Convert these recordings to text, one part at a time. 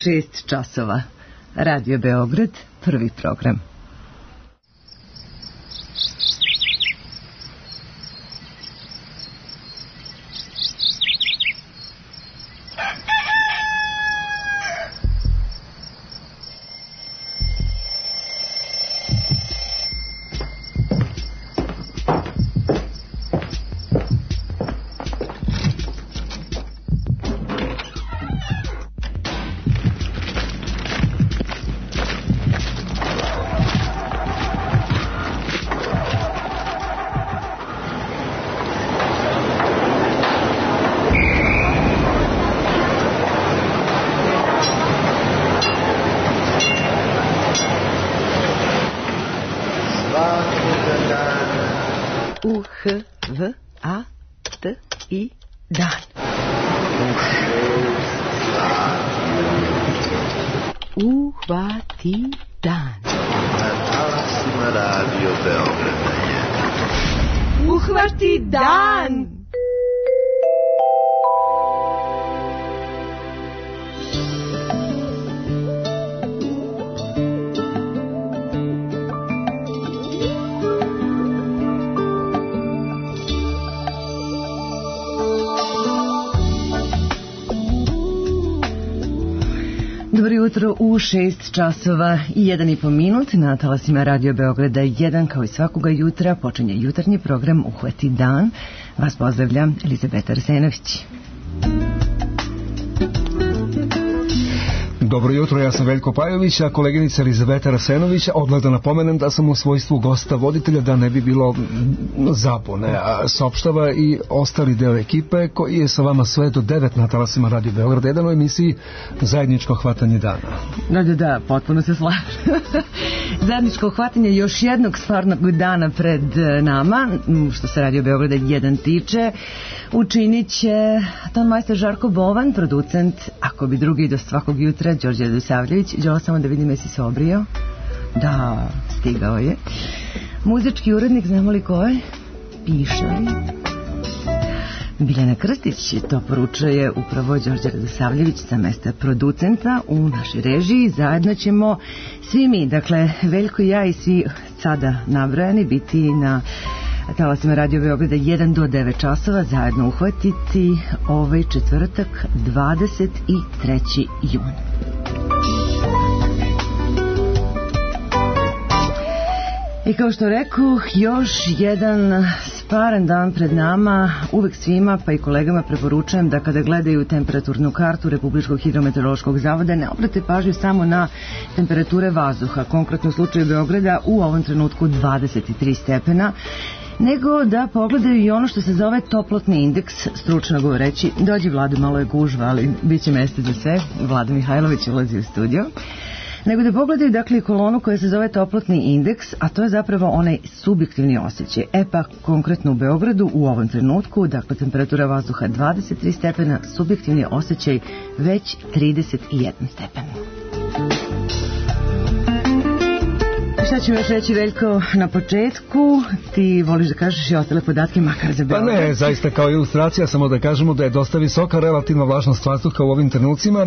6 časova. Radio Beograd, prvi program. U-H-V-A-T-I dan. Uhvati dan. Na talasima Radio Beograda 1. Uhvati dan. Dobro jutro u 6 časova i 1,5 minut na talasima Radio Beograda 1, kao i svakoga jutra počinje jutarnji program Uhvati dan. Vas pozdravlja Elizabeta Arsenović. Dobro jutro, ja sam Veljko Pajović, a koleginica Elizabeta Arsenović. Odmah da napomenem da sam u svojstvu gosta voditelja, da ne bi bilo zabune. Saopštava i ostali deo ekipe koji je sa vama sve do 9 na talasima Radio Beograda 1 u emisiji Zajedničko hvatanje dana. Da, potpuno se slažem. Zajedničko hvatanje još jednog stvarnog dana pred nama, što se Radio Beograda 1 tiče, učinit će tonmajster Žarko Bovan, producent, ako bi drugi do svakog jutra, Đorđe Radosavljević. Đela, samo da vidim jesi se obrio. Da, stigao je. Muzički urednik, znamo li ko je? Piše li? Biljana Krstić, to poručuje upravo Đorđe Radosavljević sa mesta producenta u našoj režiji. Zajedno ćemo svi mi, dakle Veljko i ja i svi sada nabrojani, biti na talasima Radio Beograda 1 do 9 časova, zajedno uhvatiti ovaj četvrtak 23. jun. I kao što rekoh, još jedan sparan dan pred nama. Uvek svima, pa i kolegama, preporučujem da kada gledaju temperaturnu kartu Republičkog hidrometeorološkog zavoda ne obrate pažnju samo na temperature vazduha, konkretno u slučaju Beograda u ovom trenutku 23 stepena, nego da pogledaju i ono što se zove toplotni indeks, stručno govoreći. Dođi Vlado, malo je gužva, ali bit će mesta za sve. Vlada Mihajlović ulazi u studio. Nego da pogledaju, dakle, kolonu koja se zove toplotni indeks, a to je zapravo onaj subjektivni osjećaj. Pa konkretno u Beogradu u ovom trenutku, dakle, temperatura vazduha 23 stepena, subjektivni osjećaj već 31 stepen. Šta ću još reći, Veljko, na početku? Ti voliš da kažeš i ostale podatke, makar za Beograd? Pa ne, zaista kao ilustracija, samo da kažemo da je dosta visoka relativna vlažnost vazduha u ovim trenucima,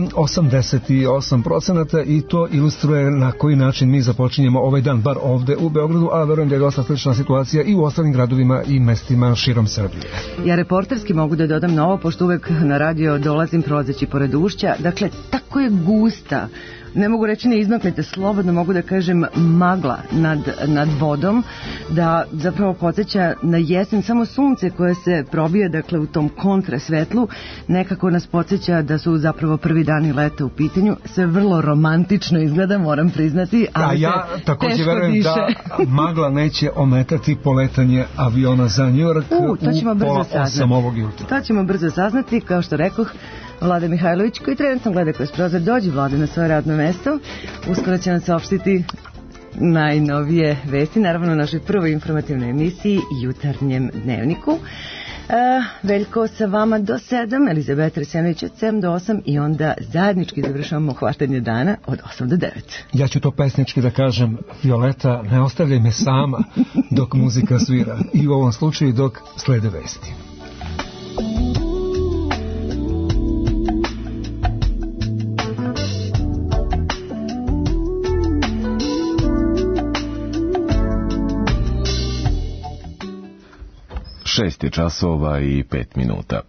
88%, i to ilustruje na koji način mi započinjemo ovaj dan, bar ovde u Beogradu, a verujem da je dosta slična situacija i u ostalim gradovima i mestima širom Srbije. Ja reporterski mogu da dodam novo, pošto uvek na radio dolazim prolazeći pored Ušća, dakle, tako je gusta, ne mogu reći ne izmaknete, slobodno mogu da kažem magla nad vodom, da zapravo podsjeća na jesen. Samo sunce koje se probije, dakle, u tom kontrasvetlu, nekako nas podsjeća da su zapravo prvi dani leta u pitanju. Sve vrlo romantično izgleda, moram priznati, ali a ja također verujem da magla neće ometati poletanje aviona za New York u pola 8 ovog jutra. To ćemo brzo saznati, kao što rekoh. Vlada Mihajlović, koji trenutno gleda kroz prozor, dođi Vlada na svoje radno mesto. Uskoro će nam saopštiti najnovije vesti, naravno u našoj prvoj informativnoj emisiji, Jutarnjem dnevniku. Veljko sa vama do 7, Elizabeta Arsenović od 7 do 8 i onda zajednički završavamo hvatanje dana od 8 do 9. Ja ću to pesnički da kažem, Violeta, ne ostavljaj me sama dok muzika svira, i u ovom slučaju dok slede vesti. 6 je časova i 5 minuta.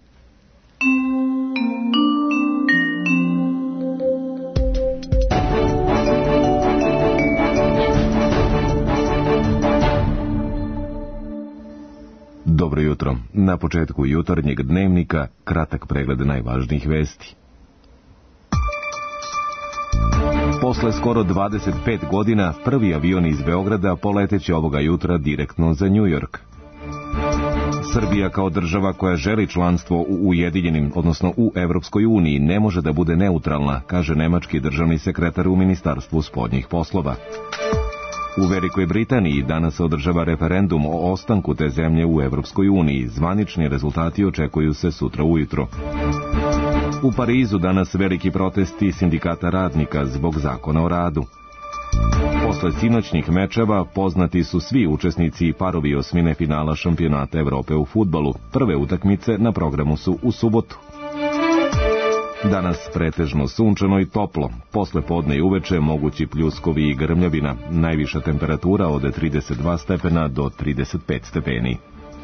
Dobro jutro. Na početku jutarnjeg dnevnika kratak pregled najvažnijih vesti. Posle skoro 25 godina prvi avion iz Beograda poleteće ovoga jutra direktno za New York. Srbija kao država koja želi članstvo u Ujedinjenim, odnosno u Evropskoj uniji, ne može da bude neutralna, kaže nemački državni sekretar u Ministarstvu spoljnih poslova. U Velikoj Britaniji danas se održava referendum o ostanku te zemlje u Evropskoj uniji. Zvanični rezultati očekuju se sutra ujutro. U Parizu danas veliki protesti sindikata radnika zbog zakona o radu. Posle sinoćnih mečeva poznati su svi učesnici i parovi osmine finala šampionata Evrope u fudbalu. Prve utakmice na programu su u subotu. Danas pretežno sunčano i toplo. Posle podne i uveče mogući pljuskovi i grmljavina. Najviša temperatura od 32 stepena do 35 stepeni.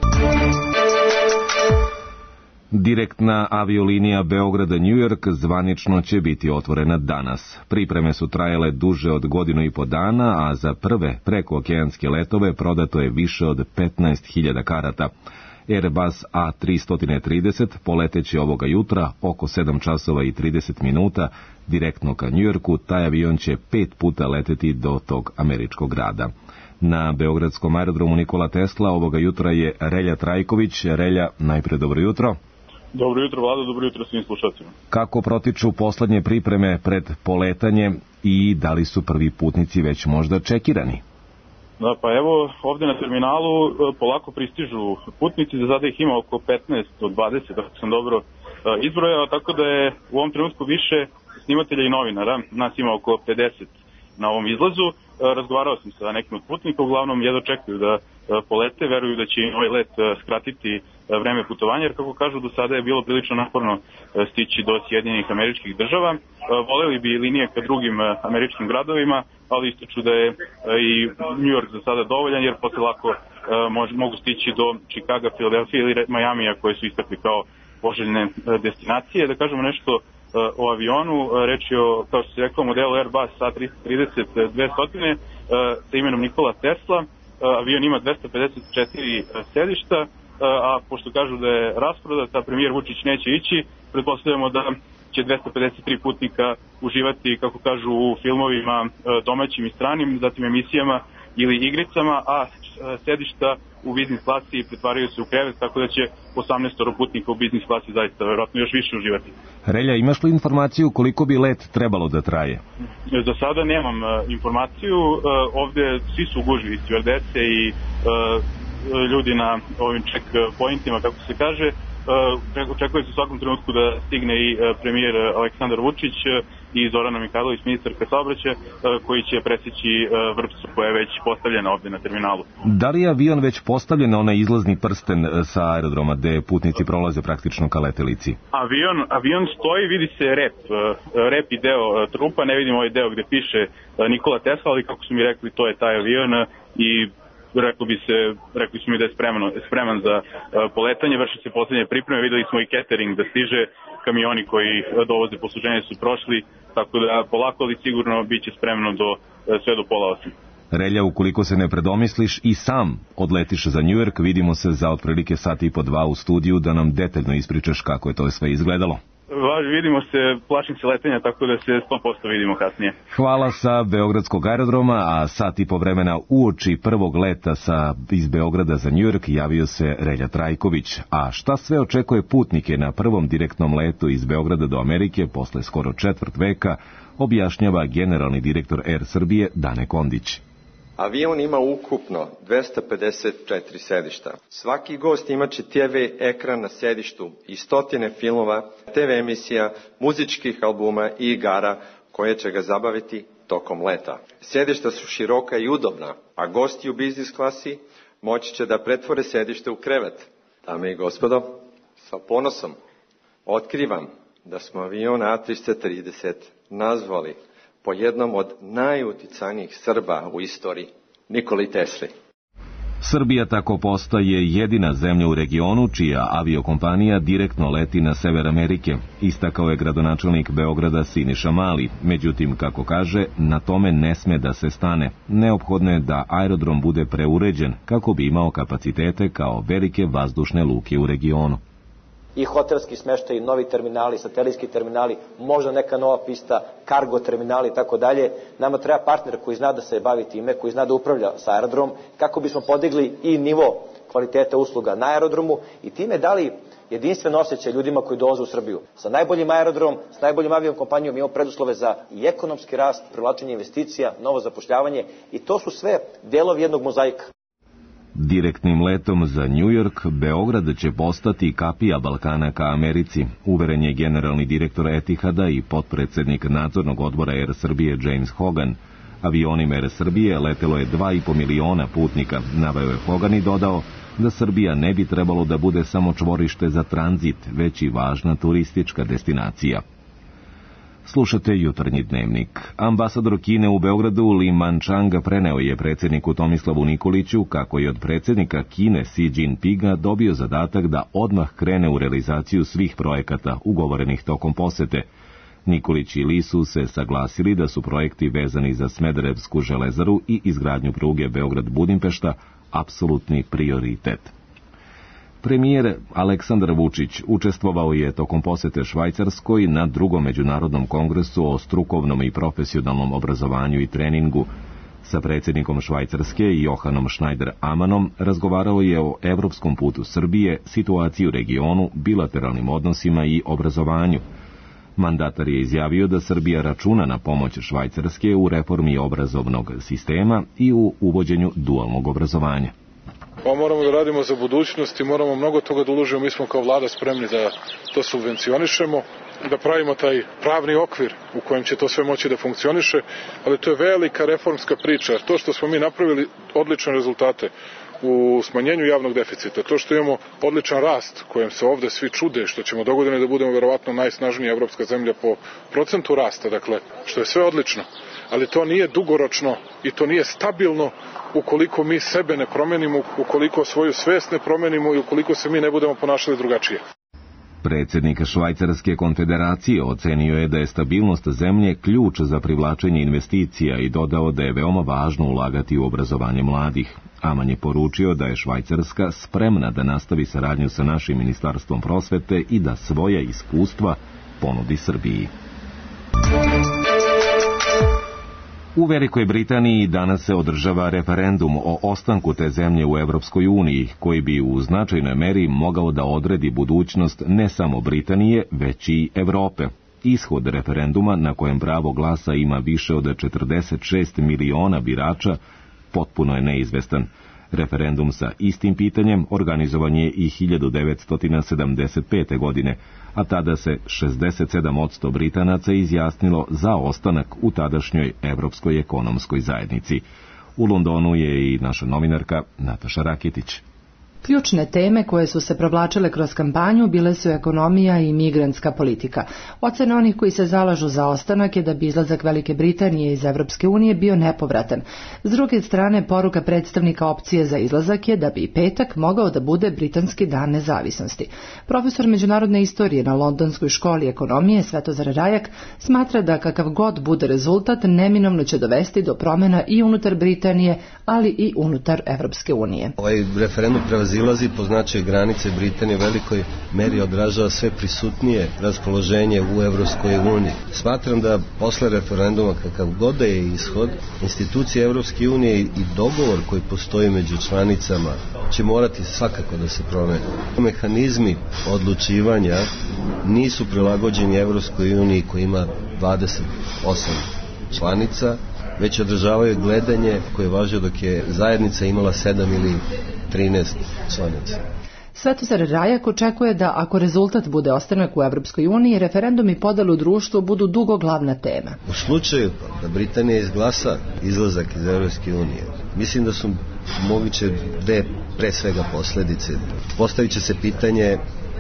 Direktna aviolinija Beograda-New York zvanično će biti otvorena danas. Pripreme su trajale duže od 1,5 godina, a za prve prekookeanske letove prodato je više od 15.000 karata. Airbus A330 poleteći ovoga jutra oko 7 časova i 30 minuta direktno ka New Yorku. Taj avion će 5 puta leteti do tog američkog grada. Na beogradskom aerodromu Nikola Tesla ovoga jutra je Relja Trajković. Relja, najpre dobro jutro. Dobro jutro, Vlado, dobro jutro svim slušacima. Kako protiču poslednje pripreme pred poletanje i da li su prvi putnici već možda čekirani? Da, pa evo, ovde na terminalu polako pristižu putnici, za sada ih ima oko 15 do 20, ako sam dobro izbrojao, tako da je u ovom trenutku više snimatelja i novinara, nas ima oko 50 na ovom izlazu. Razgovarao sam sa nekim od putnika, uglavnom jedno čekaju da polete, veruju da će ovaj let skratiti vreme putovanja, jer kako kažu do sada je bilo prilično naporno stići do Sjedinjenih Američkih Država. Voleli bi linije ka drugim američkim gradovima, ali ističu da je i New York za sada dovoljan, jer posle lako mogu stići do Chicaga, Filadelfije ili Majamija, koje su istakli kao poželjne destinacije. Da kažemo nešto o avionu, reč je o, kao što se rekao, modelu Airbus A330-200 sa imenom Nikola Tesla. Avion ima 254 sedišta, a pošto kažu da je rasprodat, a premijer Vučić neće ići, pretpostavljamo da će 253 putnika uživati, kako kažu, u filmovima domaćim i stranim, zatim emisijama ili igricama, a sedišta u biznis klasi pretvaraju se u krevet, tako da će 18 putnika u biznis klasi zaista verovatno još više uživati. Relja, imaš li informaciju koliko bi let trebalo da traje? Za sada nemam informaciju. Ovde svi su u gužvi, stjuardese i ljudi na ovim check pointima, kako se kaže. Očekuje se u svakom trenutku da stigne i premijer Aleksandar Vučić i Zorana Mihajlović, ministarka saobraćaja, koji će preseći vrpcu koja je već postavljena ovde na terminalu. Da li je avion već postavljen na onaj izlazni prsten sa aerodroma gde putnici prolaze praktično ka letelici? Avion stoji, vidi se rep i deo trupa, ne vidimo ovaj deo gde piše Nikola Tesla, ali kako su mi rekli, to je taj avion i rekli su mi da je spreman za poletanje, vrši se poslednje pripreme, videli smo i catering da stiže, kamioni koji dovoze posluženje su prošli, tako da polako ali sigurno bit će spremno sve do 7:30. Relja, ukoliko se ne predomisliš i sam odletiš za New York, vidimo se za otprilike 1,5-2 u studiju da nam detaljno ispričaš kako je to sve izgledalo. Vidimo se, plašim se letenja, tako da se 100% vidimo kasnije. Hvala sa beogradskog aerodroma, a 1,5 vremena uoči prvog leta iz Beograda za New York javio se Relja Trajković. A šta sve očekuje putnike na prvom direktnom letu iz Beograda do Amerike posle skoro četvrt veka, objašnjava generalni direktor Air Srbije Dane Kondić. Avion ima ukupno 254 sedišta. Svaki gost imaće TV ekran na sedištu i stotine filmova, TV emisija, muzičkih albuma i igara koje će ga zabaviti tokom leta. Sedišta su široka i udobna, a gosti u biznis klasi moći će da pretvore sedište u krevet. Dame i gospodo, sa ponosom otkrivam da smo avion A330 nazvali po jednom od najuticajnijih Srba u istoriji, Nikoli Tesli. Srbija tako postaje jedina zemlja u regionu čija aviokompanija direktno leti na sever Amerike, istakao je gradonačelnik Beograda Siniša Mali. Međutim, kako kaže, na tome ne sme da se stane. Neophodno je da aerodrom bude preuređen kako bi imao kapacitete kao velike vazdušne luke u regionu. I hotelski smeštaj, novi terminali, satelitski terminali, možda neka nova pista, kargo terminali i tako dalje. Nama treba partner koji zna da se bavi time, koji zna da upravlja sa aerodromom, kako bismo podigli i nivo kvaliteta usluga na aerodromu i time dali jedinstven osjećaj ljudima koji dolaze u Srbiju. Sa najboljim aerodrom, sa najboljim aviokompanijom imamo preduslove za i ekonomski rast, privlačenje investicija, novo zapošljavanje i to su sve delovi jednog mozaika. Direktnim letom za New York, Beograd će postati kapija Balkana ka Americi, uveren je generalni direktor Etihada i potpredsednik nadzornog odbora Air Srbije James Hogan. Avionima Air Srbije letelo je 2,5 miliona putnika, naveo je Hogan i dodao da Srbija ne bi trebalo da bude samo čvorište za tranzit, već i važna turistička destinacija. Slušate Jutarnji dnevnik. Ambasador Kine u Beogradu Li Manchang preneo je predsjedniku Tomislavu Nikoliću kako je od predsjednika Kine Xi Jinpinga dobio zadatak da odmah krene u realizaciju svih projekata ugovorenih tokom posete. Nikolić i Li su se saglasili da su projekti vezani za Smederevsku železaru i izgradnju pruge Beograd-Budimpešta apsolutni prioritet. Premijer Aleksandar Vučić učestvovao je tokom posete Švajcarskoj na drugom međunarodnom kongresu o strukovnom i profesionalnom obrazovanju i treningu. Sa predsjednikom Švajcarske Johanom Schneider-Amanom razgovarao je o evropskom putu Srbije, situaciji u regionu, bilateralnim odnosima i obrazovanju. Mandatar je izjavio da Srbija računa na pomoć Švajcarske u reformi obrazovnog sistema i u uvođenju dualnog obrazovanja. Moramo da radimo za budućnost i moramo mnogo toga da uložimo. Mi smo kao vlada spremni da to subvencionišemo, da pravimo taj pravni okvir u kojem će to sve moći da funkcioniše, ali to je velika reformska priča. To što smo mi napravili odlične rezultate u smanjenju javnog deficita, to što imamo odličan rast kojem se ovde svi čude, što ćemo dogodine da budemo verovatno najsnažnija evropska zemlja po procentu rasta, dakle, što je sve odlično, ali to nije dugoročno i to nije stabilno ukoliko mi sebe ne promenimo, ukoliko svoju svest ne promenimo i ukoliko se mi ne budemo ponašali drugačije. Predsjednik Švajcarske konfederacije ocenio je da je stabilnost zemlje ključ za privlačenje investicija i dodao da je veoma važno ulagati u obrazovanje mladih. Aman je poručio da je Švajcarska spremna da nastavi saradnju sa našim ministarstvom prosvete i da svoja iskustva ponudi Srbiji. U Velikoj Britaniji danas se održava referendum o ostanku te zemlje u Evropskoj uniji, koji bi u značajnoj meri mogao da odredi budućnost ne samo Britanije, već i Evrope. Ishod referenduma, na kojem pravo glasa ima više od 46 miliona birača, potpuno je neizvestan. Referendum sa istim pitanjem organizovan je i 1975. godine, a tada se 67% Britanaca izjasnilo za ostanak u tadašnjoj Evropskoj ekonomskoj zajednici. U Londonu je i naša novinarka Nataša Rakitić. Ključne teme koje su se provlačile kroz kampanju bile su ekonomija i migrantska politika. Ocena onih koji se zalažu za ostanak je da bi izlazak Velike Britanije iz Evropske unije bio nepovratan. S druge strane, poruka predstavnika opcije za izlazak je da bi i petak mogao da bude britanski dan nezavisnosti. Profesor međunarodne istorije na Londonskoj školi ekonomije Svetozar Rajak smatra da kakav god bude rezultat neminovno će dovesti do promjena i unutar Britanije, ali i unutar Evropske unije. Ovaj referendum prevazilazi po značaju granice Britanije u velikoj meri odražava sve prisutnije raspoloženje u Evropskoj uniji. Smatram da posle referenduma, kakav god da je ishod, institucije Evropske unije i dogovor koji postoji među članicama će morati svakako da se promene. Mehanizmi odlučivanja nisu prilagođeni Evropskoj uniji koji ima 28 članica, već održavaju gledanje koje važe dok je zajednica imala 7 ili 13 članica. Svetozar Rajak očekuje da ako rezultat bude ostanak u Evropskoj uniji, referendum i podelu u društvu budu dugo glavna tema. U slučaju da Britanija izglasa izlazak iz Evropske unije, mislim da su moguće dve pre svega posledice. Postavit će se pitanje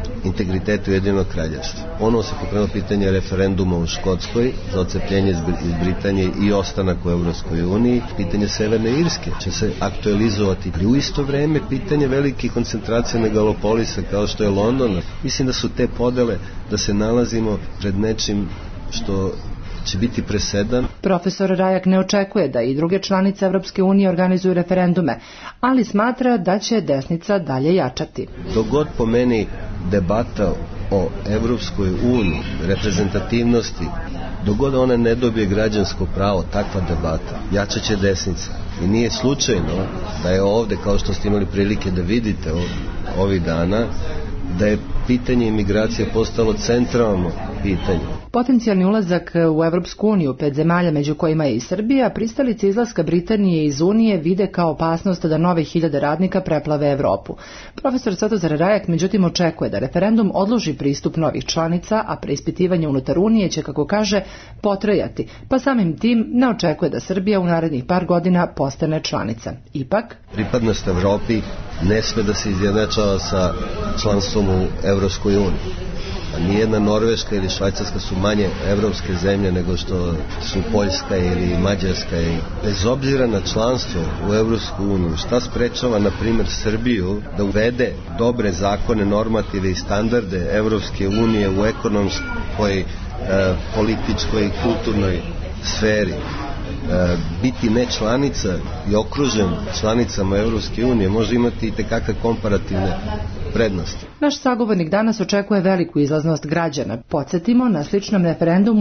integriteta Ujedinjenog kraljevstva. Ono se pokrenulo pitanje referenduma u Škotskoj za odcepljenje iz Britanije i ostanak u Evropskoj uniji. Pitanje Severne Irske će se aktualizovati. U isto vreme pitanje velikih koncentracija megalopolisa kao što je London. Mislim da su te podele da se nalazimo pred nečim što će biti presedan. Profesor Rajak ne očekuje da i druge članice Evropske unije organizuju referendume, ali smatra da će desnica dalje jačati. Dok god po meni debata o Evropskoj uniji, reprezentativnosti, dok god ona ne dobije građansko pravo, takva debata, jačat će desnica. I nije slučajno da je ovde, kao što ste imali prilike da vidite ovih dana, da je pitanje imigracije postalo centralno pitanje. Potencijalni ulazak u Evropsku uniju 5 zemalja, među kojima je i Srbija, pristalice izlaska Britanije iz Unije vide kao opasnost da nove hiljade radnika preplave Evropu. Profesor Svetozar Rajak međutim očekuje da referendum odloži pristup novih članica, a preispitivanje unutar Unije će, kako kaže, potrajati, pa samim tim ne očekuje da Srbija u narednih par godina postane članica. Ipak, pripadnost Evropi ne sme da se izjednačava sa članstvom u Evropskoj uniji. Nijedna Norveška ili Švajcarska su manje evropske zemlje nego što su Poljska ili Mađarska. I bez obzira na članstvo u Evropsku uniju, šta sprečava, na primjer, Srbiju da uvede dobre zakone, normative i standarde Evropske unije u ekonomskoj, političkoj i kulturnoj sferi? Biti ne članica i okružen članicama Evropske unije može imati i tekakve komparativne prednosti. Naš sagovornik danas očekuje veliku izlaznost građana. Podsjetimo, na sličnom referendumu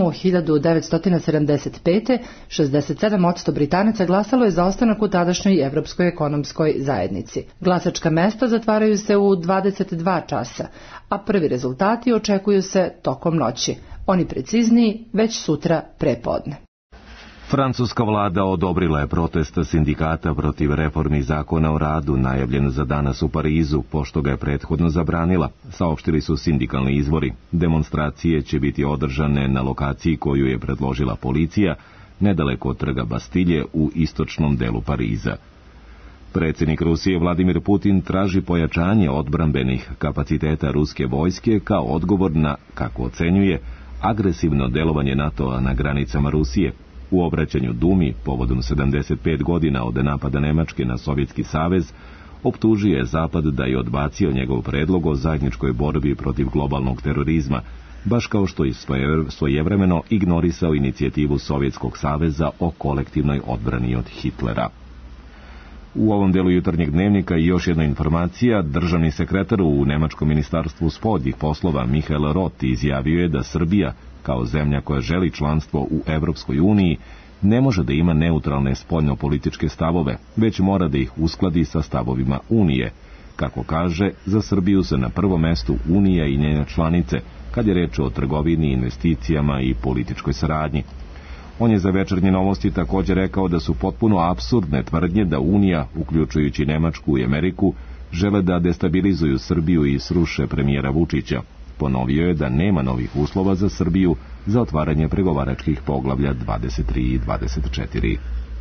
1975. 67% Britanaca glasalo je za ostanak u tadašnjoj Evropskoj ekonomskoj zajednici. Glasačka mesta zatvaraju se u 22 časa, a prvi rezultati očekuju se tokom noći. Oni precizniji već sutra prepodne. Francuska vlada odobrila je protest sindikata protiv reformi zakona o radu najavljen za danas u Parizu, pošto ga je prethodno zabranila, saopštili su sindikalni izvori. Demonstracije će biti održane na lokaciji koju je predložila policija, nedaleko od trga Bastilje u istočnom delu Pariza. Predsjednik Rusije Vladimir Putin traži pojačanje odbrambenih kapaciteta ruske vojske kao odgovor na, kako ocenjuje, agresivno delovanje NATO-a na granicama Rusije. U obraćanju Dumi, povodom 75 godina od napada Nemačke na Sovjetski savez, optužio je Zapad da je odbacio njegov predlog o zajedničkoj borbi protiv globalnog terorizma, baš kao što je svojevremeno ignorisao inicijativu Sovjetskog saveza o kolektivnoj odbrani od Hitlera. U ovom delu jutarnjeg dnevnika još jedna informacija. Državni sekretar u Nemačkom ministarstvu spoljnih poslova Michael Roth izjavio je da Srbija, kao zemlja koja želi članstvo u Evropskoj uniji, ne može da ima neutralne spoljno-političke stavove, već mora da ih uskladi sa stavovima Unije. Kako kaže, za Srbiju se na prvom mestu Unija i njene članice, kad je reč o trgovini, investicijama i političkoj saradnji. On je za Večernje novosti također rekao da su potpuno apsurdne tvrdnje da Unija, uključujući Nemačku i Ameriku, žele da destabilizuju Srbiju i sruše premijera Vučića. Ponovio je da nema novih uslova za Srbiju za otvaranje pregovaračkih poglavlja 23 i 24.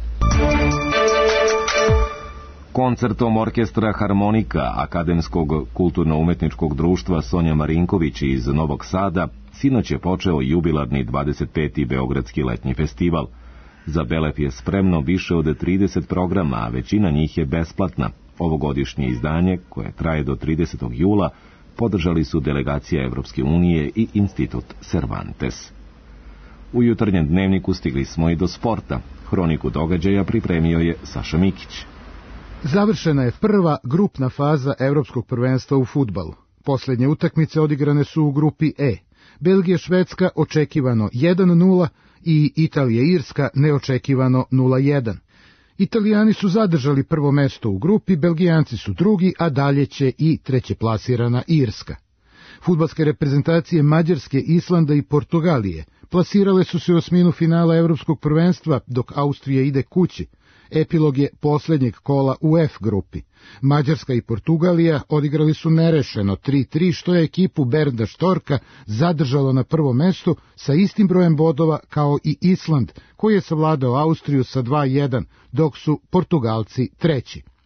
Koncertom orkestra Harmonika Akademskog kulturno-umetničkog društva Sonja Marinković iz Novog Sada sinoć je počeo jubilarni 25. Beogradski letnji festival. Za Belep je spremno više od 30 programa, a većina njih je besplatna. Ovogodišnje izdanje, koje traje do 30. jula, podržali su delegacija Evropske unije i Institut Cervantes. U jutarnjem dnevniku stigli smo i do sporta. Hroniku događaja pripremio je Saša Mikić. Završena je prva grupna faza Evropskog prvenstva u fudbalu. Posljednje utakmice odigrane su u grupi E. Belgija-Švedska očekivano 1-0 i Italija-Irska neočekivano 0-1. Italijani su zadržali prvo mesto u grupi, Belgijanci su drugi, a dalje će i trećeplasirana Irska. Fudbalske reprezentacije Mađarske, Islanda i Portugalije plasirale su se u osminu finala Evropskog prvenstva, dok Austrija ide kući. Epilog je posljednjeg kola u F grupi. Mađarska i Portugalija odigrali su nerešeno 3-3, što je ekipu Bernda Štorka zadržalo na prvom mestu sa istim brojem bodova kao i Island, koji je savladao Austriju sa 2-1, dok su Portugalci treći.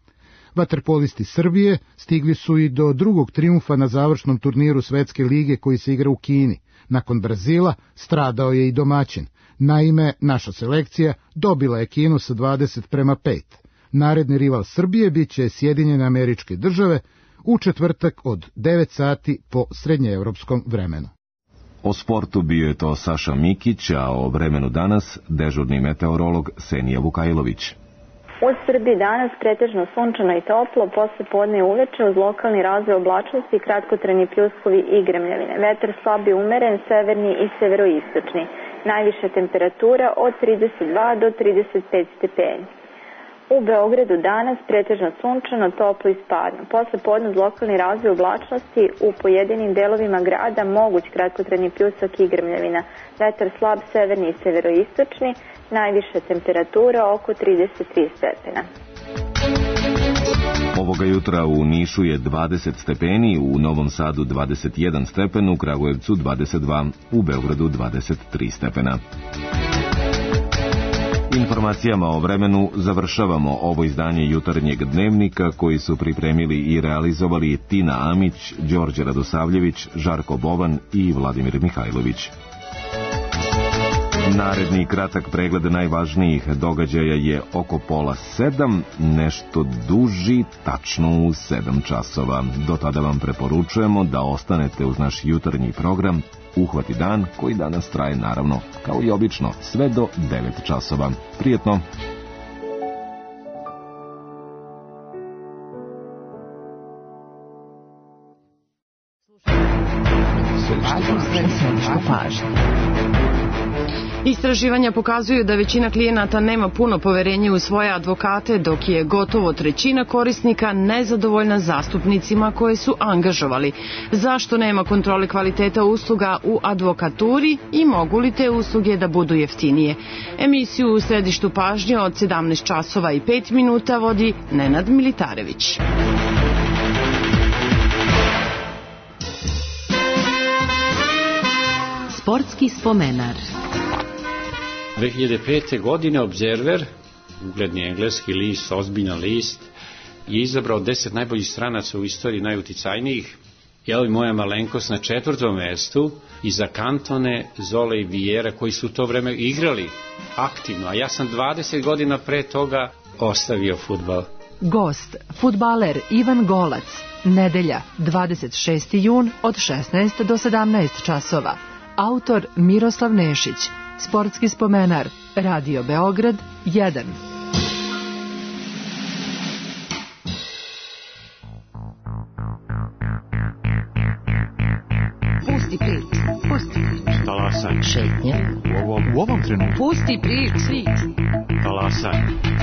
Vaterpolisti Srbije stigli su i do drugog trijumfa na završnom turniru Svetske lige koji se igra u Kini. Nakon Brazila stradao je i domaćin. Naime, naša selekcija dobila je Kinu sa 20:5. Naredni rival Srbije biće Sjedinjene Američke Države u četvrtak od 9 sati po srednjeevropskom vremenu. O sportu bio je to Saša Mikić, a o vremenu danas dežurni meteorolog Senija Vukajlović. U Srbiji danas pretežno sunčano i toplo, posle podne i uveče uz lokalni razvoj oblačnosti, kratkotrajni pljuskovi i grmljavine. Vetar slab i umeren, severni i severoistočni. Najviša temperatura od 32 do 35 stepeni. U Beogradu danas pretežno sunčano, toplo i spadno. Posle podne uz lokalni razvoj oblačnosti u pojedinim delovima grada moguć kratkotrajni pljusak i grmljavina. Vetar slab, severni i severoistočni. Najviša temperatura oko 33 stepena. Ovoga jutra u Nišu je 20 stepeni, u Novom Sadu 21 stepen, u Kragujevcu 22, u Beogradu 23 stepena. Informacijama o vremenu završavamo ovo izdanje jutarnjeg dnevnika koji su pripremili i realizovali Tina Amić, Đorđe Radosavljević, Žarko Bovan i Vladimir Mihajlović. Naredni kratak pregled najvažnijih događaja je oko 6:30, nešto duži, tačno u 7 časova. Do tada vam preporučujemo da ostanete uz naš jutarnji program Uhvati dan, koji danas traje naravno, kao i obično, sve do 9 časova. Prijetno! Istraživanja pokazuju da većina klijenata nema puno poverenje u svoje advokate, dok je gotovo trećina korisnika nezadovoljna zastupnicima koje su angažovali. Zašto nema kontrole kvaliteta usluga u advokaturi i mogu li te usluge da budu jeftinije? Emisiju u središtu pažnje od 17 časova i 5 minuta vodi Nenad Militarević. Sportski spomenar. 2005. godine Observer, ugledni engleski list, ozbiljan list, je izabrao 10 najboljih stranaca u istoriji najuticajnijih. Ja i moja malenkost na 4. mestu, iza Cantone, Zole i Vieira, koji su u to vreme igrali aktivno, a ja sam 20 godina pre toga ostavio fudbal. Gost, fudbaler Ivan Golac, nedelja, 26. jun od 16 do 17 časova. Autor Miroslav Nešić. Sportski spomenar. Radio Beograd 1. Pusti prič. Pusti prič. Talasaj. Šetnje. U ovom trenutku. Pusti prič. Talasaj.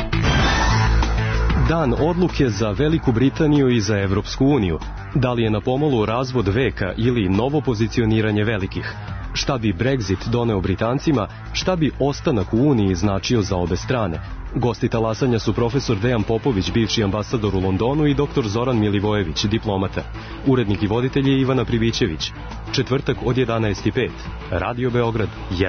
Dan odluke za Veliku Britaniju i za Evropsku uniju. Da li je na pomolu razvod veka ili novo pozicioniranje velikih? Šta bi Brexit doneo Britancima, šta bi ostanak u Uniji značio za obe strane? Gosti talasanja su profesor Dejan Popović, bivši ambasador u Londonu, i dr. Zoran Milivojević, diplomata. Urednik i voditelj je Ivana Pribićević. Četvrtak od 11:05. Radio Beograd 1.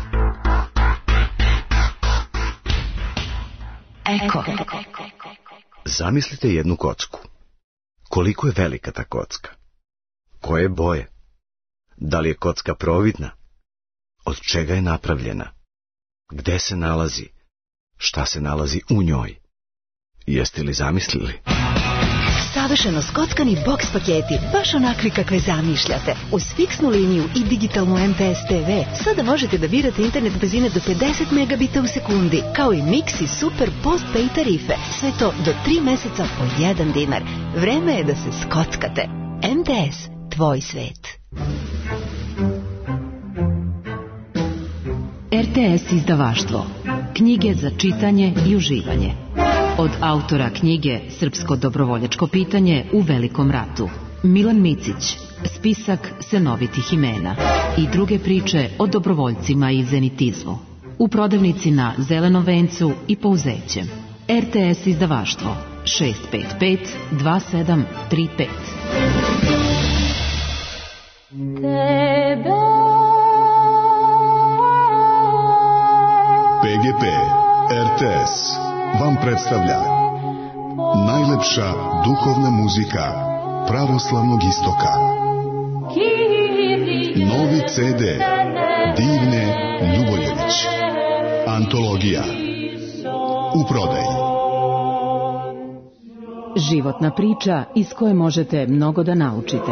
Eko. Zamislite jednu kocku. Koliko je velika ta kocka? Koje boje? Da li je kocka providna? Od čega je napravljena? Gde se nalazi? Šta se nalazi u njoj? Jeste li zamislili? Savršeno skockani boks paketi, baš onakvi kakve zamišljate. Uz fiksnu liniju i digitalnu MPS TV sada možete da birate internet brzine do 50 megabita u sekundi, kao i Mix i Super Postpay tarife. Sve to do 3 meseca po 1 dinar. Vreme je da se skockate. MTS, tvoj svet. RTS izdavaštvo. Knjige za čitanje i uživanje. Od autora knjige Srpsko dobrovoljačko pitanje u Velikom ratu. Milan Micić, spisak senovitih imena i druge priče o dobrovoljcima i zenitizmu. U prodavnici na Zelenom vencu i Pouzećem. RTS izdavaštvo 655 2735. PGP RTS vam predstavlja Najlepša duhovna muzika pravoslavnog istoka. Novi CD Divne Ljuboljević. Antologija. U prodaji. Životna priča iz koje možete mnogo da naučite.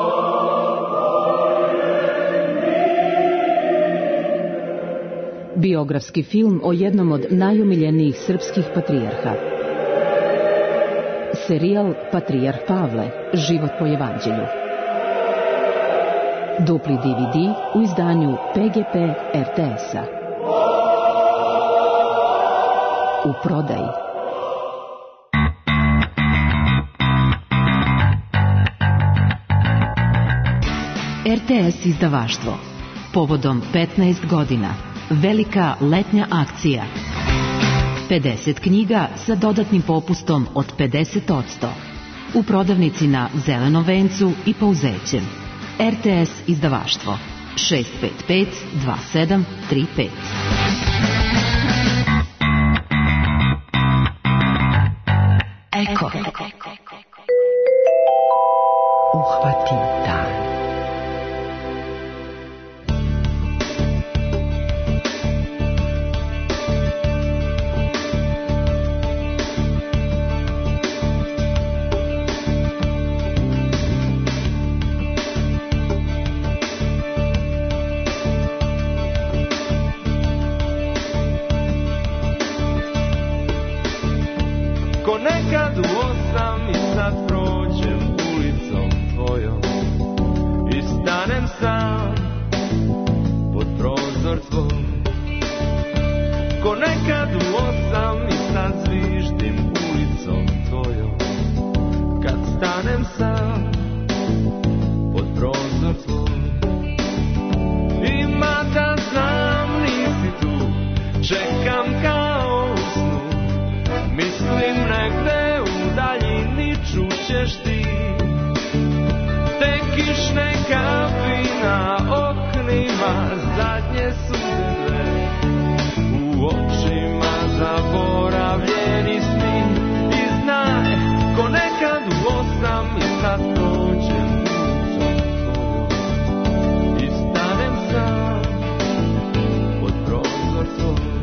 Biografski film o jednom od najomiljenijih srpskih patrijarha. Serijal Patrijarh Pavle, život po evanđelju. Dupli DVD u izdanju PGP RTS-a. U prodaji. RTS izdavaštvo. Povodom 15 godina. Velika letnja akcija. 50 knjiga sa dodatnim popustom od 50%. U prodavnici na Zelenom vencu i Pauzećem. RTS izdavaštvo. 655 2735. Eko. Uhvati dan. Nekad u 8 i sad prođem ulicom tvojom i stanem sam pod prozor tvoj. Ko nekad u 8 i sad zviždim ulicom tvojom kad stanem sam pod prozor tvoj. I mada znam nisi tu, čekam kao u snu, mislim negde u daljini čućeš ti te kišne kapi na oknima, zadnje suze u očima, zaboravljeni sni. I znaj, ko nekad u 8 i sad prođem ulicom tvojom i stanem sam pod prozor tvoj.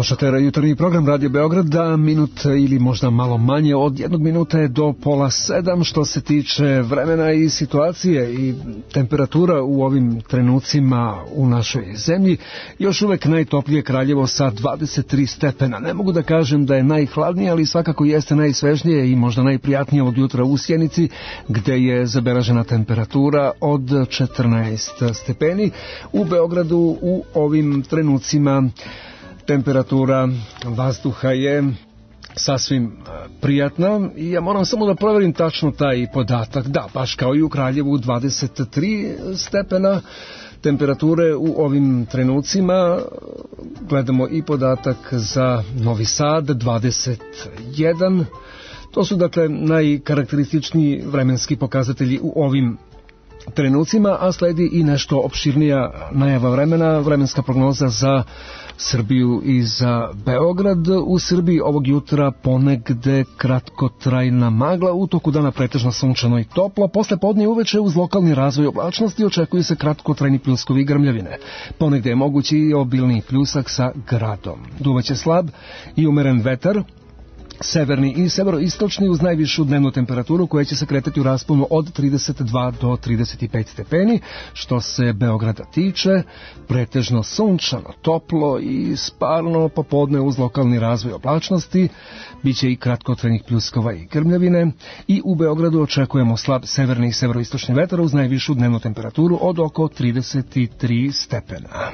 Slušate jutarnji program Radio Beograd, da minut ili možda malo manje od 1 minute do pola 7 što se tiče vremena i situacije i temperatura u ovim trenucima u našoj zemlji. Još uvek najtoplije Kraljevo sa 23 stepena. Ne mogu da kažem da je najhladnije, ali svakako jeste najsvežnije i možda najprijatnije ovog jutra u Sjenici, gde je zabeležena temperatura od 14 stepeni. U Beogradu u ovim trenucima temperatura vazduha je sasvim prijatna i ja moram samo da proverim tačno taj podatak. Da, baš kao i u Kraljevu 23 stepena temperature u ovim trenucima. Gledamo i podatak za Novi Sad 21. To su dakle najkarakterističniji vremenski pokazatelji u ovim trenucima, a sledi i nešto opširnija najava vremena, vremenska prognoza za Srbiju i za Beograd. U Srbiji ovog jutra ponegde kratkotrajna magla, u toku dana pretežno sunčano i toplo, posle podne i uveče uz lokalni razvoj oblačnosti očekuju se kratkotrajni pljuskovi i grmljavine. Ponegde je mogući i obilni pljusak sa gradom. Duvaće slab i umeren vetar, severni i severoistočni uz najvišu dnevnu temperaturu koja će se kretati u rasponu od 32 do 35 stepeni. Što se Beograda tiče, pretežno sunčano, toplo i sparno popodne uz lokalni razvoj oblačnosti, biće i kratkotrajnih pljuskova i grmljavine i u Beogradu očekujemo slab severni i severoistočni vetar uz najvišu dnevnu temperaturu od oko 33 stepena.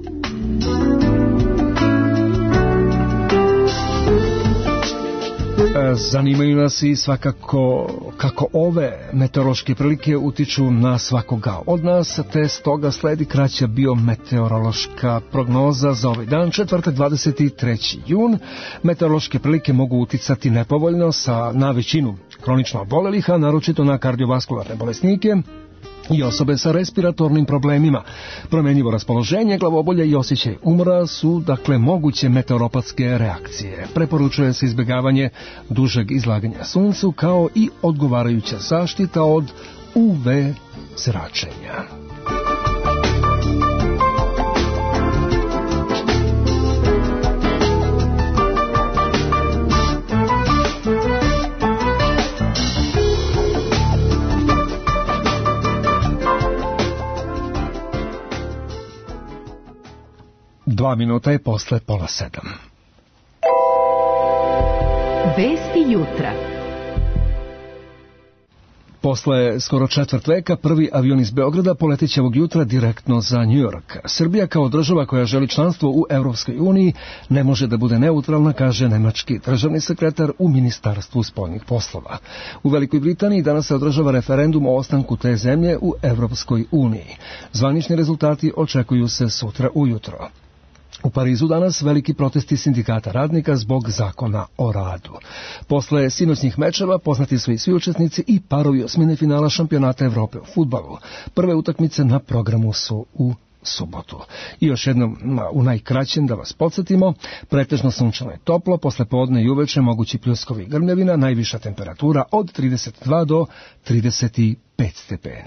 Zanimaju nas i svakako kako ove meteorološke prilike utiču na svakoga od nas, te stoga sledi kraća biometeorološka prognoza za ovaj dan, četvrtak 23. jun. Meteorološke prilike mogu uticati nepovoljno na većinu hronično obolelih, a naročito na kardiovaskularne bolesnike i osobe sa respiratornim problemima. Promenjivo raspoloženje, glavobolje i osjećaj umora su dakle moguće meteoropatske reakcije. Preporučuje se izbjegavanje dužeg izlaganja suncu kao i odgovarajuća zaštita od UV zračenja. Dva minuta je posle pola 7. Vesti jutra. Posle skoro četvrt veka prvi avion iz Beograda poleteće ovog jutra direktno za New York. Srbija kao država koja želi članstvo u Evropskoj uniji ne može da bude neutralna, kaže nemački državni sekretar u Ministarstvu spoljnih poslova. U Velikoj Britaniji danas se održava referendum o ostanku te zemlje u Evropskoj uniji. Zvanični rezultati očekuju se sutra ujutro. U Parizu danas veliki protesti sindikata radnika zbog zakona o radu. Posle sinoćnih mečeva poznati su i svi učesnici i parovi osmine finala šampionata Evrope u fudbalu. Prve utakmice na programu su u subotu. I još jednom u najkraćem da vas podsjetimo, pretežno sunčano je toplo, posle podne i uveče mogući pljuskovi i grmljavina, najviša temperatura od 32 do 35 stepeni.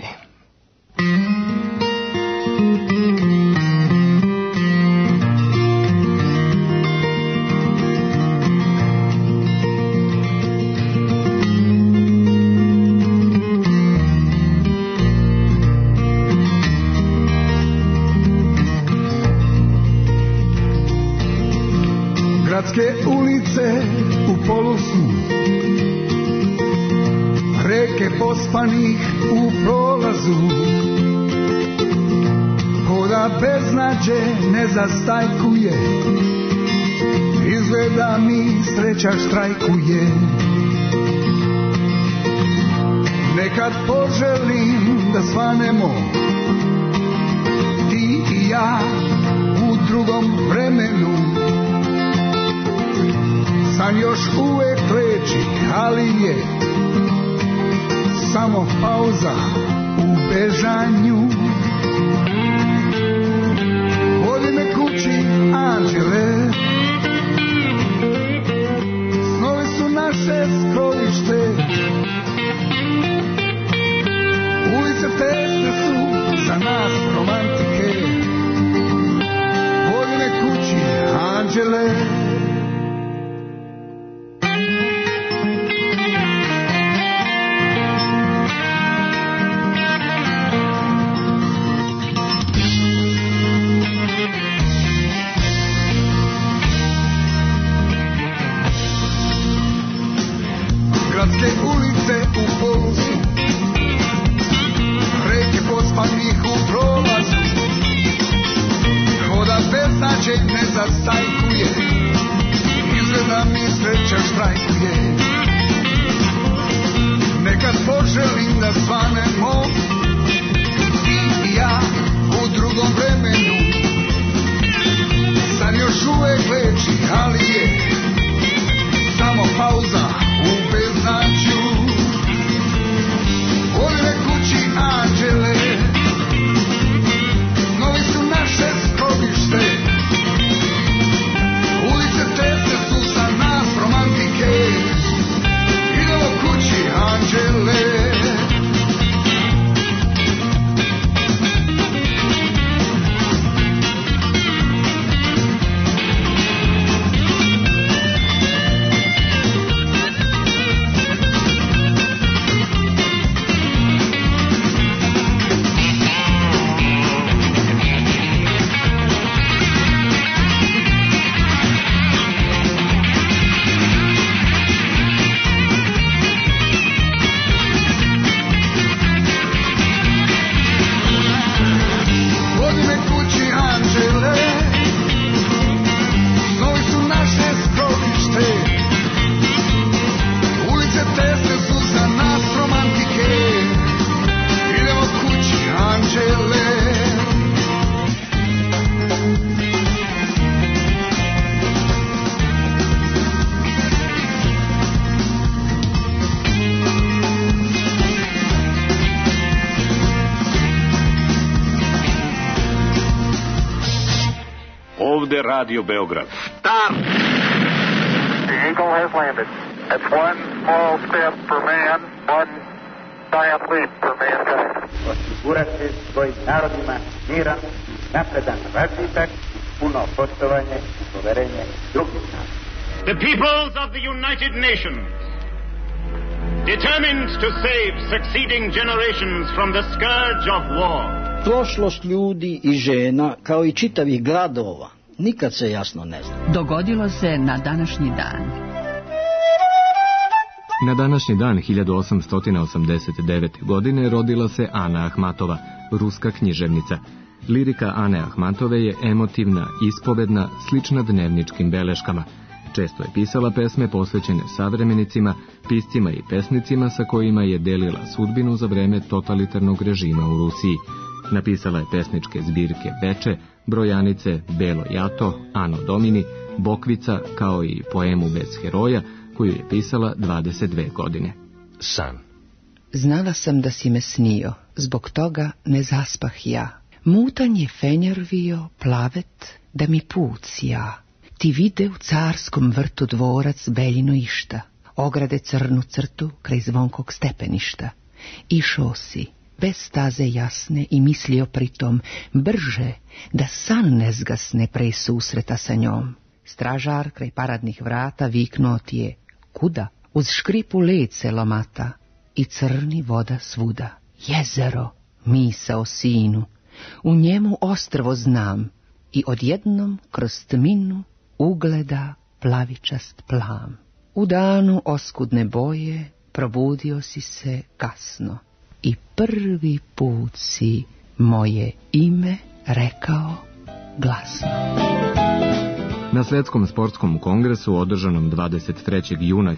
Gradske ulice u polusu, reke pospanih u prolazu, koda beznađe ne zastajkuje, izgleda mi sreća štrajkuje. Nekad poželim da svanemo, ti i ja u drugom vremenu. San još uvek leči, ali je samo pauza u bežanju. Vodi me kući, anđele, snovi su naše skrovište. Ulice tesne su za nas romantike. Vodi me kući, anđele, Hrvatske ulice u pulsu, reke pospanih u prolazu, voda beznađe ne zastajkuje, izgleda mi sreća štrajkuje. Nekad poželim da svanemo ti i ja u drugom vremenu, san još uvek leči, ali je samo pauza u beznađu. Voli me kući anđele, novi su naše skrobište, ulice tesne su za nas romantike, idemo kući anđele. Radio Beograd. Stop! The Eagle has landed. It's one small step for man, one giant leap for mankind. Osigurati svojim narodima miran, napredan razvitak, puno poštovanje i poverenje drugih naroda. The peoples of the United Nations, determined to save succeeding generations from the scourge of war. Prošlost ljudi i žena, kao i čitavih gradova, nikad se jasno ne zna. Dogodilo se na današnji dan. Na današnji dan 1889. godine rodila se Ana Ahmatova, ruska književnica. Lirika Ane Ahmatove je emotivna, ispovedna, slična dnevničkim beleškama. Često je pisala pesme posvećene savremenicima, piscima i pesnicima sa kojima je delila sudbinu za vreme totalitarnog režima u Rusiji. Napisala je pesničke zbirke Beče, Brojanice, Belo jato, Ano Domini, Bokvica, kao i poemu Bez heroja, koju je pisala 22 godine. San. Znala sam da si me snio, zbog toga ne zaspah ja. Mutan je fenjer vio, plavet, da mi put sja. Ti vide u carskom vrtu dvorac beljino išta, ograde crnu crtu kraj zvonkog stepeništa. Išao si, bez staze jasne, i mislio pritom brže, da san ne zgasne pre susreta sa njom. Stražar kraj paradnih vrata viknuo ti je: kuda? Uz škripu led se lomata i crni voda svuda. Jezero, misao sinu, u njemu ostrvo znam, i odjednom kroz tminu ugleda plavičast plam. U danu oskudne boje probudio si se kasno i prvi put si moje ime rekao glasno. Na Svetskom sportskom kongresu održanom 23. juna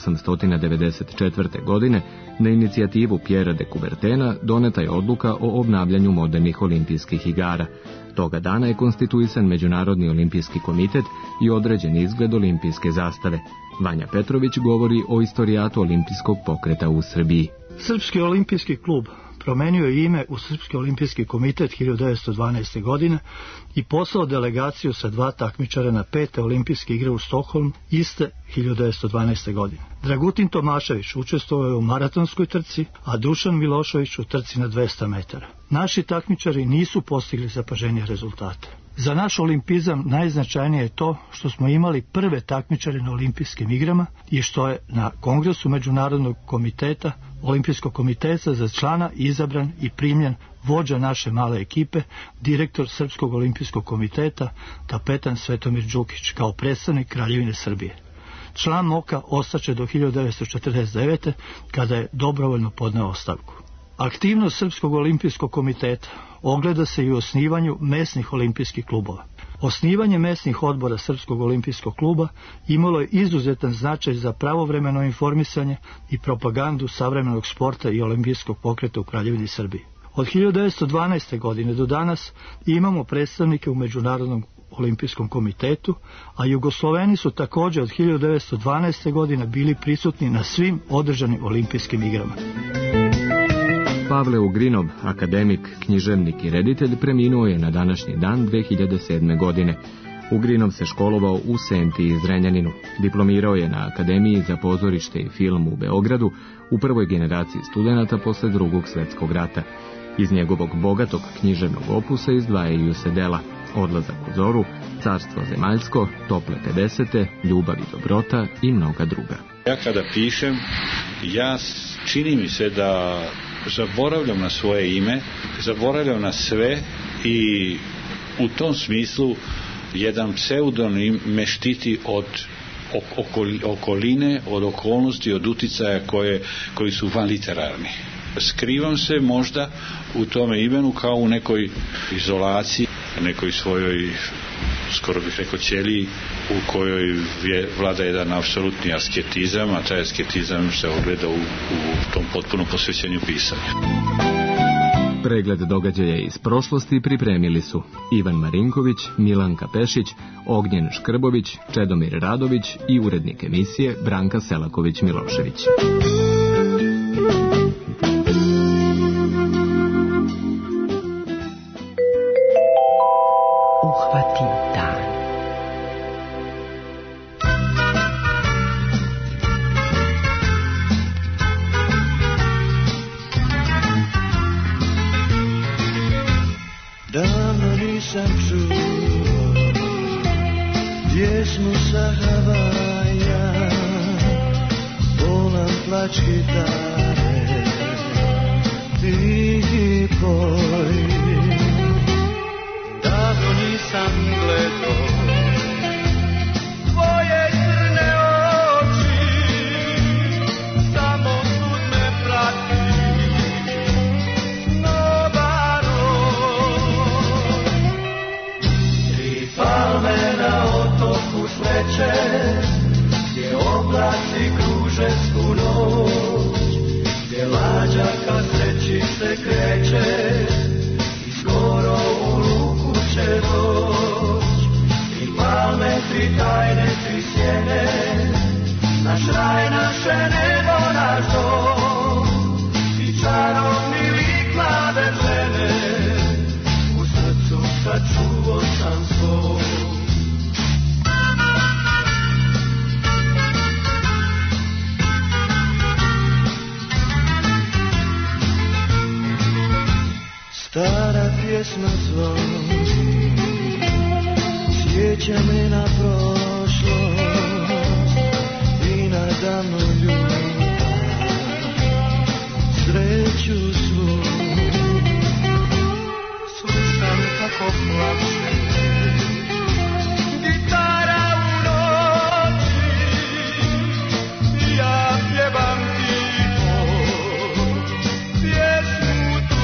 1894. godine na inicijativu Pjera de Coubertina doneta je odluka o obnavljanju modernih olimpijskih igara. Toga dana je konstituisan Međunarodni olimpijski komitet i određen izgled olimpijske zastave. Vanja Petrović govori o istorijatu olimpijskog pokreta u Srbiji. Srpski olimpijski klub promenio je ime u Srpski olimpijski komitet 1912. godine i poslao delegaciju sa 2 takmičara na 5. olimpijske igre u Stokholm iste 1912. godine. Dragutin Tomašević učestvovao je u maratonskoj trci, a Dušan Milošević u trci na 200 metara. Naši takmičari nisu postigli zapaženije rezultate. Za naš olimpizam najznačajnije je to što smo imali prve takmičare na olimpijskim igrama i što je na kongresu Međunarodnog komiteta, olimpijskog komiteta za člana izabran i primljen vođa naše male ekipe, direktor Srpskog olimpijskog komiteta, kapetan Svetomir Đukić, kao predstavnik Kraljevine Srbije. Član MOK-a ostaće do 1949. kada je dobrovoljno podneo ostavku. Aktivnost Srpskog olimpijskog komiteta ogleda se i u osnivanju mesnih olimpijskih klubova. Osnivanje mesnih odbora Srpskog olimpijskog kluba imalo je izuzetan značaj za pravovremeno informisanje i propagandu savremenog sporta i olimpijskog pokreta u Kraljevini Srbiji. Od 1912. godine do danas imamo predstavnike u Međunarodnom olimpijskom komitetu, a Jugosloveni su također od 1912. godine bili prisutni na svim održanim olimpijskim igrama. Pavle Ugrinov, akademik, književnik i reditelj, preminuo je na današnji dan 2007. godine. Ugrinov se školovao u Senti i Zrenjaninu. Diplomirao je na Akademiji za pozorište i film u Beogradu u prvoj generaciji studenata posle Drugog svjetskog rata. Iz njegovog bogatog književnog opusa izdvajaju se dela Odlazak u zoru, Carstvo zemaljsko, Tople 50, Ljubav i dobrota i mnoga druga. Ja kada pišem, čini mi se da zaboravljam na svoje ime, zaboravljam na sve i u tom smislu jedan pseudonim me štiti od okoline, od okolnosti, od uticaja koji su vanliterarni. Skrivam se možda u tome imenu kao u nekoj izolaciji, nekoj svojoj, skoro bih rekao, ćeliji u kojoj vlada jedan apsolutni asketizam, a taj asketizam se ogleda u tom potpunom posvećenju pisanja. Pregled događaja iz prošlosti pripremili su Ivan Marinković, Milanka Pešić, Ognjen Škrbović, Čedomir Radović i urednik emisije Branka Selaković-Milošević. Uhvatim dan. Davno nisam čuo pjesmu sa Havaja, volam plač gitare, ti poj. Davno nisam gledao tvoje crne oči, samo sud me prati, nova noć. Tri palme na otoku smeće, gdje oblaci kruže svu noć, gdje lađa ka sreći se kreće i skoro u luku će doć. Tri palme, tri tajne, tri sjene, naš raj, naše nebo, naš dom i čarovni lik mlade žene, u srcu sačuo sam svoj. Stara pjesma zvoni, sjeća me na prošlost i na davnu ljubav, sreću svu. Slušam kako plače gitara u noći, ja pjevam tiho pjesmu tu.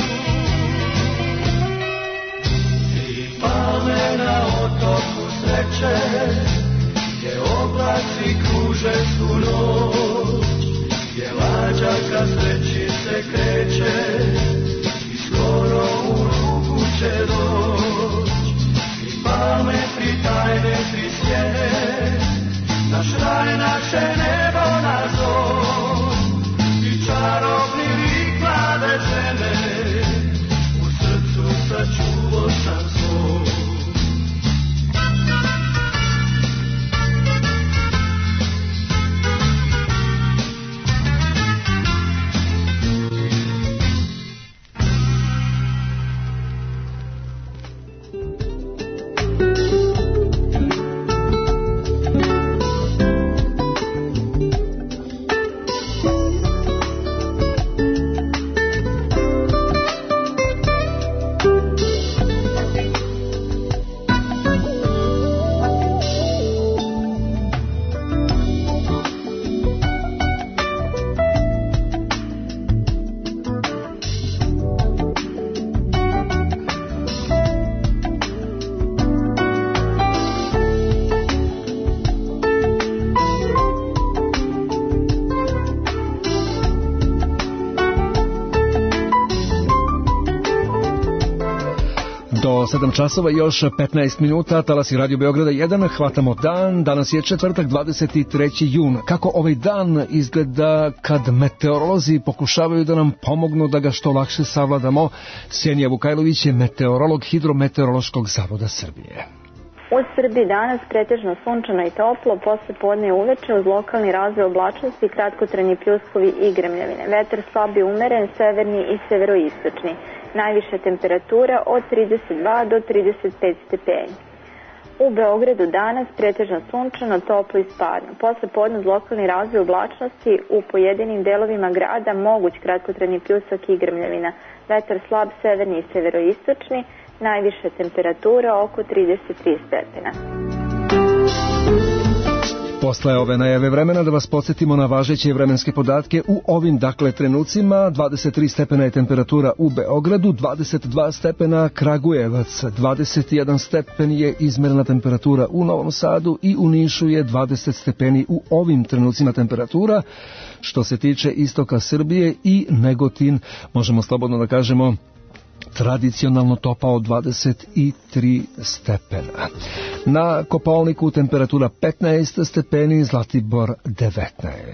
Palme na otoku sreće, gdje oblaci kruže svu noć, gdje lađa ka sreći se kreće i skoro u luku će doć. I palme, tri tajne, tri sjene, naš raj, naše nebo, naš dom i čarobni lik mlade žene, u srcu sačuvo sam svoj. 7 časova još 15 minuta, talasi Radio Beograda 1, hvatamo dan, danas je četvrtak 23. jun. Kako ovaj dan izgleda kad meteorolozi pokušavaju da nam pomognu da ga što lakše savladamo? Senija Vukajlović je meteorolog Hidrometeorološkog zavoda Srbije. U Srbiji danas pretežno sunčano i toplo, posle podne i uveče uz lokalni razvoj oblačnosti, kratkotrajni pljuskovi i grmljavine. Vetar slab i umeren, severni i severoistočni. Najviša temperatura od 32 do 35 stepeni. U Beogradu danas pretežno sunčano, toplo i spadno. Posle podne uz lokalni razvoj oblačnosti u pojedinim delovima grada moguć kratkotrajni pljusak i grmljavina. Vetar slab, severni i severoistočni. Najviša temperatura oko 33 stepena. Posle ove najave vremena da vas podsjetimo na važeće vremenske podatke u ovim trenucima. 23 stepena je temperatura u Beogradu, 22 stepena Kragujevac, 21 stepen je izmerena temperatura u Novom Sadu i u Nišu je 20 stepeni u ovim trenucima temperatura. Što se tiče istoka Srbije i Negotin, možemo slobodno da kažemo tradicionalno topao 23 stepena. Na Kopaoniku temperatura 15 stepeni, Zlatibor 19.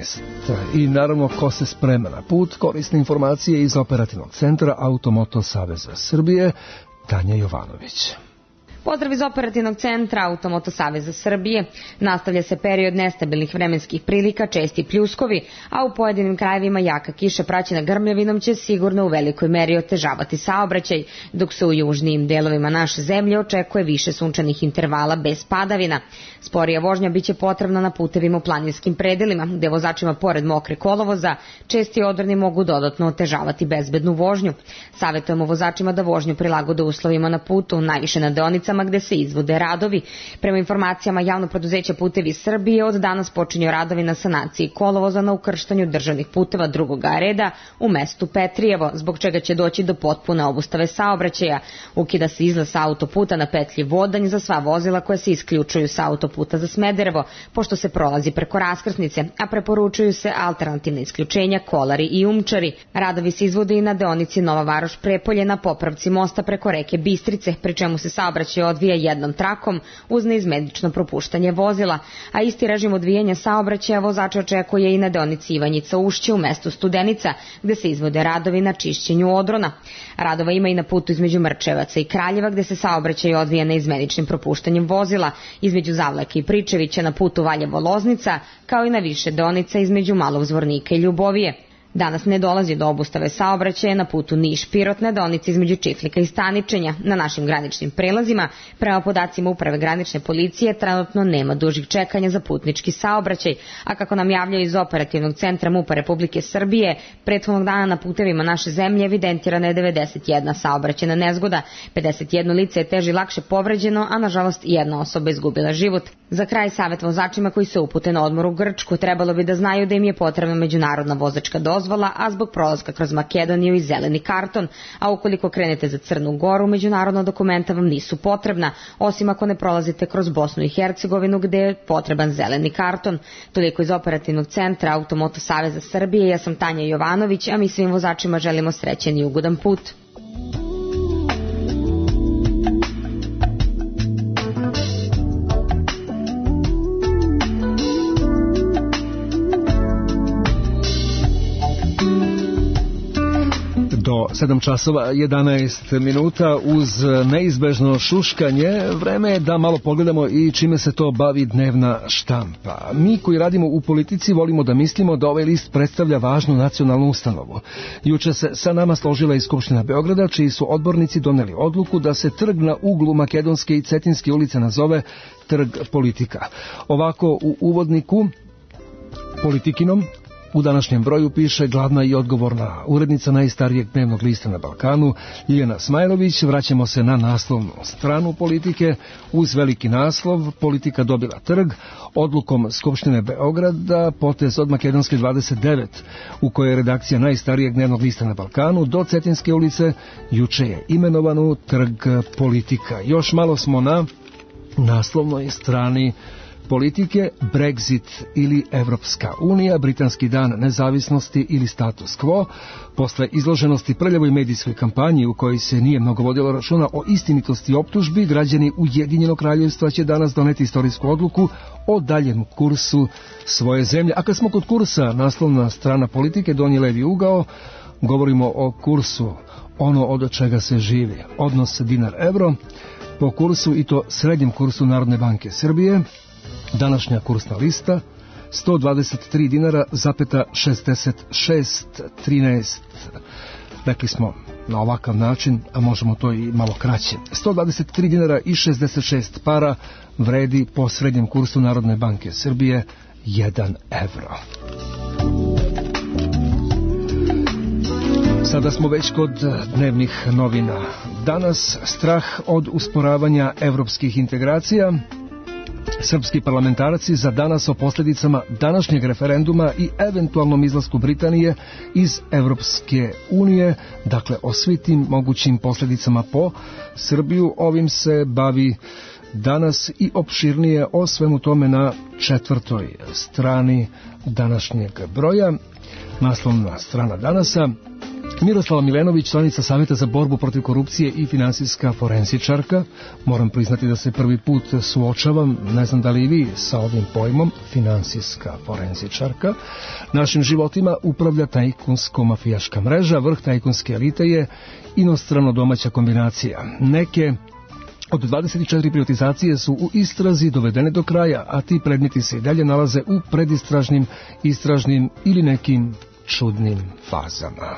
I naravno ko se sprema na put, korisne informacije iz operativnog centra Automoto Saveza Srbije, Tanja Jovanović. Pozdrav iz operativnog centra Automoto Saveza Srbije. Nastavlja se period nestabilnih vremenskih prilika, česti pljuskovi, a u pojedinim krajevima jaka kiša praćena grmljavinom će sigurno u velikoj meri otežavati saobraćaj, dok se u južnijim delovima naše zemlje očekuje više sunčanih intervala bez padavina. Sporija vožnja biće potrebna na putevima u planinskim predelima, gde vozačima pored mokre kolovoza česti odroni mogu dodatno otežavati bezbednu vožnju. Savetujemo vozačima da vožnju prilagode uslovima na putu, najviše na deonicama gde se izvode radovi. Prema informacijama Javnog preduzeća Putevi Srbije, od danas počinju radovi na sanaciji kolovoza na ukrštanju državnih puteva drugoga reda u mestu Petrijevo, zbog čega će doći do potpune obustave saobraćaja. Ukida se izlaz sa autoputa na petlji Vodanj za sva vozila koja se isključuju sa autoputa za Smederevo, pošto se prolazi preko raskrsnice, a preporučuju se alternativne isključenja Kolari i Umčari. Radovi se izvode i na deonici Nova Varoš Prepolje na popravci mosta preko reke Bistrice, pri čemu se saobraćaj odvija jednom trakom uz neizmenično propuštanje vozila, a isti režim odvijanja saobraćaja vozača očekuje i na deonici Ivanjica Ušće u mestu Studenica, gde se izvode radovi na čišćenju odrona. Radova ima i na putu između Mrčevaca i Kraljeva, gde se saobraćaj odvija neizmeničnim propuštanjem vozila, između Zavlake i Pričevića na putu Valjevo-Loznica, kao i na više deonica između Malog Zvornika i Ljubovije. Danas ne dolazi do obustave saobraćaja na putu Niš-Pirot na deonici između Čiflika i Staničenja. Na našim graničnim prelazima, prema podacima Uprave granične policije, trenutno nema dužih čekanja za putnički saobraćaj, a kako nam javljaju iz operativnog centra MUP-a Republike Srbije, prethodnog dana na putevima naše zemlje evidentirana je 91 saobraćajna nezgoda, 51 lice je teže i lakše povređeno, a nažalost jedna osoba izgubila život. Za kraj savjet vozačima koji se upute na odmor u Grčku, trebalo bi da znaju da im je potrebna međunarodna vozačka dozvola, a zbog prolaska kroz Makedoniju i zeleni karton, a ukoliko krenete za Crnu Goru, međunarodna dokumenta vam nisu potrebna, osim ako ne prolazite kroz Bosnu i Hercegovinu gde je potreban zeleni karton. Toliko iz operativnog centra Automoto Saveza Srbije, ja sam Tanja Jovanović, a mi svim vozačima želimo srećan i ugodan put. Do 7 časova 11 minuta uz neizbežno šuškanje, vreme je da malo pogledamo i čime se to bavi dnevna štampa. Mi koji radimo u politici volimo da mislimo da ovaj list predstavlja važnu nacionalnu ustanovu. Juče se sa nama složila i Skupština Beograda, čiji su odbornici doneli odluku da se trg na uglu Makedonske i Cetinske ulice nazove Trg Politika. Ovako u uvodniku Politikinom u današnjem broju piše glavna i odgovorna urednica najstarijeg dnevnog lista na Balkanu, Ljiljana Smajlović. Vraćamo se na naslovnu stranu Politike. Uz veliki naslov Politika dobila trg, odlukom Skupštine Beograda, potez od Makedonske 29, u kojoj je redakcija najstarijeg dnevnog lista na Balkanu, do Cetinske ulice, juče je imenovano Trg Politika. Još malo smo na naslovnoj strani politike, Brexit ili Evropska unija, britanski dan nezavisnosti ili status quo. Posle izloženosti prljavoj medijskoj kampanji u kojoj se nije mnogo vodilo računa o istinitosti optužbi, građani Ujedinjenog kraljevstva će danas doneti istorijsku odluku o daljem kursu svoje zemlje. A kad smo kod kursa, naslovna strana Politike, donji levi ugao, govorimo o kursu, ono od čega se živi, odnos dinar-evro, po kursu i to srednjem kursu Narodne banke Srbije. Današnja kursna lista 123 dinara zapeta 66,13. Rekli smo na ovakav način, a možemo to i malo kraće. 123 dinara i 66 para vredi po srednjem kursu Narodne banke Srbije 1 evro. Sada smo već kod dnevnih novina. Danas strah od usporavanja evropskih integracija. Srpski parlamentaraci za danas o posljedicama današnjeg referenduma i eventualnom izlasku Britanije iz Evropske unije, dakle o svim tim mogućim posljedicama po Srbiju. Ovim se bavi danas i opširnije o svemu tome na 4. strani današnjeg broja. Naslovna strana danasa. Miroslava Milenović, članica Savjeta za borbu protiv korupcije i finansijska forenzičarka. Moram priznati da se prvi put suočavam, ne znam da li i vi, sa ovim pojmom, finansijska forenzičarka. Našim životima upravlja tajkunsko-mafijaška mreža, vrh tajkunske elite je inostrano-domaća kombinacija. Neke od 24 privatizacije su u istrazi dovedene do kraja, a ti predmeti se i dalje nalaze u predistražnim, istražnim ili nekim čudnim fazama.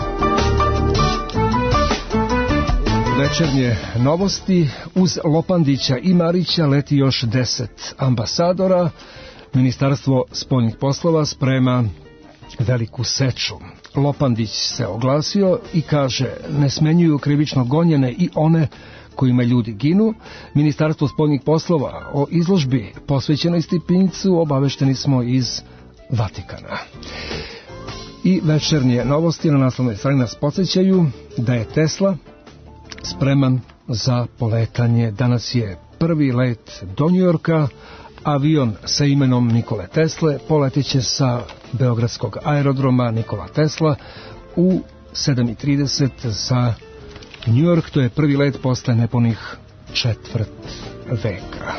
Večernje novosti. Uz Lopandića i Marića leti još 10 ambasadora. Ministarstvo spoljnih poslova sprema veliku seču. Lopandić se oglasio i kaže: ne smenjuju krivično gonjene i one kojima ljudi ginu. Ministarstvo spoljnih poslova o izložbi posvećenoj Stipincu obavešteni smo iz Vatikana. I večernje novosti na naslovnoj strani nas podsjećaju da je Tesla spreman za poletanje. Danas je prvi let do Njujorka. Avion sa imenom Nikole Tesle poleteće sa beogradskog aerodroma Nikola Tesla u 7:30 za Njujork. To je prvi let posle nepunih četvrt veka.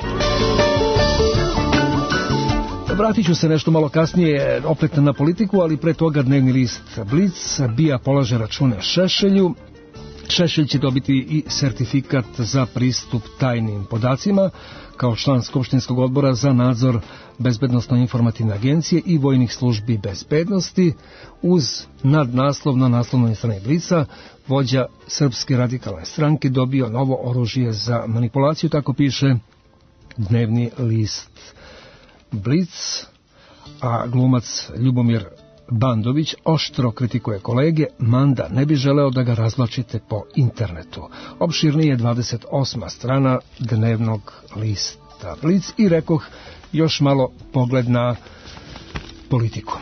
Vratit ću se nešto malo kasnije opet na politiku, ali pre toga dnevni list Blic. BIA polaže račune Šešelju. Šešelj će dobiti i sertifikat za pristup tajnim podacima kao član Skupštinskog odbora za nadzor Bezbednosno-informativne agencije i vojnih službi bezbednosti. Uz nadnaslov na naslovnoj strani Blica, vođa Srpske radikalne stranke dobio novo oružje za manipulaciju, tako piše dnevni list Blic, a glumac Ljubomir Bandović oštro kritikuje kolege, manda ne bi želeo da ga razvlačite po internetu. Opširnije je 28. strana dnevnog lista Blic i rekoh još malo pogled na politiku.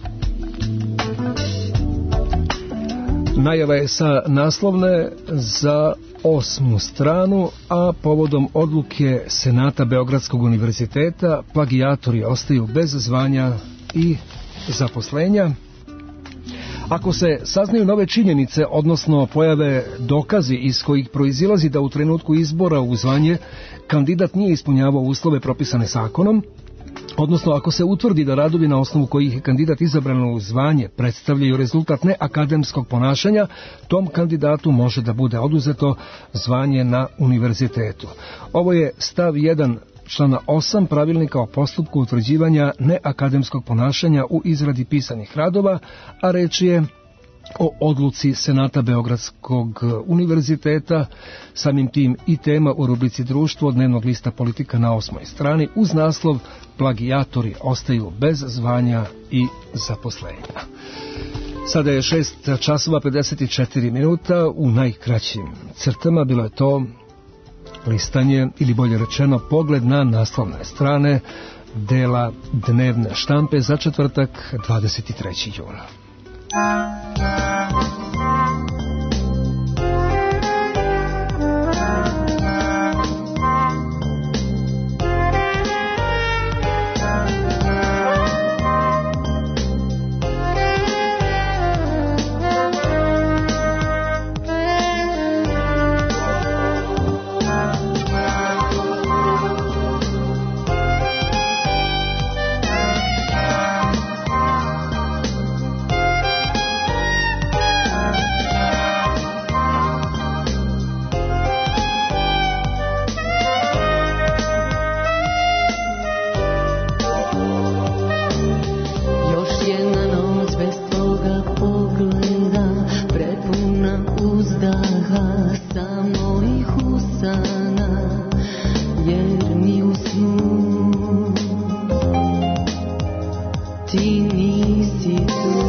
Najava je sa naslovne za 8. stranu, a povodom odluke Senata Beogradskog univerziteta plagijatori ostaju bez zvanja i zaposlenja. Ako se saznaju nove činjenice, odnosno pojave dokazi iz kojih proizilazi da u trenutku izbora u zvanje kandidat nije ispunjavao uslove propisane zakonom, odnosno ako se utvrdi da radovi na osnovu kojih je kandidat izabran u zvanje predstavljaju rezultat neakademskog ponašanja, tom kandidatu može da bude oduzeto zvanje na univerzitetu. Ovo je stav 1 člana 8 pravilnika o postupku utvrđivanja neakademskog ponašanja u izradi pisanih radova, a reč je o odluci Senata Beogradskog univerziteta, samim tim i tema u rubrici Društvo od dnevnog lista Politika na 8. strani uz naslov Plagijatori ostaju bez zvanja i zaposlenja. Sada je 6 časova 54 minuta, u najkraćim crtama bilo je to listanje, ili bolje rečeno pogled na naslovne strane dela dnevne štampe za četvrtak 23. juna. ti nisi tu.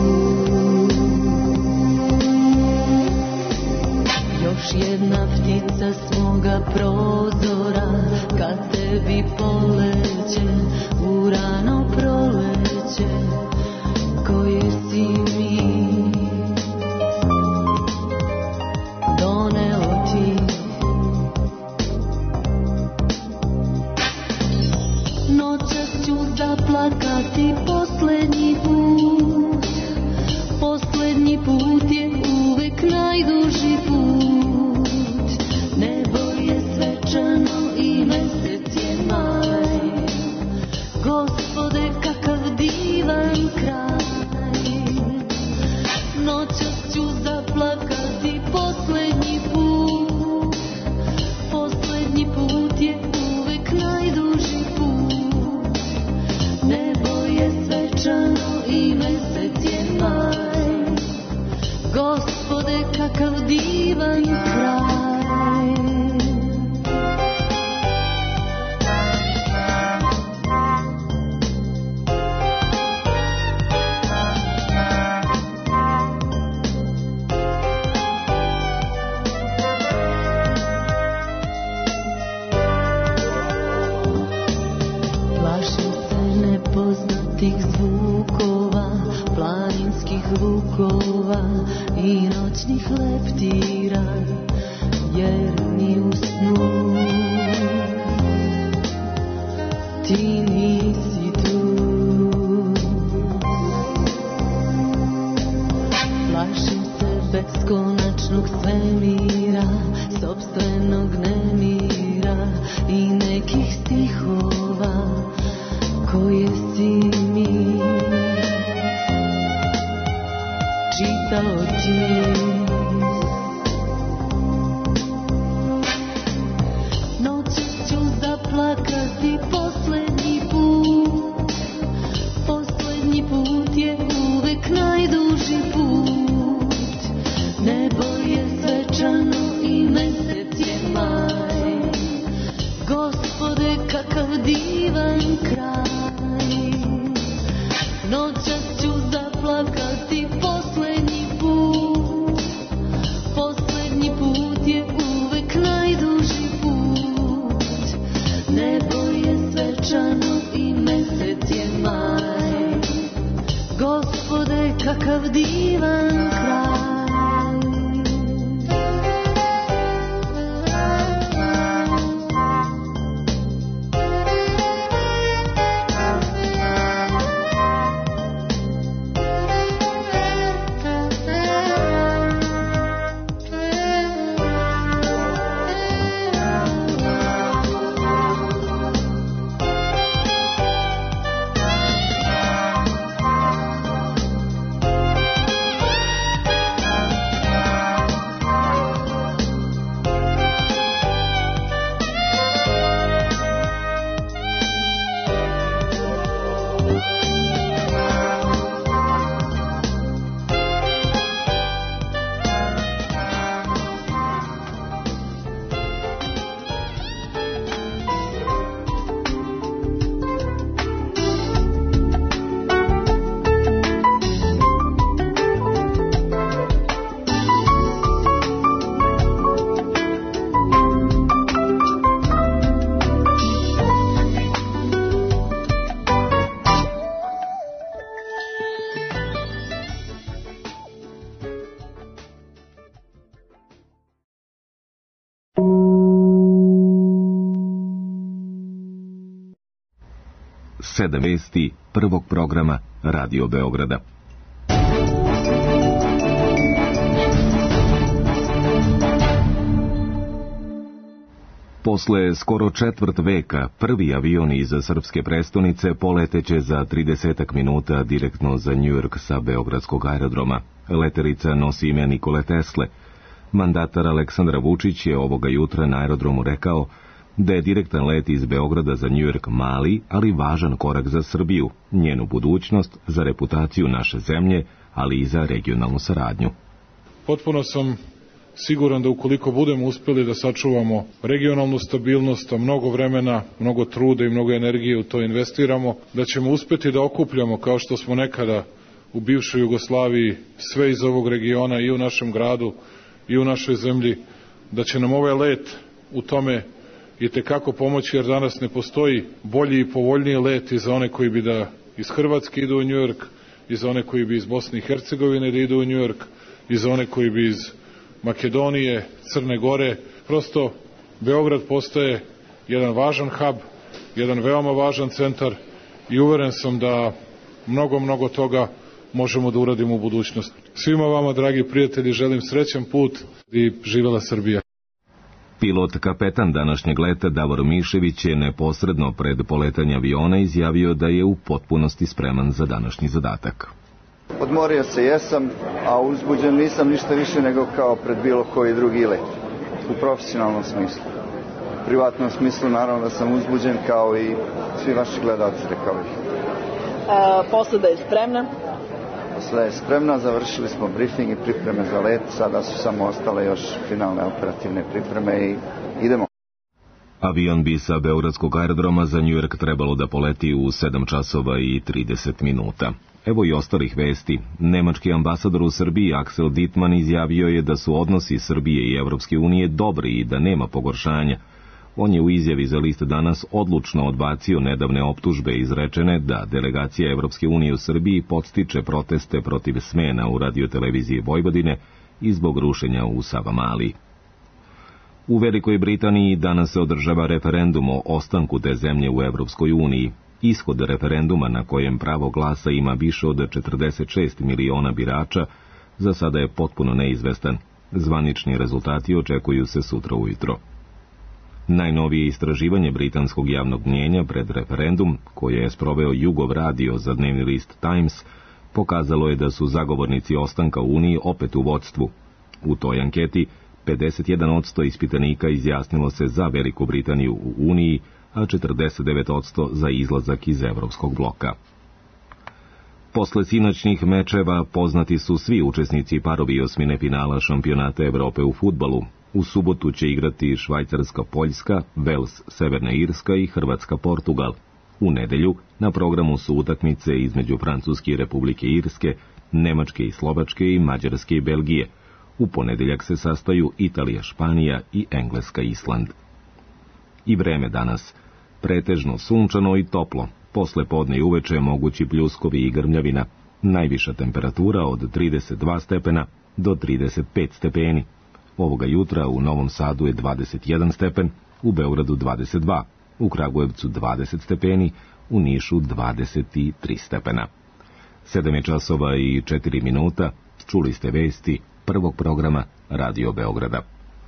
Još jedna ptica s moga prozora kad tebi poleće u rano proleće koje si mi doneo ti. Noćas ću zaplakati posljednji put. Posljednji put je uvek najduži put. Nebo je svečano i mesec je maj. Gospode, kakav divan kraj. Noćas ću zaplakati posljednji put. Posljednji put je uvek najduži put. Nebo je svečano i mesec je maj. Gospode, kakav divan kraj. Plašim se nepoznatih zvukova, planinskih vukova i noćnih leptira, jer ni u snu ti nisi tu. Plašim se beskonačnog svemira, sopstvenog nemira i nekih stihova koje si mi čitao ti. Noćas ću zaplakati posljednji put. Posljednji put je uvek najduži put. Nebo je svečano i mesec je maj. Gospode, kakav divan kraj. Noćas ću zaplakati posljednji put. Posljednji put je uvek najduži put. Nebo je svečano i mesec je maj. Gospode, kakav divan kraj. Sedam vesti prvog programa Radio Beograda. Posle skoro četvrt veka, prvi avion iz srpske prestonice poleteće za 30 minuta direktno za Njujork sa beogradskog aerodroma. Letelica nosi ime Nikole Tesle. Mandatar Aleksandar Vučić je ovoga jutra na aerodromu rekao da je direktan let iz Beograda za Njujork mali, ali važan korak za Srbiju, njenu budućnost, za reputaciju naše zemlje, ali i za regionalnu saradnju. Potpuno sam siguran da ukoliko budemo uspeli da sačuvamo regionalnu stabilnost, a mnogo vremena, mnogo truda i mnogo energije u to investiramo, da ćemo uspeti da okupljamo, kao što smo nekada u bivšoj Jugoslaviji, sve iz ovog regiona i u našem gradu i u našoj zemlji, da će nam ovaj let u tome i tekako pomoći, jer danas ne postoji bolji i povoljniji let i za one koji bi da iz Hrvatske idu u Njujork, i za one koji bi iz Bosne i Hercegovine da idu u Njujork, i za one koji bi iz Makedonije, Crne Gore. Prosto Beograd postaje jedan važan hub, jedan veoma važan centar i uveren sam da mnogo toga možemo da uradimo u budućnosti. Svima vama, dragi prijatelji, želim srećan put i živela Srbija. Pilot kapetan današnjeg leta Davor Mišević je neposredno pred poletanje aviona izjavio da je u potpunosti spreman za današnji zadatak. Odmorio se jesam, a uzbuđen nisam ništa više nego kao pred bilo koji drugi let. U profesionalnom smislu. U privatnom smislu naravno da sam uzbuđen kao i svi vaši gledalci, rekao bih. Posada je spremna? Posada je spremna, završili smo briefing i pripreme za let, sada su samo ostale još finalne operativne pripreme i idemo. Avion bi sa Beogradskog aerodroma za Njujork trebalo da poleti u 7 časova i 30 minuta. Evo i ostalih vesti. Nemački ambasador u Srbiji Axel Dittmann izjavio je da su odnosi Srbije i Evropske unije dobri i da nema pogoršanja. On je u izjavi za list Danas odlučno odbacio nedavne optužbe izrečene da delegacija Evropske unije u Srbiji podstiče proteste protiv smena u radioteleviziji Vojvodine i zbog rušenja u Savamali. U Velikoj Britaniji danas se održava referendum o ostanku te zemlje u Evropskoj uniji. Ishod referenduma, na kojem pravo glasa ima više od 46 miliona birača, za sada je potpuno neizvestan. Zvanični rezultati očekuju se sutra ujutro. Najnovije istraživanje britanskog javnog mnjenja pred referendum, koje je sproveo Jugov radio za dnevni list Times, pokazalo je da su zagovornici ostanka u Uniji opet u vodstvu. U toj anketi 51% ispitanika izjasnilo se za Veliku Britaniju u Uniji, a 49% za izlazak iz Evropskog bloka. Posle sinoćnih mečeva poznati su svi učesnici parovi osmine finala šampionata Evrope u fudbalu. U subotu će igrati Švajcarska-Poljska, Vels, Severna Irska i Hrvatska-Portugal. U nedelju na programu su utakmice između Francuske i Republike Irske, Nemačke i Slovačke i Mađarske i Belgije. U ponedeljak se sastaju Italija, Španija i Engleska, Island. I vreme danas. Pretežno sunčano i toplo. Posle podne i uveče mogući pljuskovi i grmljavina. Najviša temperatura od 32 stepena do 35 stepeni. Ovoga jutra u Novom Sadu je 21 stepen, u Beogradu 22, u Kragujevcu 20 stepeni, u Nišu 23 stepena. 7 časova i 4 minuta, čuli ste vesti prvog programa Radio Beograda.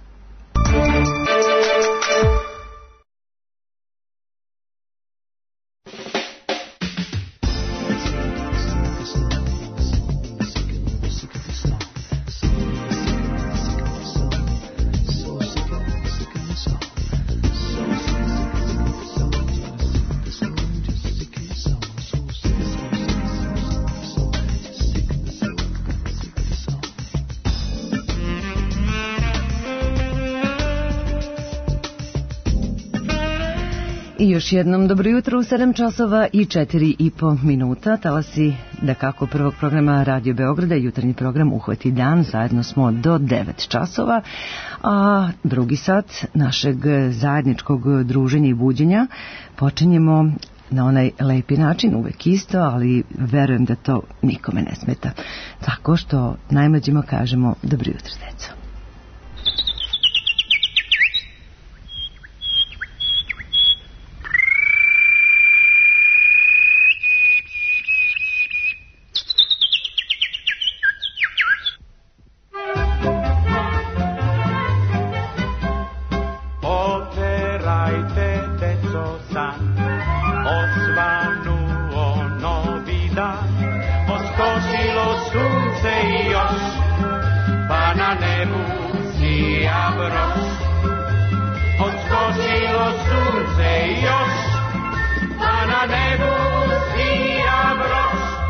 I još jednom dobro jutro u 7 časova i 4,5 minuta. Talasi da kako prvog programa Radio Beograda, jutarnji program Uhvati dan. Zajedno smo do 9 časova, a drugi sat našeg zajedničkog druženja i buđenja počinjemo na onaj lepi način, uvek isto, ali verujem da to nikome ne smeta. Tako što najmlađima kažemo dobro jutro, deco.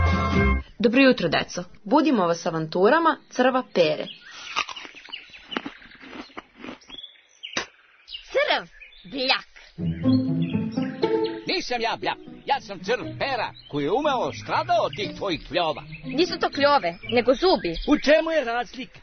Dobro jutro, deco. Budimo vas avanturama Crva Pere. crv, bljak. Nisam ja bljak, ja sam crv pera koji je umeo stradao od tih tvojih kljova. Nisu to kljove, nego zubi. U čemu je razlika?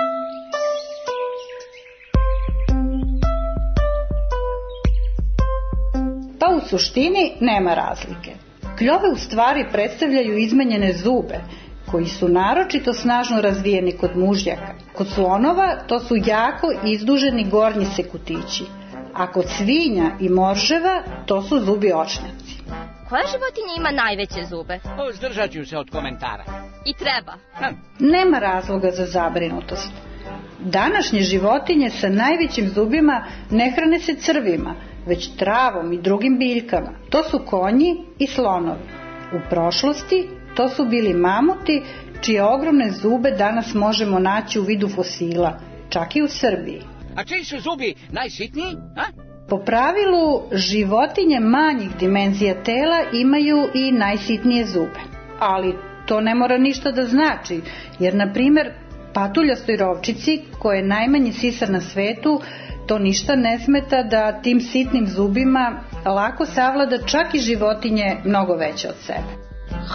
Pa u suštini nema razlike. Kljove u stvari predstavljaju izmenjene zube, koji su naročito snažno razvijeni kod mužjaka. Kod slonova to su jako izduženi gornji sekutići, a kod svinja i morževa to su zubi očnjaci. Koja životinja ima najveće zube? Zdržat ću se od komentara. I treba. Nema razloga za zabrinutost. Današnje životinje sa najvećim zubima ne hrane se crvima, već travom i drugim biljkama. To su konji i slonovi. U prošlosti to su bili mamuti, čije ogromne zube danas možemo naći u vidu fosila, čak i u Srbiji. A čiji su zubi najsitniji? Po pravilu, životinje manjih dimenzija tela imaju i najsitnije zube. Ali to ne mora ništa da znači, jer, na primjer, patuljastoj rovčici, koja je najmanji sisar na svetu, to ništa ne smeta da tim sitnim zubima lako savlada čak i životinje mnogo veće od sebe.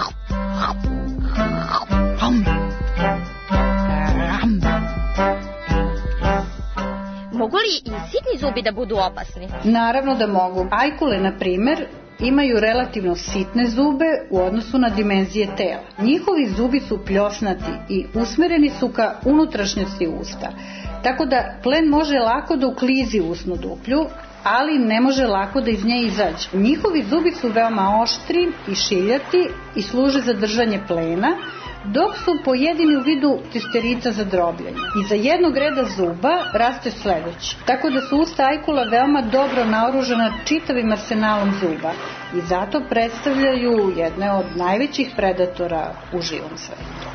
Mogu li i sitni zubi da budu opasni? Naravno da mogu. Ajkule, na primjer, imaju relativno sitne zube u odnosu na dimenzije tela. Njihovi zubi su pljosnati i usmereni su ka unutrašnjosti usta, tako da plen može lako da uklizi usnu duplju, ali ne može lako da iz nje izađe. Njihovi zubi su veoma oštri i šiljati i služe za držanje plena, dok su pojedini u vidu testerica za drobljenje. Iza jednog reda zuba raste sledeći, tako da su usta ajkula veoma dobro naoružana čitavim arsenalom zuba i zato predstavljaju jedne od najvećih predatora u živom svetu.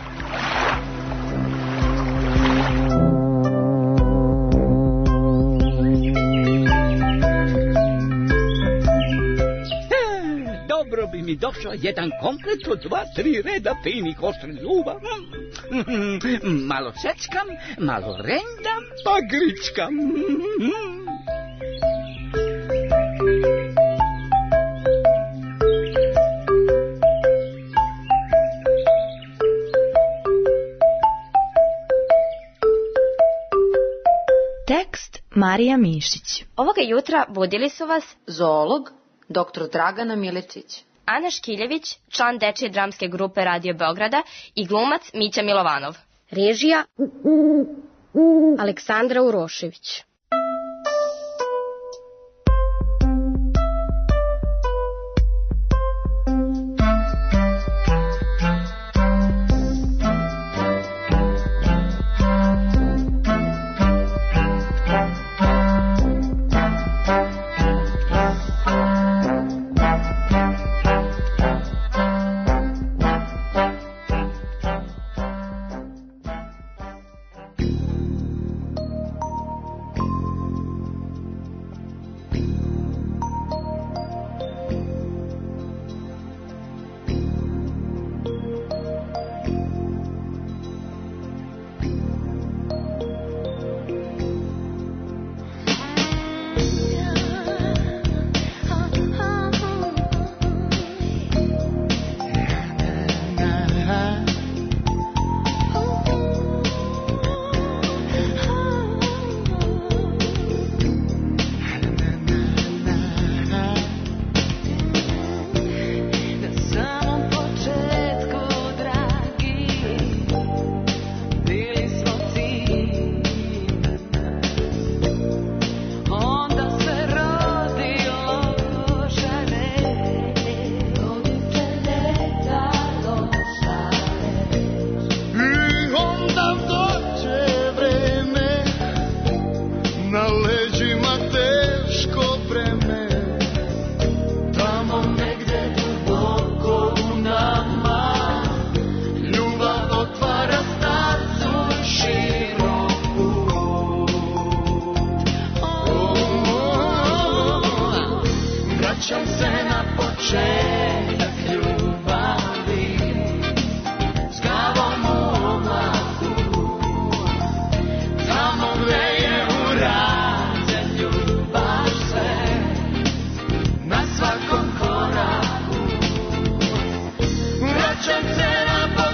Dobro bi mi došao jedan komplet od 2-3 reda finih oštrih zuba. Malo seckam, malo rendam, pa gričkam. Tekst Marija Mišić. Ovoga jutra budili su vas zoolog dr. Dragana Miličić, Ana Škiljević, član dečije dramske grupe Radio Beograda i glumac Mića Milovanov. Režija Aleksandra Urošević.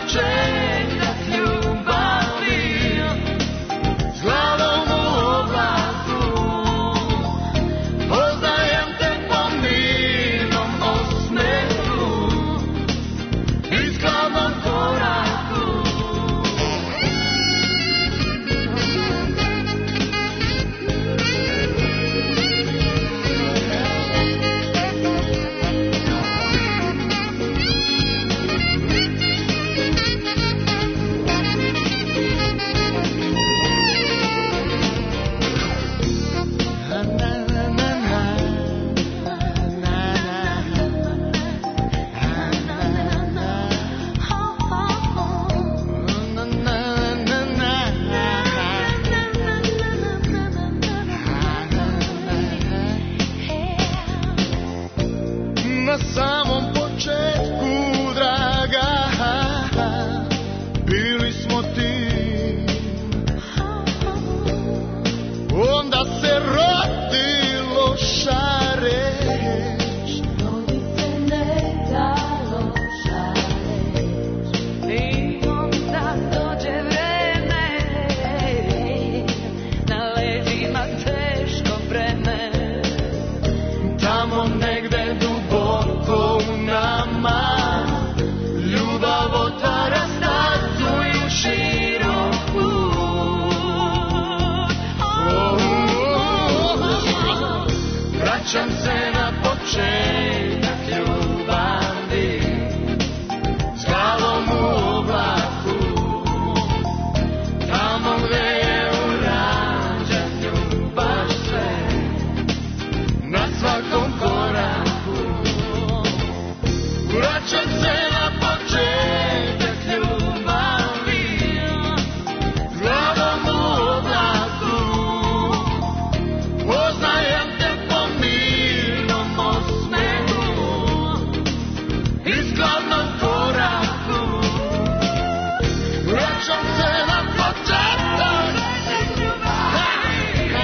početak ljubavi, s glavom u oblaku, poznajem te po mirnom osmehu i skladnom koraku. Na samom početku, draga, bili smo tim. Onda se rodilo šareć, rodi se neka loša reč, i onda dođe vreme, na leđima teško breme, tamo negde duboko u nama, ljubav otvara stazu i širok put. Vraćam se na početak ljubavi, s glavom u oblaku, tamo gde je u rađanju baš sve, na svakom koraku. Vraćam se na početak ljubavi, s glavom u oblaku, poznajem te po mirnom osmehu i skladnom koraku. Vraćam se na početak ljubavi,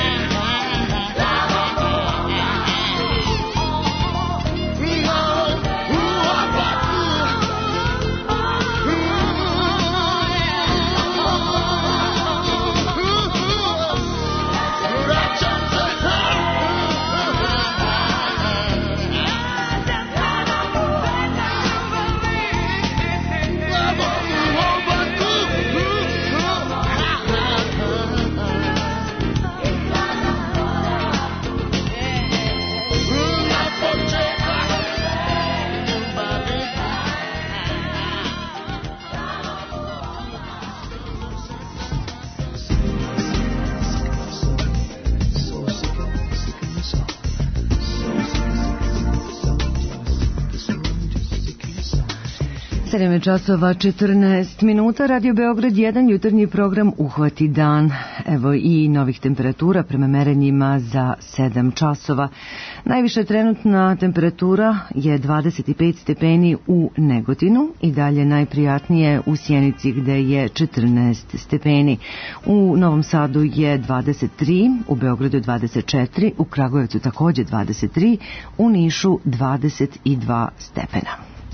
časova 14 minuta, Radio Beograd 1, jutarnji program Uhvati dan. Evo i novih temperatura prema merenjima za 7 časova. Najviša trenutna temperatura je 25 stepeni u Negotinu i dalje najprijatnije u Sjenici gde je 14 stepeni. U Novom Sadu je 23, u Beogradu 24, u Kragujevcu takođe 23, u Nišu 22 stepena.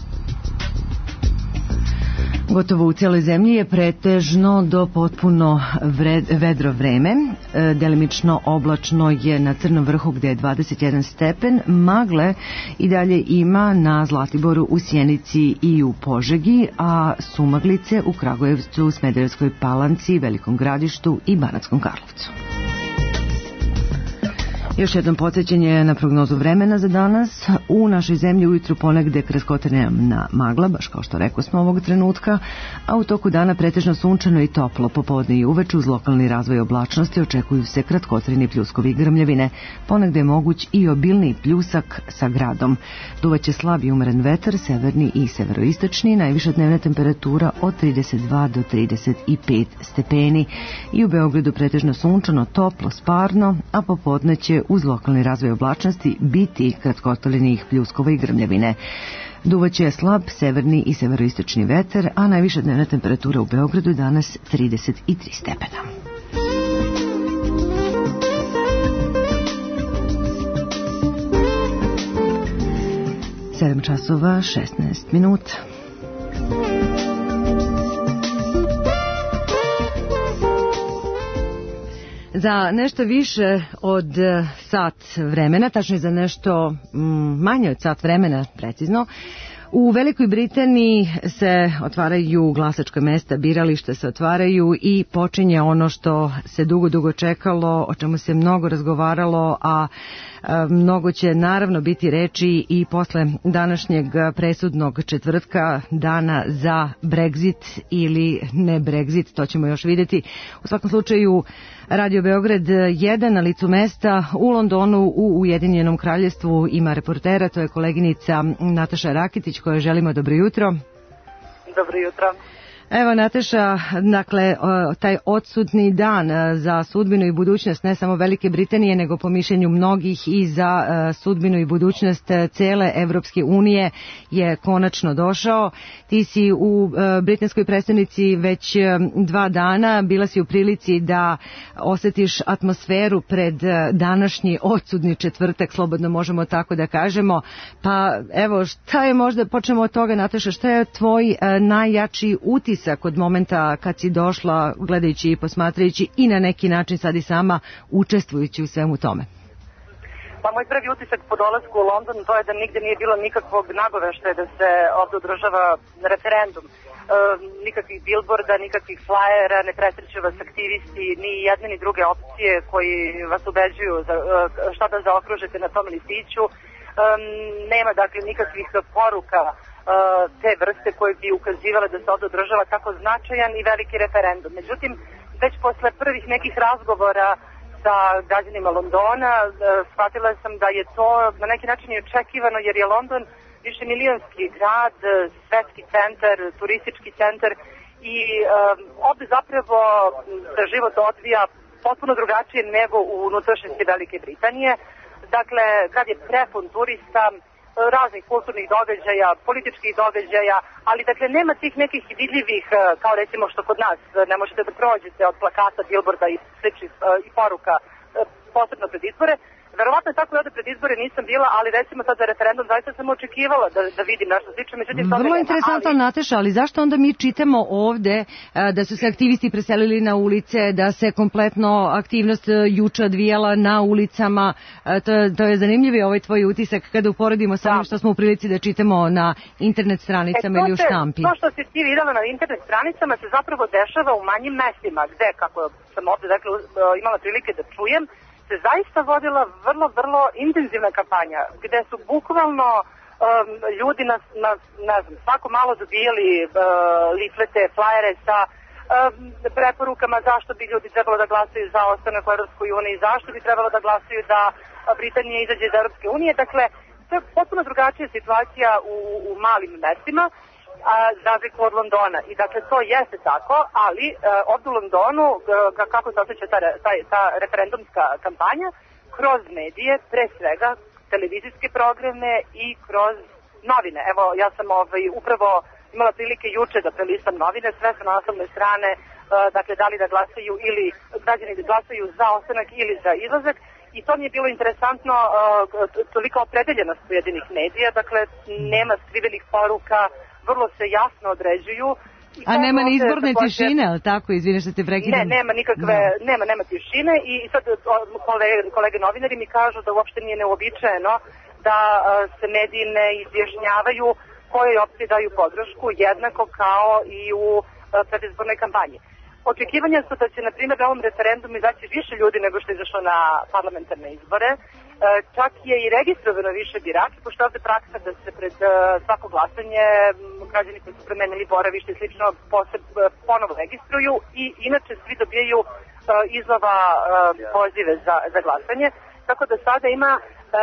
Gotovo u cijeloj zemlji je pretežno do potpuno vedro vreme. Delimično oblačno je na Crnom vrhu gde je 21 stepen. Magle i dalje ima na Zlatiboru, u Sjenici i u Požegi, a sumaglice u Kragujevcu, Smederevskoj Palanci, Velikom Gradištu i Banatskom Karlovcu. Još jednom podsjećanje na prognozu vremena za danas. U našoj zemlji ujutru ponegde kratkotrenja magla, baš kao što rekao smo ovog trenutka, a u toku dana pretežno sunčano i toplo. Popodne i uveče uz lokalni razvoj oblačnosti očekuju se kratkotreni pljuskovi i grmljavine. Ponegde je moguć i obilni pljusak sa gradom. Duvaće slab i umeren vetar, severni i severoistočni, najviša dnevna temperatura od 32 do 35 stepeni. I u Beogradu pretežno sunčano, toplo, sparno, a popodne će uz lokalni razvoj oblačnosti biti kratkotrenih pljuskova i grmljavine. Duvaće slab severni i severoistočni vetar, a najviša dnevna temperatura u Beogradu danas 33 stepena. Sedam časova 16 minuta. Za nešto više od sat vremena, tačnije za nešto manje od sat vremena, precizno, u Velikoj Britaniji se otvaraju glasačka mesta, birališta se otvaraju i počinje ono što se dugo čekalo, o čemu se mnogo razgovaralo, a mnogo će naravno biti reči i posle današnjeg presudnog četvrtka, dana za Brexit ili ne Brexit, to ćemo još vidjeti. U svakom slučaju Radio Beograd 1 na licu mesta u Londonu u Ujedinjenom kraljevstvu ima reportera, to je koleginica Nataša Rakitić, kojoj želimo dobro jutro. Dobro jutro. Evo Nataša, dakle, taj odsutni dan za sudbinu i budućnost ne samo Velike Britanije, nego po mišljenju mnogih i za sudbinu i budućnost cele Evropske unije je konačno došao. Ti si u britanskoj predstavnici već 2 dana, bila si u prilici da osjetiš atmosferu pred današnji odsudni četvrtak, slobodno možemo tako da kažemo. Pa evo, šta je možda, počnemo od toga Nataša, šta je tvoj najjači utisak od momenta kad si došla, gledajući i posmatrajući i na neki način sad i sama učestvujući u svemu tome? Pa moj prvi utisak po dolasku u London to je da nigde nije bilo nikakvog nagoveštaja da se ovdje održava referendum. Nikakvih bilborda, nikakvih flajera, ne presreću vas aktivisti, ni jedne ni druge opcije koji vas ubeđuju šta da zaokružite na tom listiću. Nema dakle nikakvih poruka te vrste koje bi ukazivale da se ovdje održava tako značajan i veliki referendum. Međutim, već posle prvih nekih razgovora sa građanima Londona shvatila sam da je to na neki način i očekivano, jer je London višemilionski grad, svetski centar, turistički centar i ovdje zapravo se život odvija potpuno drugačije nego u unutrašnjosti Velike Britanije. Dakle, grad je prepun turista, raznih kulturnih događaja, političkih događaja, ali dakle nema tih nekih vidljivih, kao recimo što kod nas ne možete da prođete od plakata, bilborda i sličnih i poruka, posebno pred izbore. Verovatno tako i ovdje pred izbore nisam bila, ali recimo sad za referendum zaista sam očekivala da vidim nešto slično. Međutim, vrlo interesantno, Nataša, ali zašto onda mi čitamo ovde da su se aktivisti preselili na ulice, da se kompletno aktivnost juče odvijala na ulicama? To je zanimljiv ovaj tvoj utisak kada uporedimo sa onim što smo u prilici da čitamo na internet stranicama ili u štampi. To što si ti videla na internet stranicama se zapravo dešava u manjim mestima, gde, kako sam ovdje dakle, imala prilike da čujem, se zaista vodila vrlo intenzivna kampanja, gde su bukvalno ljudi na svako malo dobijali liflete, flajere sa preporukama zašto bi ljudi trebalo da glasaju za ostanak u Europskoj uniji, zašto bi trebalo da glasaju da Britanija izađe iz Europske unije. Dakle, to je potpuno drugačija situacija u malim mestima, za razliku od Londona. I dakle, to jeste tako, ali ovdje u Londonu, kako se osjeća ta referendumska kampanja, kroz medije, pre svega televizijske programe i kroz novine. Evo, ja sam upravo imala prilike juče da prelistam novine, sve su na naslovne strane, dakle, da li da glasaju ili građani da glasaju za ostanak ili za izlazak. I to mi je bilo interesantno, tolika opredeljenost pojedinih medija, dakle, nema skrivenih poruka, vrlo se jasno određuju. A nema ni izborne tišine, ali tako, izvini što te prekidam? Ne, nema nikakve, nema tišine i sad kolege novinari mi kažu da uopšte nije neuobičajeno da se mediji ne izjašnjavaju kojoj opciji daju podršku, jednako kao i u predizbornoj kampanji. Očekivanja su da će, na primjer, na ovom referendumu izaći više ljudi nego što je izašlo na parlamentarne izbore. Čak je i registrovano više birača, pošto ovdje praksa da se pred svako glasanje građani koji su promenili boravište i slično ponovo registruju i inače svi dobijaju iznova pozive za glasanje. Tako da sada ima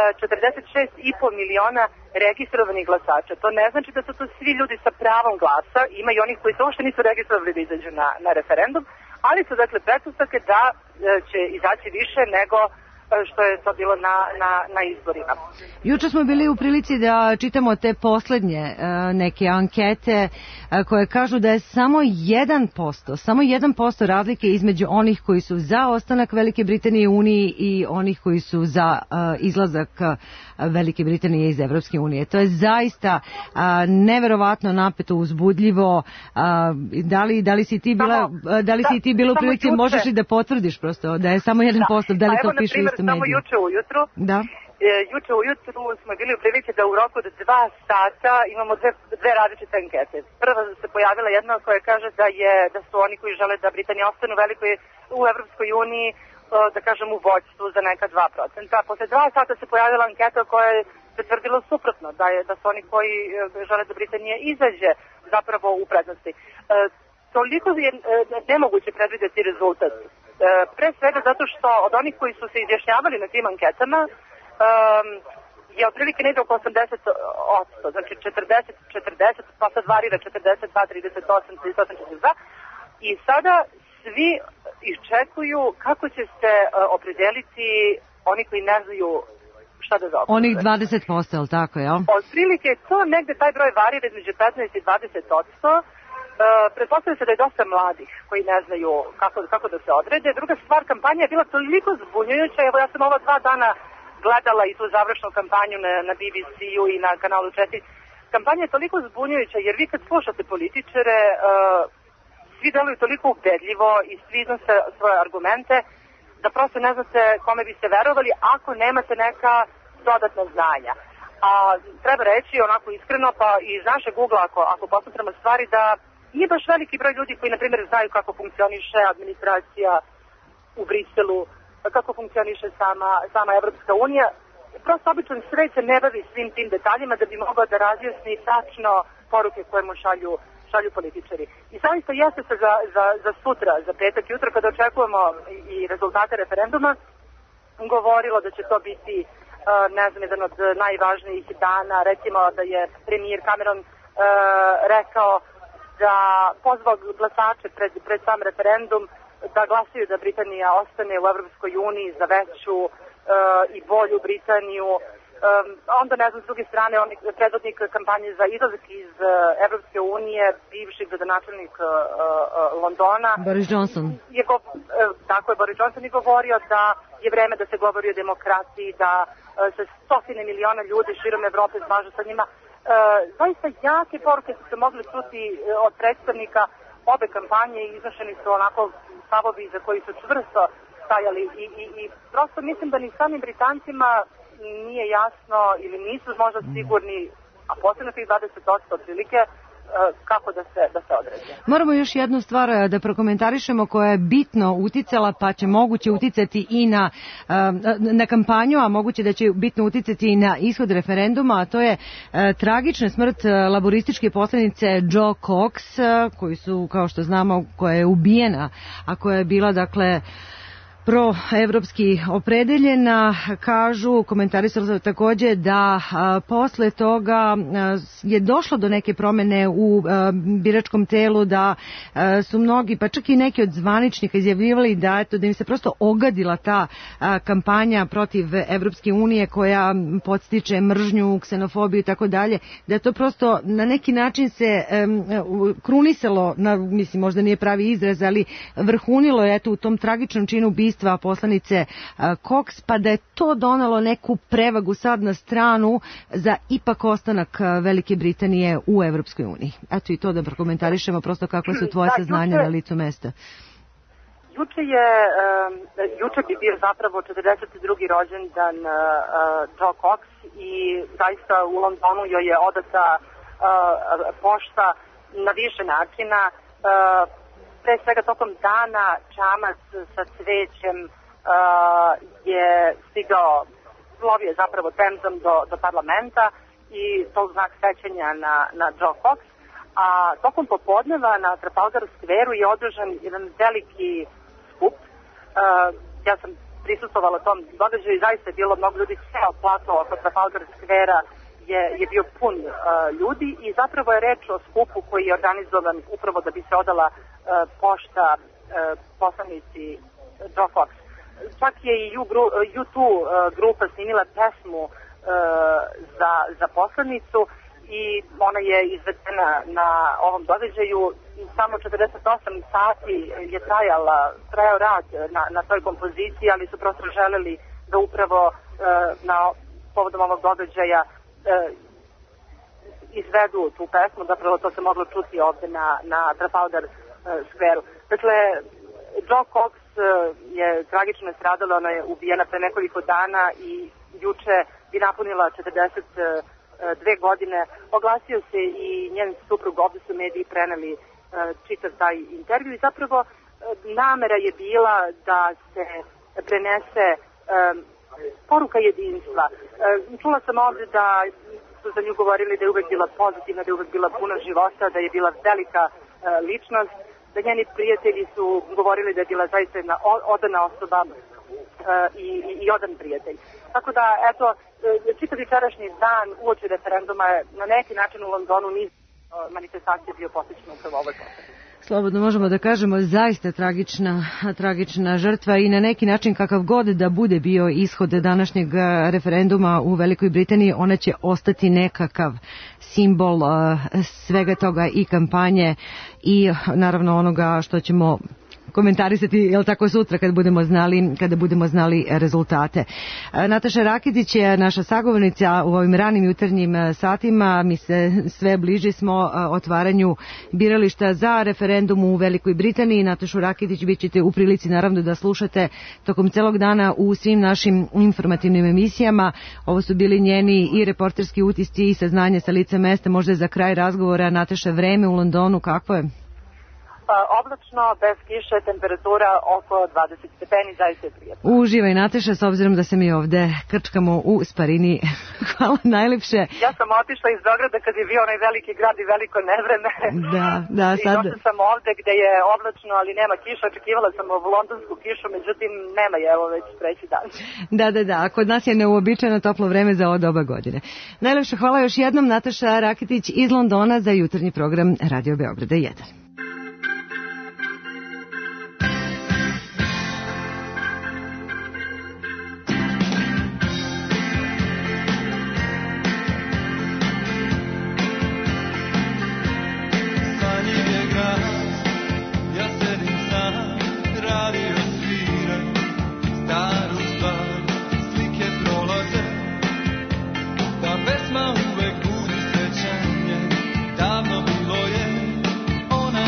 46,5 miliona registrovanih glasača. To ne znači da su to svi ljudi sa pravom glasa, ima i onih koji se uopšte nisu registrovali da izađu na referendum, ali su dakle pretpostavke da će izaći više nego što je to bilo na izborima. Juče smo bili u prilici da čitamo te poslednje neke ankete koje kažu da je samo 1% razlike između onih koji su za ostanak Velike Britanije u Uniji i onih koji su za izlazak Velike Britanije iz Evropske unije. To je zaista neverovatno napeto, uzbudljivo. Da li si ti bila u prilici, možeš li da potvrdiš prosto da je samo 1%, da li to piše isto mediji? Samo juče ujutru. Da. Juče ujutru smo bili u prilici da u roku od 2 sata imamo dve različite ankete. Prva se pojavila jedna koja kaže da su oni koji žele da Britanija ostane u Evropskoj uniji, da kažem u vođstvu za neka 2%. Posle 2 sata se pojavila anketa koja je potvrdila suprotno, da su oni koji žele da Britanija izađe zapravo u prednosti. Toliko je nemoguće predvideti rezultat. Pre svega zato što od onih koji su se izjašnjavali na tim anketama je otprilike negde oko 80%, znači 40, pa sad varira 42, 38, 38, 42 i sada svi iščekuju kako će se opredeliti oni koji ne znaju šta da zaokupe. Onih 20%, ali tako, jel? Otprilike to negde taj broj varira između 15 i 20%. Pretpostavlja se da je dosta mladih koji ne znaju kako da se odrede. Druga stvar, kampanja je bila toliko zbunjujuća. Evo, ja sam ova 2 dana gledala i tu završnu kampanju na BBC-u i na kanalu 4. Kampanja je toliko zbunjujuća jer vi kad slušate političare, svi deluju toliko ubedljivo i svi iznose svoje argumente da prosto ne znate kome biste verovali ako nemate neka dodatna znanja. A treba reći onako iskreno, pa iz našeg ugla ako posmatramo stvari, da nije baš veliki broj ljudi koji, na primjer, znaju kako funkcioniše administracija u Briselu, kako funkcioniše sama Evropska unija. Prosto običan svet se ne bavi svim tim detaljima da bi mogao da razjasni tačno poruke koje mu šalju političari. I zaista jeste se za sutra, za petak jutro, kada očekujemo i rezultate referenduma, govorilo da će to biti jedan od najvažnijih dana. Recimo da je premijer Cameron rekao da pozvao glasače pred sam referendum da glasaju da Britanija ostane u Evropskoj uniji za veću i bolju Britaniju. Onda, s druge strane, predvodnik kampanje za izlazak iz Evropske unije, bivši gradonačelnik Londona, Boris Johnson. Tako je, Boris Johnson je govorio da je vreme da se govori o demokratiji, da se stotine miliona ljudi širom Evrope slažu sa njima. Zaista jake poruke su se mogli čuti od predstavnika obe kampanje i iznošeni su onako stavovi za koji su čvrsto stajali i prosto mislim da ni samim Britancima nije jasno ili nisu možda sigurni, a posebno tih 20% otprilike, kako da se odrede. Moramo još jednu stvar da prokomentarišemo koja je bitno uticala, pa će moguće uticati i na kampanju, a moguće da će bitno uticati i na ishod referenduma, a to je tragična smrt laborističke poslanice Jo Cox, koji su, kao što znamo, koja je ubijena, a koja je bila, dakle, proevropski opredeljena. Kažu, komentarisali takođe da posle toga je došlo do neke promene u biračkom telu, da su mnogi, pa čak i neki od zvaničnika izjavljivali da im se prosto ogadila ta kampanja protiv Evropske unije koja podstiče mržnju, ksenofobiju i tako dalje, da je to prosto na neki način se krunisalo, mislim možda nije pravi izraz, ali vrhunilo je u tom tragičnom činu ubistva poslanice Cox, pa da je to donalo neku prevagu sad na stranu za ipak ostanak Velike Britanije u Evropskoj uniji. Eto i to da prokomentarišemo prosto kako su tvoje saznanja na licu mesta. Juče bi bio zapravo 42. rođendan Jo Cox i zaista u Londonu joj je odata pošta na više načina. Pre svega tokom dana čamac sa cvećem je stigao, plovio zapravo Temzom do parlamenta i to u znak sećanja na Jo Cox. A tokom popodneva na Trafalgar Square-u je održan jedan veliki skup. Ja sam prisustvovala tom događaju i zaista je bilo mnogo ljudi, ceo plato oko Trafalgar Square-a je bio pun ljudi i zapravo je reč o skupu koji je organizovan upravo da bi se odala pošta poslanici Jo Cox. čak je i U2 grupa snimila pesmu za poslanicu i ona je izvedena na ovom događaju. Samo 48 sati je trajao rad na toj kompoziciji, ali su prosto želeli da upravo povodom ovog događaja izvedu tu pesmu, zapravo to se moglo čuti ovde na Trafalgar Square-u. Dakle, Jo Cox je tragično stradala, ona je ubijena pre nekoliko dana i juče bi napunila 42 godine. Oglasio se i njen suprug, ovde su mediji preneli čitav taj intervju i zapravo namera je bila da se prenese poruka jedinstva. Čula sam ovde da su za nju govorili da je uvek bila pozitivna, da je uvek bila puna života, da je bila velika ličnost, da njeni prijatelji su govorili da je bila zaista jedna odana osoba i odan prijatelj. Tako da, eto, čitav jučerašnji dan uoči referenduma je na neki način u Londonu niz manifestacije bio posvećen upravo ovoj posvećenju. Slobodno možemo da kažemo, zaista tragična žrtva i na neki način kakav god da bude bio ishod današnjeg referenduma u Velikoj Britaniji, ona će ostati nekakav simbol svega toga i kampanje i naravno onoga što ćemo komentarisati, jel tako, sutra kada budemo znali rezultate. Nataša Rakitić je naša sagovornica u ovim ranim jutarnjim satima. Mi se sve bliži smo otvaranju birališta za referendum u Velikoj Britaniji. Natašu Rakitić bit ćete u prilici naravno da slušate tokom celog dana u svim našim informativnim emisijama. Ovo su bili njeni i reporterski utisci i saznanje sa lica mesta. Možda za kraj razgovora, Nataša, vreme u Londonu kakvo je? Oblačno, bez kiše, temperatura oko 20 stepeni, zaista je prijetno. Uživaj, Nataša, s obzirom da se mi ovde krčkamo u Sparini. Hvala najlepše. Ja sam otišla iz Beograda kad je bio onaj veliki grad i veliko nevreme. Da, sad... I došla sam ovde gde je oblačno, ali nema kiša. Očekivala sam ovu londonsku kišu, međutim nema je, evo već treći dan. Da, kod nas je neuobičajeno toplo vreme za ovo doba godine. Najlepše hvala još jednom, Nataša Rakitić iz Londona za jutarnji program Radio Beograda 1. Pesma uvek budi sećanje, davno bilo je, ona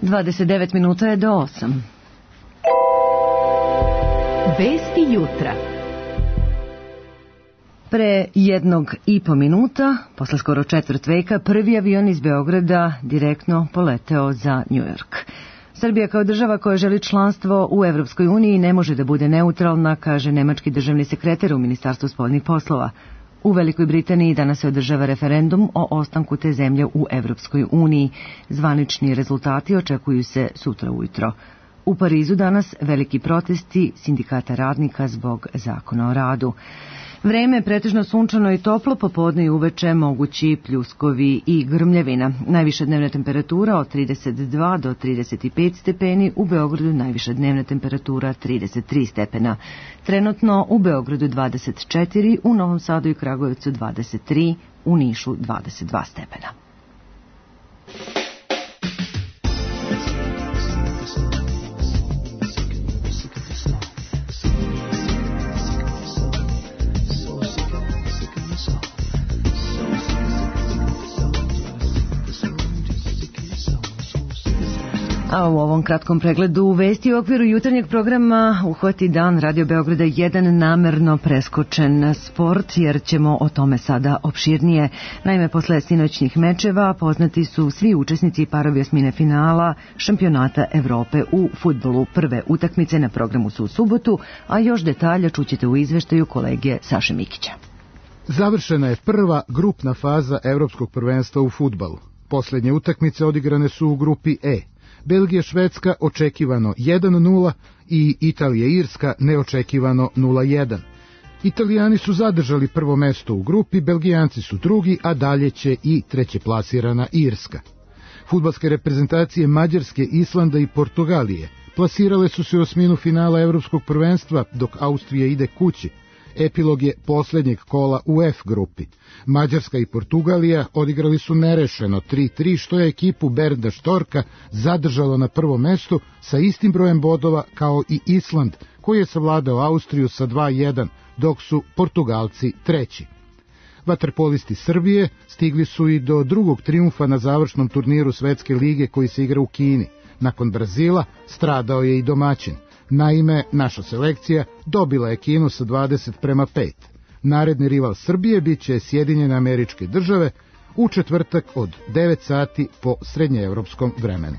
29 minuta je do 8. Vesti jutra. Pre 1,5 minuta, posle skoro četvrt veka, prvi avion iz Beograda direktno poleteo za Njujork. Srbija kao država koja želi članstvo u Evropskoj uniji ne može da bude neutralna, kaže nemački državni sekretar u Ministarstvu spoljnih poslova. U Velikoj Britaniji danas se održava referendum o ostanku te zemlje u Evropskoj uniji. Zvanični rezultati očekuju se sutra ujutro. U Parizu danas veliki protesti sindikata radnika zbog zakona o radu. Vreme je pretežno sunčano i toplo, popodne i uveče mogući pljuskovi i grmljevina. Najviša dnevna temperatura od 32 do 35 stepeni, u Beogradu najviša dnevna temperatura 33 stepena. Trenutno u Beogradu 24, u Novom Sadu i Kragujevcu 23, u Nišu 22 stepena. A u ovom kratkom pregledu vesti u okviru jutarnjeg programa Uhvati dan Radio Beograda 1 namerno preskočen na sport, jer ćemo o tome sada opširnije. Naime, posle sinoćnih mečeva poznati su svi učesnici i parovi osmine finala šampionata Evrope u fudbalu. Prve utakmice na programu su u subotu, a još detalja čućete u izveštaju kolege Saše Mikića. Završena je prva grupna faza Evropskog prvenstva u fudbalu. Poslednje utakmice odigrane su u grupi E. Belgija-Švedska očekivano 1-0 i Italija-Irska neočekivano 0-1. Italijani su zadržali prvo mesto u grupi, Belgijanci su drugi, a dalje će i trećeplasirana Irska. Fudbalske reprezentacije Mađarske, Islanda i Portugalije plasirale su se u osminu finala Evropskog prvenstva, dok Austrija ide kući. Epilog je poslednjeg kola u F grupi. Mađarska i Portugalija odigrali su nerešeno 3-3, što je ekipu Bernda Štorka zadržalo na prvom mestu sa istim brojem bodova kao i Island, koji je savladao Austriju sa 2-1, dok su Portugalci treći. Vaterpolisti Srbije stigli su i do drugog trijumfa na završnom turniru Svetske lige koji se igra u Kini. Nakon Brazila stradao je i domaćin. Naime, naša selekcija dobila je Kinu sa 20:5. Naredni rival Srbije bit će Sjedinjene Američke Države u četvrtak od 9 sati po srednjeevropskom vremenu.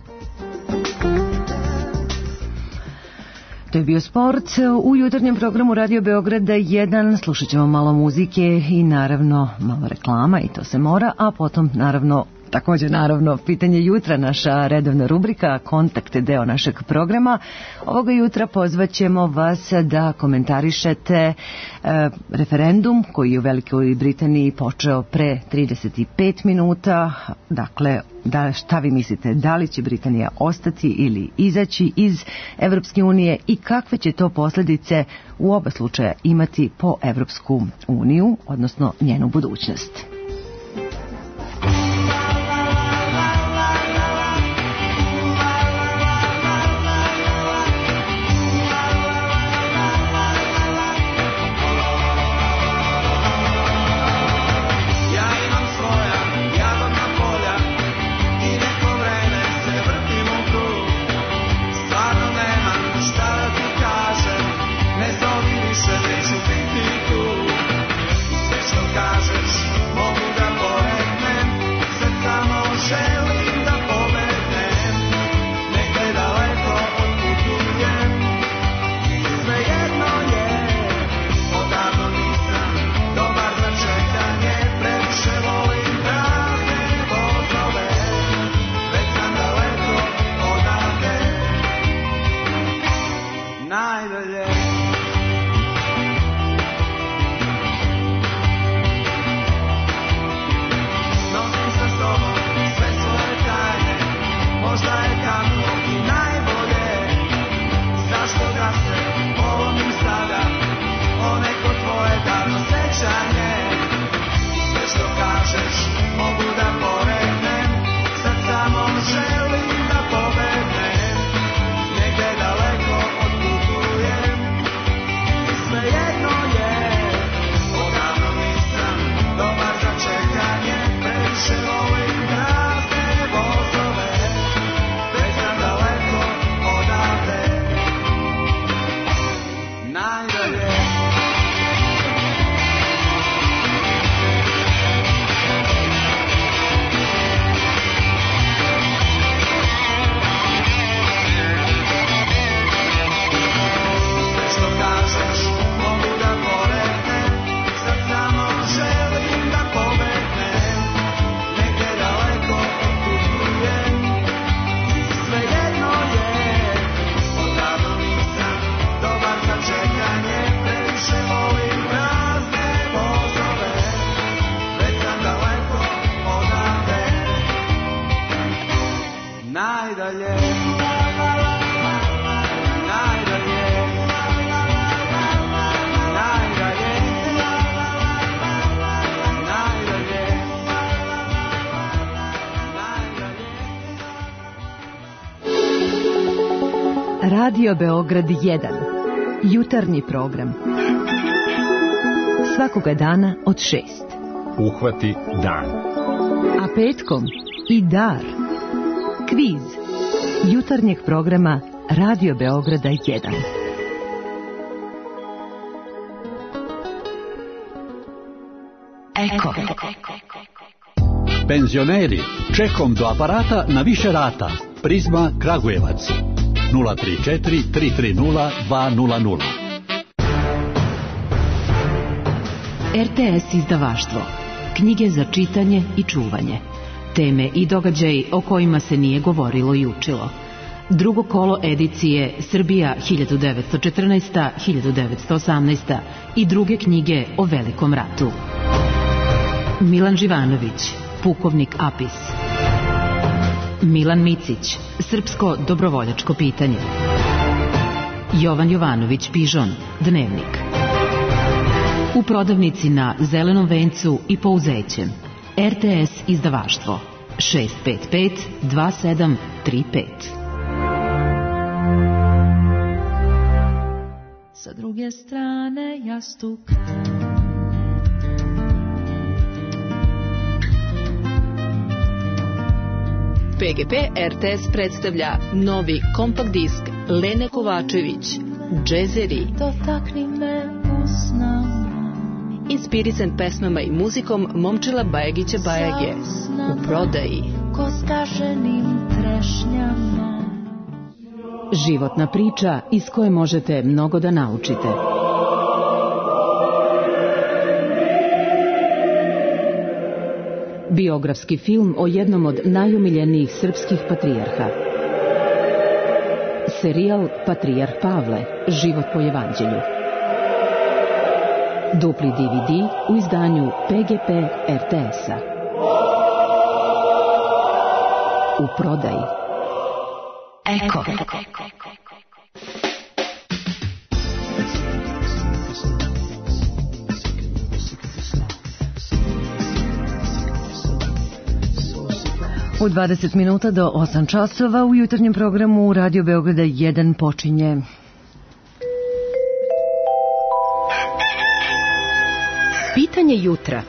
To je bio sport. U jutarnjem programu Radio Beograda 1 slušat ćemo malo muzike i naravno malo reklama, i to se mora, a potom također pitanje jutra, naša redovna rubrika, kontakt deo našeg programa. Ovoga jutra pozvaćemo vas da komentarišete referendum koji je u Velikoj Britaniji počeo pre 35 minuta. Dakle, šta vi mislite, da li će Britanija ostati ili izaći iz Evropske unije i kakve će to posljedice u oba slučaja imati po Evropsku uniju, odnosno njenu budućnost. Kažeš, mogu Radio Beograd 1. Jutarnji program. Svakoga dana od 6. Uhvati dan. A petkom i dar. Kviz. Jutarnjeg programa Radio Beograda 1. Eko. Penzioneri, čekom do aparata na više rata. Prizma Kragujevac. 034 330 200. RTS izdavaštvo. Knjige za čitanje i čuvanje. Teme i događaji o kojima se nije govorilo i učilo. Drugo kolo edicije Srbija 1914-1918 i druge knjige o Velikom ratu. Milan Živanović, pukovnik Apis. Milan Micić, srpsko dobrovoljačko pitanje. Jovan Jovanović Pižon, dnevnik. U prodavnici na Zelenom vencu i Pouzećem. RTS izdavaštvo 655 2735. Sa druge strane jastuk. PGP RTS predstavlja novi kompakt disk Lene Kovačević, Džezeri. Dotakni me usnama. Inspirisan pesmama i muzikom Momčila Bajagića Bajage. U prodaji. Ko skaženim trešnjama. Životna priča iz koje možete mnogo da naučite. Biografski film o jednom od najomiljenijih srpskih patrijarha. Serijal Patrijarh Pavle, život po evanđelju. Dupli DVD u izdanju PGP RTS-a. U prodaji. Eko. U 20 minuta do 8 časova u jutarnjem programu Radio Beograda 1 počinje. Pitanje jutra.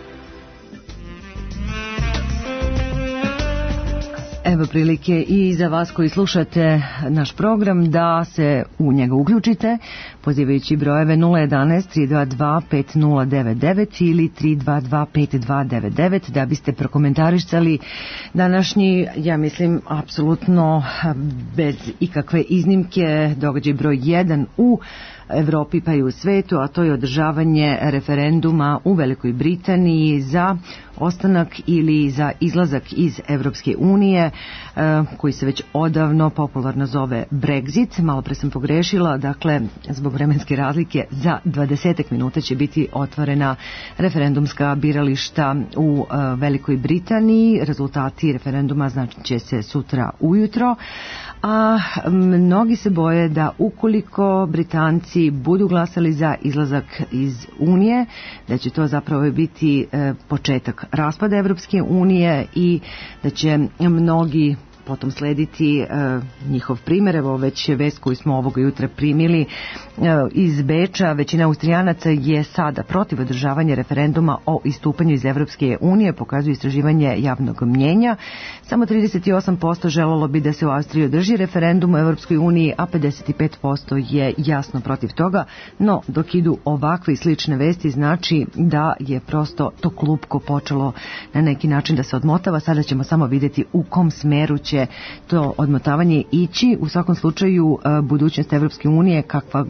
Evo prilike i za vas koji slušate naš program da se u njega uključite pozivajući brojeve 011 322 5099 ili 322 5299 da biste prokomentarisali današnji, ja mislim, apsolutno bez ikakve iznimke događaj broj 1 u Evropi pa i u svetu, a to je održavanje referenduma u Velikoj Britaniji za ostanak ili za izlazak iz Evropske unije, koji se već odavno popularno zove Brexit. Malo pre sam pogrešila, dakle, zbog vremenske razlike za 20 minuta će biti otvorena referendumska birališta u Velikoj Britaniji. Rezultati referenduma znači će se sutra ujutro, a mnogi se boje da ukoliko Britanci budu glasali za izlazak iz Unije, da će to zapravo biti početak raspada Evropske unije i da će mnogi potom slediti njihov primjer. Evo već vest koju smo ovoga jutra primili iz Beča, većina Austrijanaca je sada protiv održavanja referenduma o istupanju iz Evropske unije, pokazuje istraživanje javnog mnjenja. Samo 38% želelo bi da se u Austriji održi referendum u Evropskoj uniji, a 55% je jasno protiv toga, no dok idu ovakve i slične vesti znači da je prosto to klupko počelo na neki način da se odmotava. Sada ćemo samo vidjeti u kom smeru će to odmotavanje ići. U svakom slučaju budućnost Evropske unije, kakav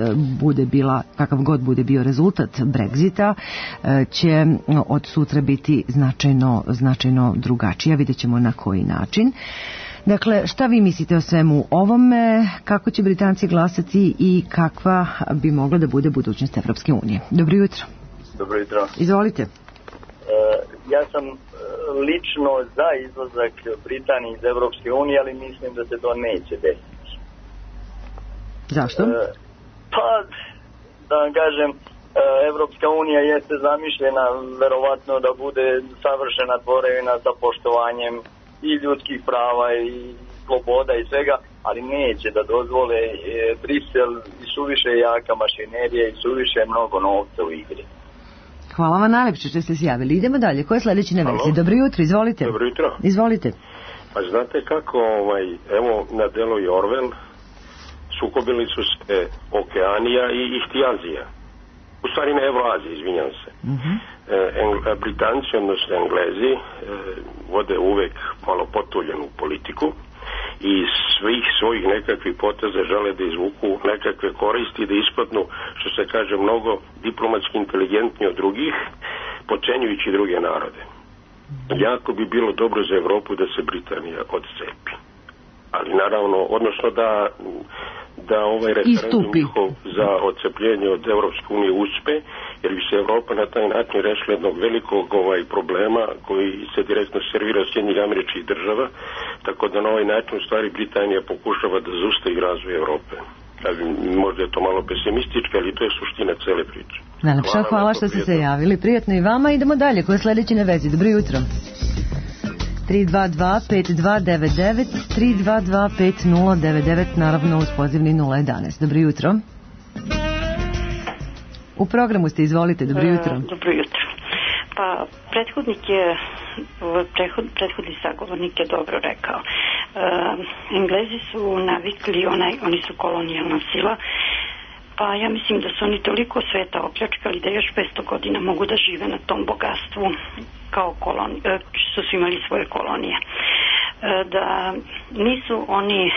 god bude bio rezultat Brexita, će od sutra biti značajno drugačija. Vidjet ćemo na koji način. Dakle, šta vi mislite o svemu ovome, kako će Britanci glasati i kakva bi mogla da bude budućnost Evropske unije? Dobro jutro. Dobro jutro. Izvolite. Ja sam lično za izlazak Britanije iz Evropske unije, ali mislim da se to neće desiti. Zašto? Pa, da vam kažem, Evropska unija jeste zamišljena verovatno da bude savršena tvorevina sa poštovanjem i ljudskih prava i sloboda i svega, ali neće da dozvole Brisel i suviše jaka mašinerija i suviše mnogo novca u igri. Hvala vam najlepše što ste se javili. Idemo dalje. Ko je sljedeći na vezi? Dobro jutro, izvolite. Dobro jutro. Izvolite. Pa znate kako, evo na delu i Orwell, sukobili su se Okeanija i Ihtijazija. U stvari ne Evroazija, izvinjam se. Britanci, odnosno Englezi, vode uvek malo potuljenu politiku i svih svojih nekakvih poteza žele da izvuku nekakve koristi, da ispadnu, što se kaže, mnogo diplomatski inteligentni od drugih, počenjujući druge narode. Jako bi bilo dobro za Evropu da se Britanija odcepi. Ali naravno, odnosno da ovaj referendum njihov za odcepljenje od Evropske unije uspe, jer bi se Evropa na taj način rešila jednog velikog problema koji se direktno servira od Sjedinjenih Američkih Država, tako da na ovaj način u stvari Britanija pokušava da zaustavi razvoj Evrope. Možda je to malo pesimistički, ali to je suština cele priče. Najlepša hvala što ste se javili. Prijatno i vama. Idemo dalje. Ko je sljedeći na vezi? Dobro jutro. 322-5299, 322-5099, naravno uz pozivni 011. Dobro jutro. U programu ste, izvolite, dobro jutro. Dobro jutro. Pa, prethodni sagovornik je dobro rekao. Englezi su navikli, oni su kolonijalna sila, pa ja mislim da su oni toliko sveta opljačkali da još 500 godina mogu da žive na tom bogatstvu kao što su imali svoje kolonije. Da nisu oni,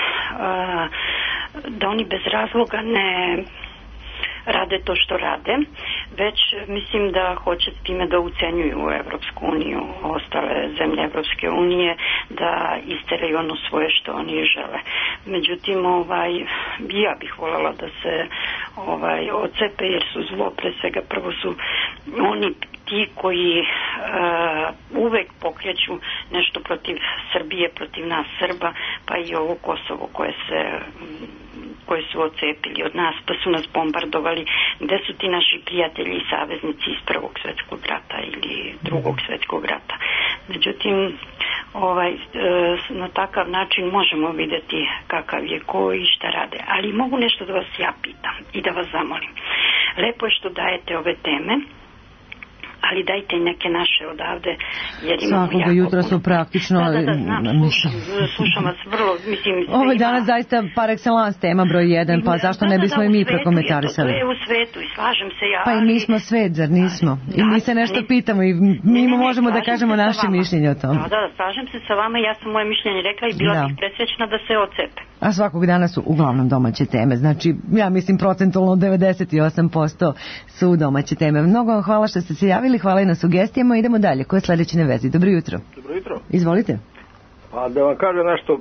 da oni bez razloga ne rade to što rade, već mislim da hoće s time da ucenjuju Evropsku uniju, ostale zemlje Evropske unije, da isteraju ono svoje što oni žele. Međutim, ja bih voljela da se odcepe, jer su zlo, pre svega prvo su oni ti koji uvek pokreću nešto protiv Srbije, protiv nas Srba, pa i ovo Kosovo koje su odcepili od nas, pa su nas bombardovali. Gde su ti naši prijatelji i saveznici iz Prvog svjetskog rata ili Drugog svjetskog rata? Međutim, na takav način možemo vidjeti kakav je ko i šta rade. Ali mogu nešto da vas ja pitam i da vas zamolim. Lepo je što dajete ove teme, ali dajte i neke naše odavde. Svakoga jutra su praktično... Slušam vas vrlo, mislim... Ovo je danas zaista par excellence tema broj 1, pa zašto ne bismo i mi prokomentarisali? To je u svetu i slažem se ja... Pa i mi smo svet, zar nismo? I mi se nešto pitamo i mi možemo da kažemo naše mišljenje o tom. Da, slažem se sa vama, ja sam moje mišljenje rekla i bila bih presrećna da se odcepe. A svakog dana su uglavnom domaće teme, znači ja mislim procentualno 98% su domaće teme. Mnogo vam hvala što ste se javili, hvala i na sugestijama, idemo dalje. Ko je sljedeći na vezi? Dobro jutro. Dobro jutro. Izvolite. Pa da vam kažem nešto,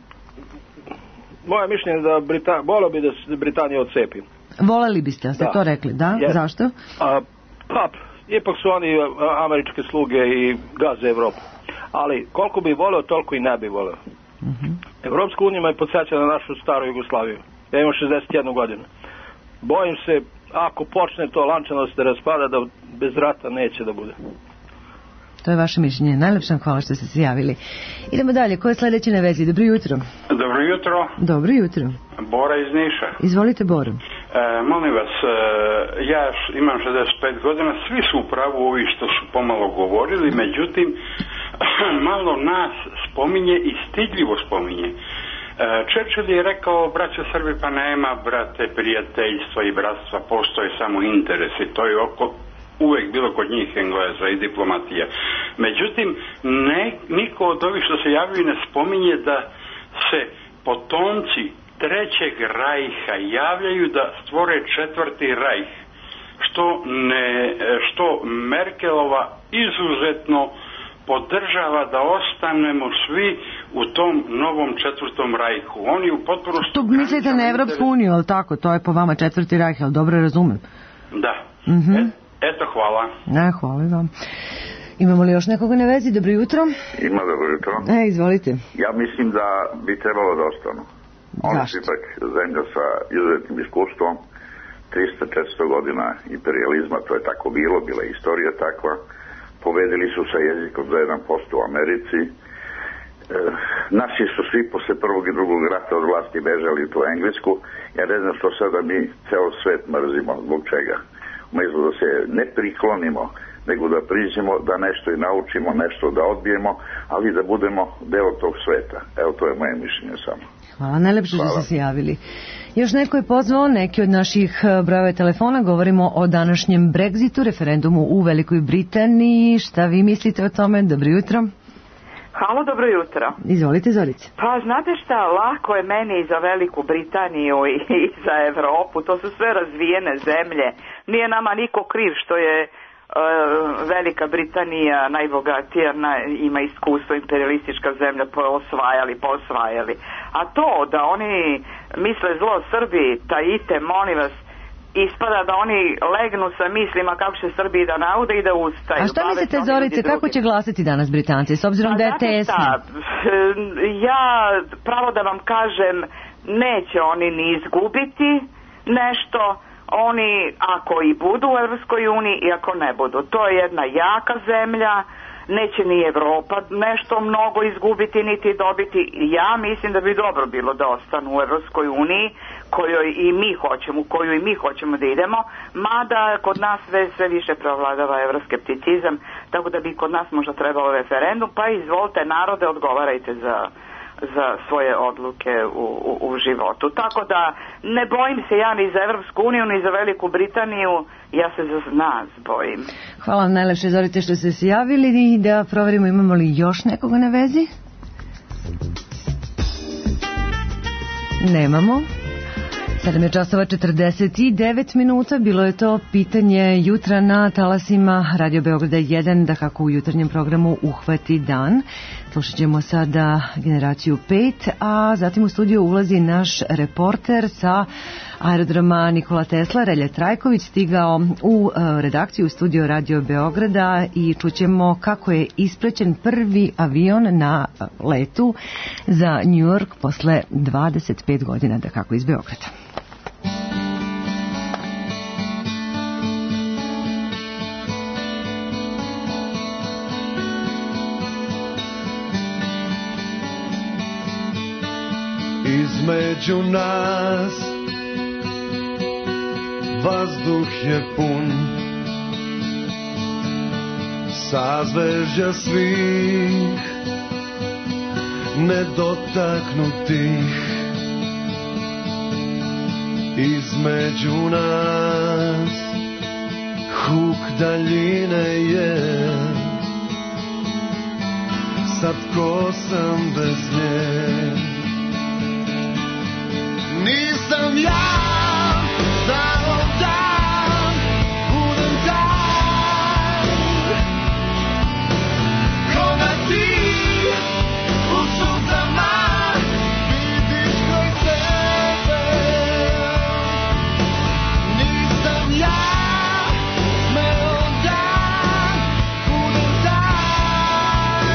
moje mišljenje da volio bi da se Britanija odcepi. Voleli biste, ste to rekli, da? Yes. Zašto? Pa, ipak su oni američke sluge i gaze Evropu. Ali koliko bi volio, toliko i ne bi volio. Evropska unija me podsjeća na našu staru Jugoslaviju. Ja imam 61 godinu. Bojim se, ako počne to lančano se da raspada, da bez rata neće da bude. To je vaše mišljenje. Najlepše vam hvala što ste se javili. Idemo dalje. Ko je sledeći na vezi? Dobro jutro. Dobro jutro. Dobro jutro. Bora iz Niša. Izvolite, Boro. Molim vas, ja imam 65 godina, svi su u pravu ovi što su pomalo govorili, međutim, malo nas spominje i stidljivo spominje. Churchill je rekao, braće Srbi, pa nema, brate, prijateljstva i bratstva, postoje samo interesi, to je uvek bilo kod njih Engleza i diplomatija. Međutim, niko od ovih što se javljaju ne spominje da se potomci Trećeg rajha javljaju da stvore četvrti rajh, što Merkelova izuzetno podržava da ostanemo svi u tom novom četvrtom rajhu. Oni u potpunosti... Tu mislite na Evropsku uniju, ali tako? To je po vama četvrti rajh, ali dobro razumem. Da. Eto, hvala. Hvala i vam. Imamo li još nekoga na vezi? Dobro jutro. Ima dobro jutro. Izvolite. Ja mislim da bi trebalo da ostanu. Oni su ipak zemlja sa izuzetnim iskustvom, 300-400 godina imperializma, to je tako bilo, bila je istorija takva. Pobedili su sa jezikom za 1% u Americi. Naši su svi posle prvog i drugog rata od vlasti bežali u tu Englesku. Ja ne znam što sada mi ceo svet mrzimo, zbog čega. Umesto da se ne priklonimo, nego da priđemo, da nešto i naučimo, nešto da odbijemo, ali da budemo deo tog sveta. Evo, to je moje mišljenje samo. Hvala, najlepše što ste se javili. Još neko je pozvao neki od naših brojeva telefona. Govorimo o današnjem Brexitu, referendumu u Velikoj Britaniji. Šta vi mislite o tome? Dobro jutro. Halo, dobro jutro. Izvolite, Zorice. Pa znate šta, lako je meni i za Veliku Britaniju i za Evropu. To su sve razvijene zemlje. Nije nama niko kriv što je Velika Britanija najbogatija, ima iskustvo, imperialistička zemlja, posvajali. A to da oni misle zlo Srbiji, tajite, molim vas, ispada da oni legnu sa mislima kako će Srbiji da naude i da ustaju. A šta mislite, Zorice, kako će glasiti danas Britanci, s obzirom da je tesno? Ja, pravo da vam kažem, neće oni ni izgubiti nešto. Oni, ako i budu u Evropskoj uniji i ako ne budu. To je jedna jaka zemlja, neće ni Evropa nešto mnogo izgubiti niti dobiti. Ja mislim da bi dobro bilo da ostanu u Evropskoj uniji, kojoj i mi hoćemo, u koju i mi hoćemo da idemo, mada kod nas sve više prevladava evroskepticizam, tako da bi kod nas možda trebalo referendum, pa izvolite narode, odgovarajte za svoje odluke u životu. Tako da ne bojim se ja ni za Evropsku uniju ni za Veliku Britaniju, ja se za nas bojim. Hvala vam najlepše, Zorice, što ste se javili i da proverimo imamo li još nekoga na vezi. Nemamo. 7:49. Bilo je to pitanje jutra na talasima Radio Beograda 1, da kako u jutarnjem programu Uhvati dan. Slušat ćemo sada Generaciju 5, a zatim u studiju ulazi naš reporter sa aerodroma Nikola Tesla, Relja Trajković, stigao u redakciju u studio Radio Beograda i čućemo kako je isprećen prvi avion na letu za New York posle 25 godina, da kako iz Beograda. Između nas vazduh je pun sazvežđa svih nedotaknutih. Između nas huk daljine je, sad ko sam bez nje. Nisam ja znao da budem taj ko da ti u suzama vidiš kroj sebe. Nisam ja smeo da budem taj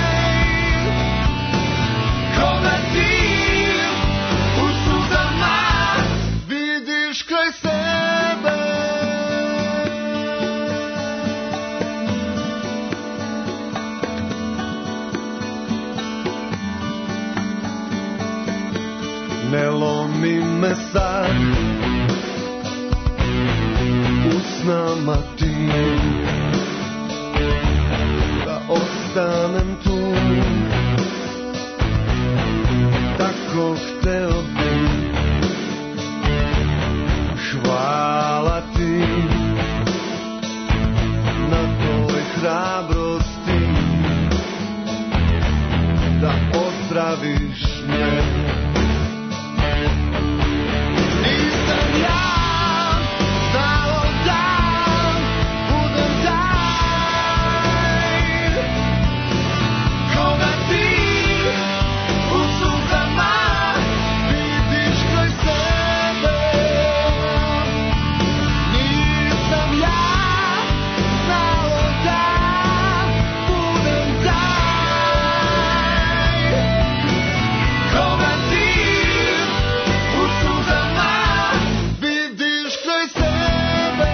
ko da ti u suzama vidiš sad u snama ti, da ostanem tu, tako hteo bi. Hvala ti na toj hrabrosti da pozdraviš me. Nisam ja znao da budem taj koga ti u suzama vidiš kraj sebe. Nisam ja znao da budem taj koga ti u suzama vidiš kraj sebe.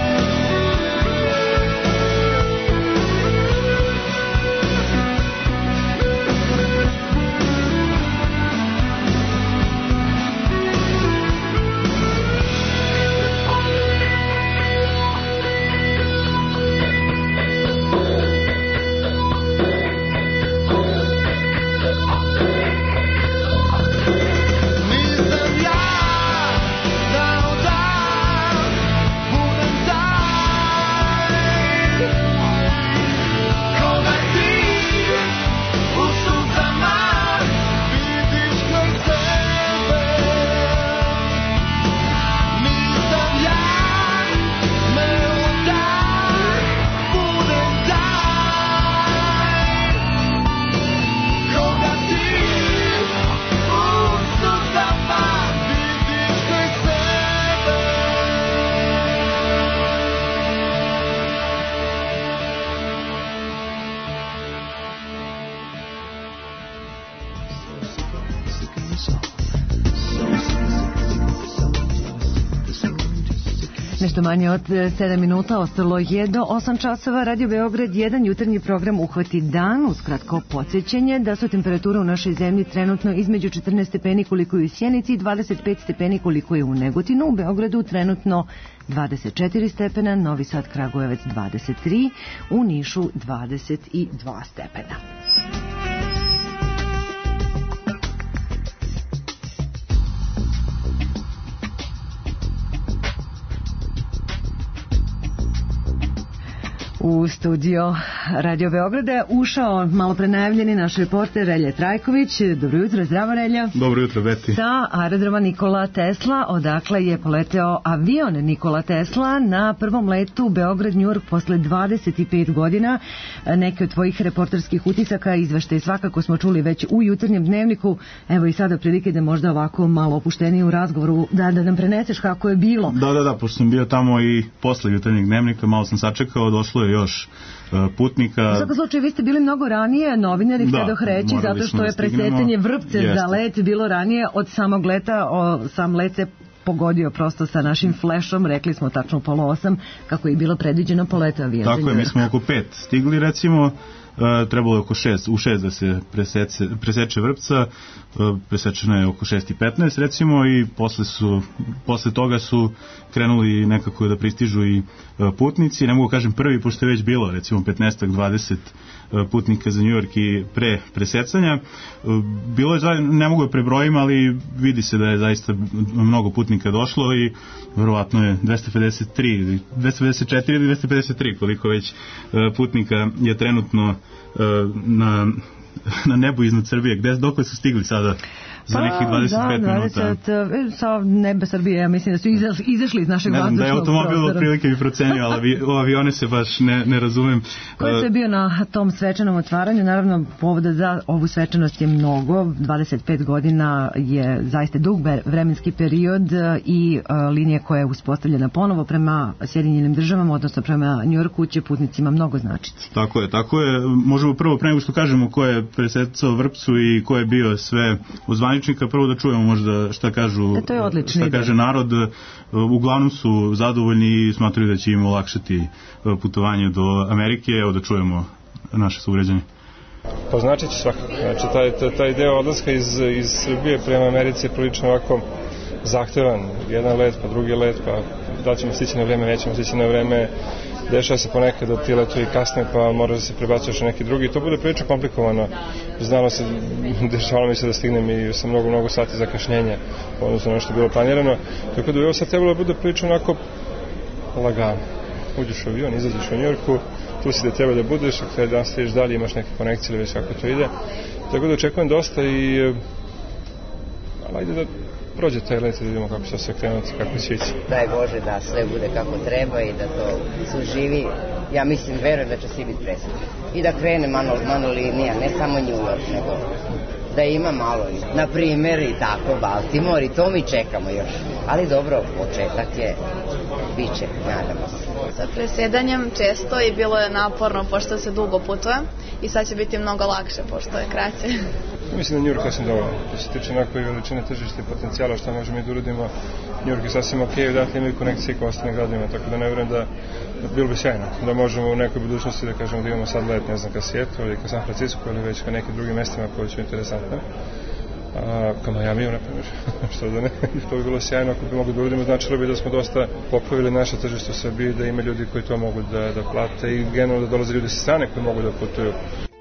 Nisam ja znao da budem taj koga ti u suzama vidiš kraj sebe. Nisam ja smeo da budem taj koga ti u suzama vidiš kraj sebe. Nešto manje od 7 minuta, ostalo je do 8 časova. Radio Beograd 1, jutarnji program Uhvati dan. Uskratko podsjećenje da su temperature u našoj zemlji trenutno između 14 stepeni koliko je u Sjenici i 25 stepeni koliko je u Negotinu. U Beogradu trenutno 24 stepena, Novi Sad, Kragujevac 23, u Nišu 22 stepena. U studio Radio Beograda je ušao malo pre najavljeni naš reporter Relja Trajković. Dobro jutro, zdravo Relja. Dobro jutro, Beti. Sa aerodroma Nikola Tesla, odakle je poleteo avion Nikola Tesla na prvom letu Beograd-New York posle 25 godina. Neke od tvojih reporterskih utisaka izveštaje svakako smo čuli već u jutarnjem dnevniku. Evo i sada prilike da možda ovako malo opuštenije u razgovoru da nam preneseš kako je bilo. Da, pošto sam bio tamo i posle jutarnjeg dnevnika, malo sam sačekao, došlo je još putnika. U svakom slučaju vi ste bili mnogo ranije, novinari htjedoh reći, zato što je presretanje vrpce za let bilo ranije od samog leta. Sam let se pogodio prosto sa našim flešom, rekli smo tačno u 7:30 kako je bilo predviđeno poleta avion. Tako je, mi smo oko 5 stigli recimo. Trebalo je oko 6 da se preseče vrpca, presečena je oko 6:15 recimo i posle toga su krenuli nekako da pristižu i putnici, ne mogu kažem prvi pošto je već bilo recimo 15-20 putnika za New York i pre presecanja. Bilo je, ne mogu da prebrojim, ali vidi se da je zaista mnogo putnika došlo i verovatno je 254 ili 253 koliko već putnika je trenutno na nebu iznad Srbije. Dokle su stigli sada za nekih 25 minuta? Sa neba Srbije, ja mislim da su izašli iz našeg vazdušnog prostora. Da je automobil otprilike bi procenio, ali o avione se baš ne razumem. Ko je bio na tom svečanom otvaranju? Naravno, povoda za ovu svečanost je mnogo. 25 godina je zaista dug vremenski period i linija koja je uspostavljena ponovo prema Sjedinjenim državama, odnosno prema Njujorku, će putnicima mnogo značiti. Tako je. Možemo prvo, pre nego što kažemo ko je presecao vrpcu i ko je bio sve u zvaničnika, prvo da čujemo možda šta kažu, šta kaže narod. Uglavnom su zadovoljni i smatraju da će im olakšati putovanje do Amerike. Evo da čujemo naše sugrađane. Pa znači će svakako. Znači taj deo odlaska iz Srbije prema Americi je prilično ovako zahtevan, jedan let, pa drugi let, pa da li ćemo stići na vreme, nećemo stići na vreme, dešava se ponekad da ti letovi kasne, pa mora da se prebacuješ na neki drugi, to bude prilično komplikovano. Dešavalo mi se da stignem i sa mnogo sati zakašnjenja, odnosno nešto je bilo planirano, tako da bi ovo sad trebalo da bude prilično onako lagano. Uđeš u avion, izađeš u Njujorku, tu si da treba da budeš, ako dan stižeš dalje, imaš neke konekcije ili već kako to ide. Tako da očekujem dosta i ajde da prođe taj let i da vidimo kako će sve krenuti, kako će ići. Daj Bože da sve bude kako treba i da to suživi. Ja mislim, verujem da će svi biti presretni. I da krene malo linija, ne samo New York, nego da ima malo, na primjer i tako Baltimore i to mi čekamo još. Ali dobro, početak je, bit će, nadamo se. Sa presjedanjem često i bilo je naporno pošto se dugo putuje i sad će biti mnogo lakše pošto je kraće. Mislim da New York je sasvim dovoljno. To se tiče onako i veličine tržišta i potencijala što možemo i da uradimo. New York je sasvim ok, odatle imaju konekcije kao ostalim gradovima, tako da ne vjerujem da bilo bi sjajno. Da možemo u nekoj budućnosti da kažemo da imamo sad let, ne znam, ka Seattle ili ka San Francisco ili već ka nekim drugim mestima koje su interesantne. Ka Majamiju, na primjer, što da ne, to bi bilo sjajno ako bi mogli da uradimo, značilo bi da smo dosta popravili naše tržište u Srbiji, da ima ljudi koji to mogu da plate i generalno da dolaze ljudi sa strane koji mogu da putuju.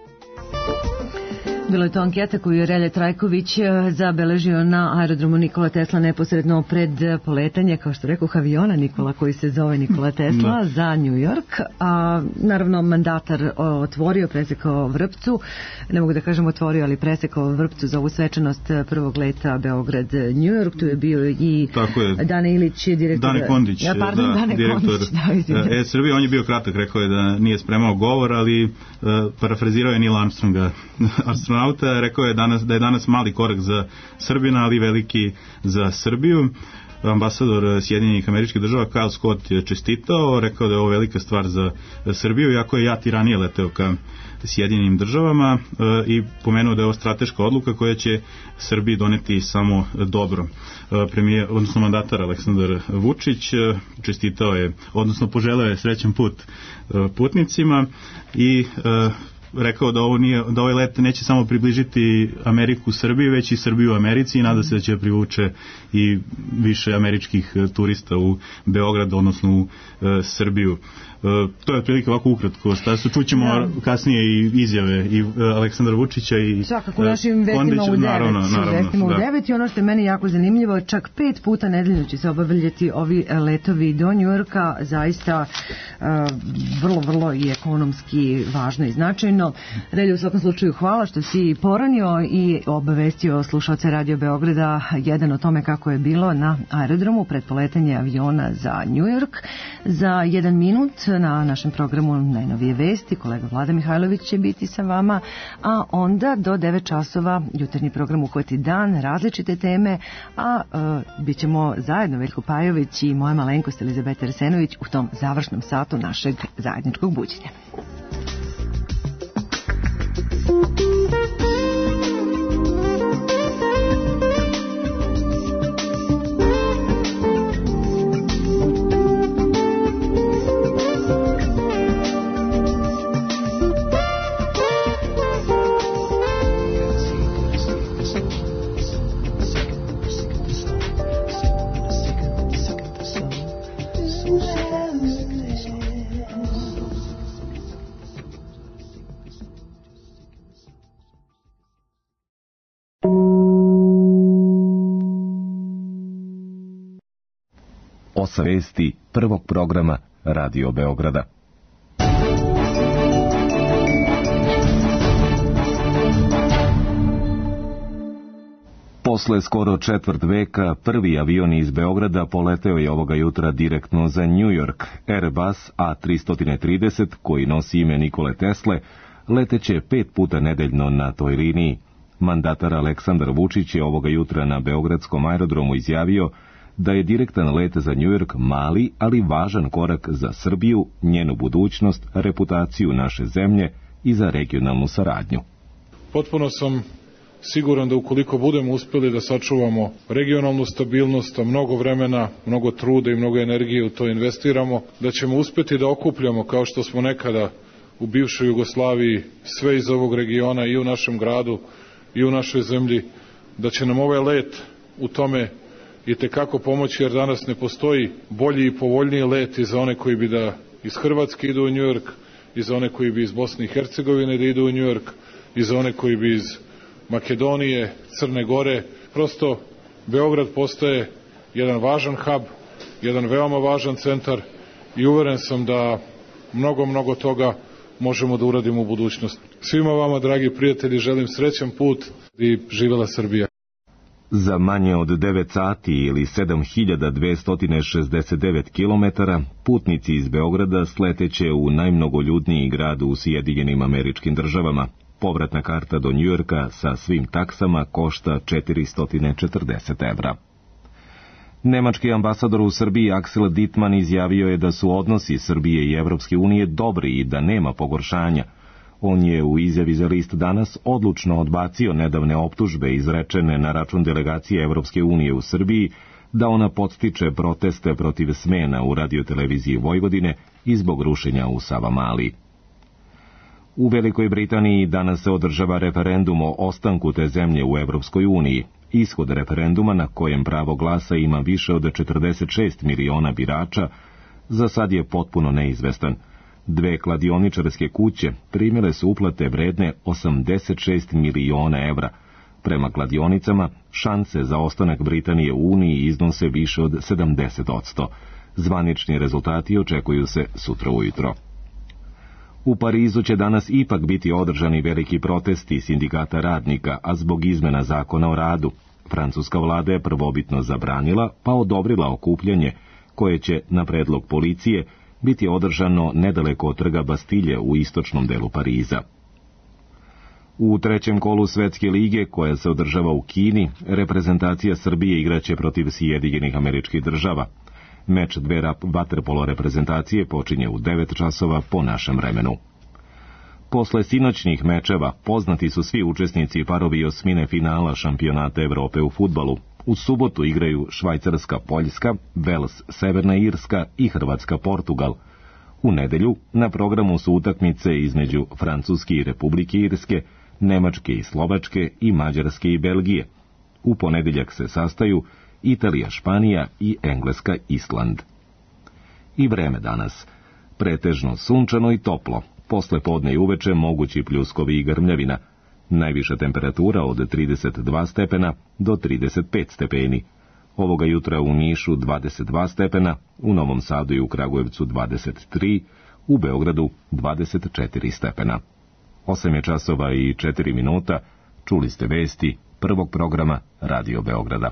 Bila je to anketa koju je Relje Trajković zabeležio na aerodromu Nikola Tesla neposredno pred poletanje, kao što rekao, aviona Nikola koji se zove Nikola Tesla za New York. A naravno mandatar otvorio, presekao vrpcu, ne mogu da kažem otvorio, ali presekao vrpcu za ovu svečanost prvog leta Beograd-New York. Tu je bio i Dane Ilić, direktor... Dane Kondić, direktor Srbije. On je bio kratak, rekao je da nije spremao govor, ali parafrazirao je Neil Armstronga, astronauta, rekao je da je danas mali korak za Srbina, ali veliki za Srbiju. Ambasador Sjedinjenih Američkih Država Kyle Scott je čestitao, rekao da je ovo velika stvar za Srbiju, iako je JAT i ranije leteo ka Sjedinjenim Državama i pomenuo da je ovo strateška odluka koja će Srbiji doneti samo dobro. Odnosno mandatar Aleksandar Vučić čestitao je, odnosno poželeo je srećan put putnicima i rekao da ovaj let neće samo približiti Ameriku Srbiji, već i Srbiju u Americi i nada se da će privuče i više američkih turista u Beograd, odnosno u Srbiju. To je otprilike ovako ukratko. Čućemo kasnije i izjave i Aleksandra Vučića i svakako našim vestima u 9 i ono što je meni jako zanimljivo, čak 5 puta nedeljno će se obavljati ovi letovi do Njujorka, zaista vrlo i ekonomski važno i značajno. Relju, u svakom slučaju hvala što si poranio i obavestio slušalce Radio Beograda jedan o tome kako je bilo na aerodromu pred poletanje aviona za New York. Za 1 minut na našem programu najnovije vesti, kolega Vlada Mihajlović će biti sa vama, a onda do 9 časova jutarnji program Uhvati dan, različite teme, a bit ćemo zajedno Veljko Pajović i moja malenkost Elizabeta Arsenović u tom završnom satu našeg zajedničkog buđenja. Vesti prvog programa Radio Beograda. Posle skoro četvrt veka, prvi avion iz Beograda poleteo je ovoga jutra direktno za New York. Airbus A330, koji nosi ime Nikole Tesle, leteće 5 puta nedeljno na toj liniji. Mandatar Aleksandar Vučić je ovoga jutra na beogradskom aerodromu izjavio da je direktan let za New York mali, ali važan korak za Srbiju, njenu budućnost, reputaciju naše zemlje i za regionalnu saradnju. Potpuno sam siguran da ukoliko budemo uspjeli da sačuvamo regionalnu stabilnost, a mnogo vremena, mnogo truda i mnogo energije u to investiramo, da ćemo uspjeti da okupljamo, kao što smo nekada u bivšoj Jugoslaviji, sve iz ovog regiona i u našem gradu i u našoj zemlji, da će nam ovaj let u tome i tekako pomoći, jer danas ne postoji bolji i povoljniji let i za one koji bi da iz Hrvatske idu u Njujork, i za one koji bi iz Bosne i Hercegovine da idu u Njujork, i za one koji bi iz Makedonije, Crne Gore. Prosto Beograd postaje jedan važan hub, jedan veoma važan centar i uveren sam da mnogo toga možemo da uradimo u budućnosti. Svima vama, dragi prijatelji, želim srećan put i živela Srbija. Za manje od 9 sati ili 7269 km putnici iz Beograda sleteće u najmnogoljudniji grad u Sjedinjenim Američkim Državama. Povratna karta do Njujorka sa svim taksama košta 440 evra. Nemački ambasador u Srbiji Axel Dittmann izjavio je da su odnosi Srbije i Evropske unije dobri i da nema pogoršanja. On je u izjavi za list Danas odlučno odbacio nedavne optužbe izrečene na račun delegacije Evropske unije u Srbiji da ona podstiče proteste protiv smena u radioteleviziji Vojvodine i zbog rušenja u Savamali. U Velikoj Britaniji danas se održava referendum o ostanku te zemlje u Evropskoj uniji. Ishod referenduma, na kojem pravo glasa ima više od 46 miliona birača, za sad je potpuno neizvestan. 2 kladioničarske kuće primile su uplate vredne 86 miliona evra. Prema kladionicama, šanse za ostanak Britanije u Uniji iznose više od 70%. Zvanični rezultati očekuju se sutra ujutro. U Parizu će danas ipak biti održani veliki protesti sindikata radnika, a zbog izmena zakona o radu. Francuska vlada je prvobitno zabranila, pa odobrila okupljanje, koje će, na predlog policije, biti održano nedaleko od trga Bastilje u istočnom delu Pariza. U trećem kolu Svetske lige, koja se održava u Kini, reprezentacija Srbije igraće protiv Sjedinjenih Američkih Država. Meč dve vaterpolo reprezentacije počinje u 9 časova po našem vremenu. Posle sinoćnih mečeva poznati su svi učesnici parovi osmine finala šampionata Evrope u fudbalu. U subotu igraju Švajcarska Poljska, Vels Severna Irska i Hrvatska Portugal. U nedelju na programu su utakmice između Francuske i Republike Irske, Nemačke i Slovačke i Mađarske i Belgije. U ponedeljak se sastaju Italija, Španija i Engleska, Island. I vreme danas. Pretežno sunčano i toplo. Posle podne i uveče mogući pljuskovi i grmljavina. Najviša temperatura od 32 stepena do 35 stepeni. Ovoga jutra u Nišu 22 stepena, u Novom Sadu i u Kragujevcu 23, u Beogradu 24 stepena. 8 je časova i 4 minuta. Čuli ste vesti prvog programa Radio Beograda.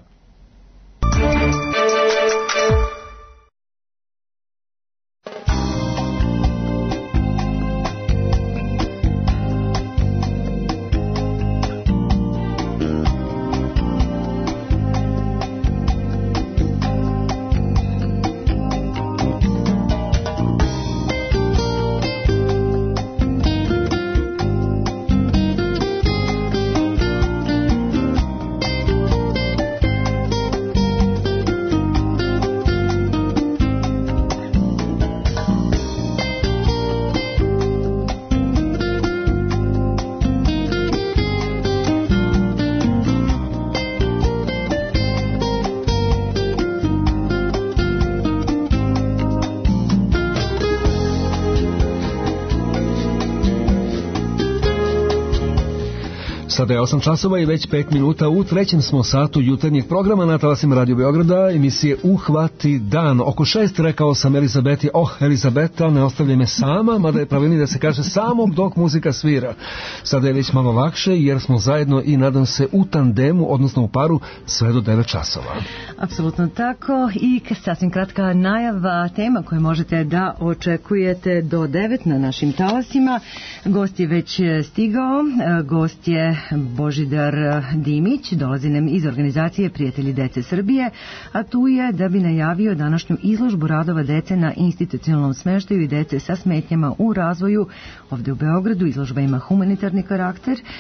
Sada je 8 časova i već 5 minuta u trećem smo satu jutarnjeg programa na talasima Radio Beograda, emisije Uhvati dan. Oko 6 rekao sam Elizabeti, Elizabeta, ne ostavljaj me sama, mada je pravilnije da se kaže samog dok muzika svira. Sada je već malo lakše jer smo zajedno i nadam se u tandemu, odnosno u paru, sve do 9 časova. Apsolutno tako i sasvim kratka najava tema koje možete da očekujete do 9 na našim talasima. Gost je već stigao, gost je Božidar Dimić, dolazi nam iz organizacije Prijatelji dece Srbije, a tu je da bi najavio današnju izložbu radova dece na institucionalnom smeštaju i dece sa smetnjama u razvoju ovde u Beogradu. Izložba ima humanitarni karakter.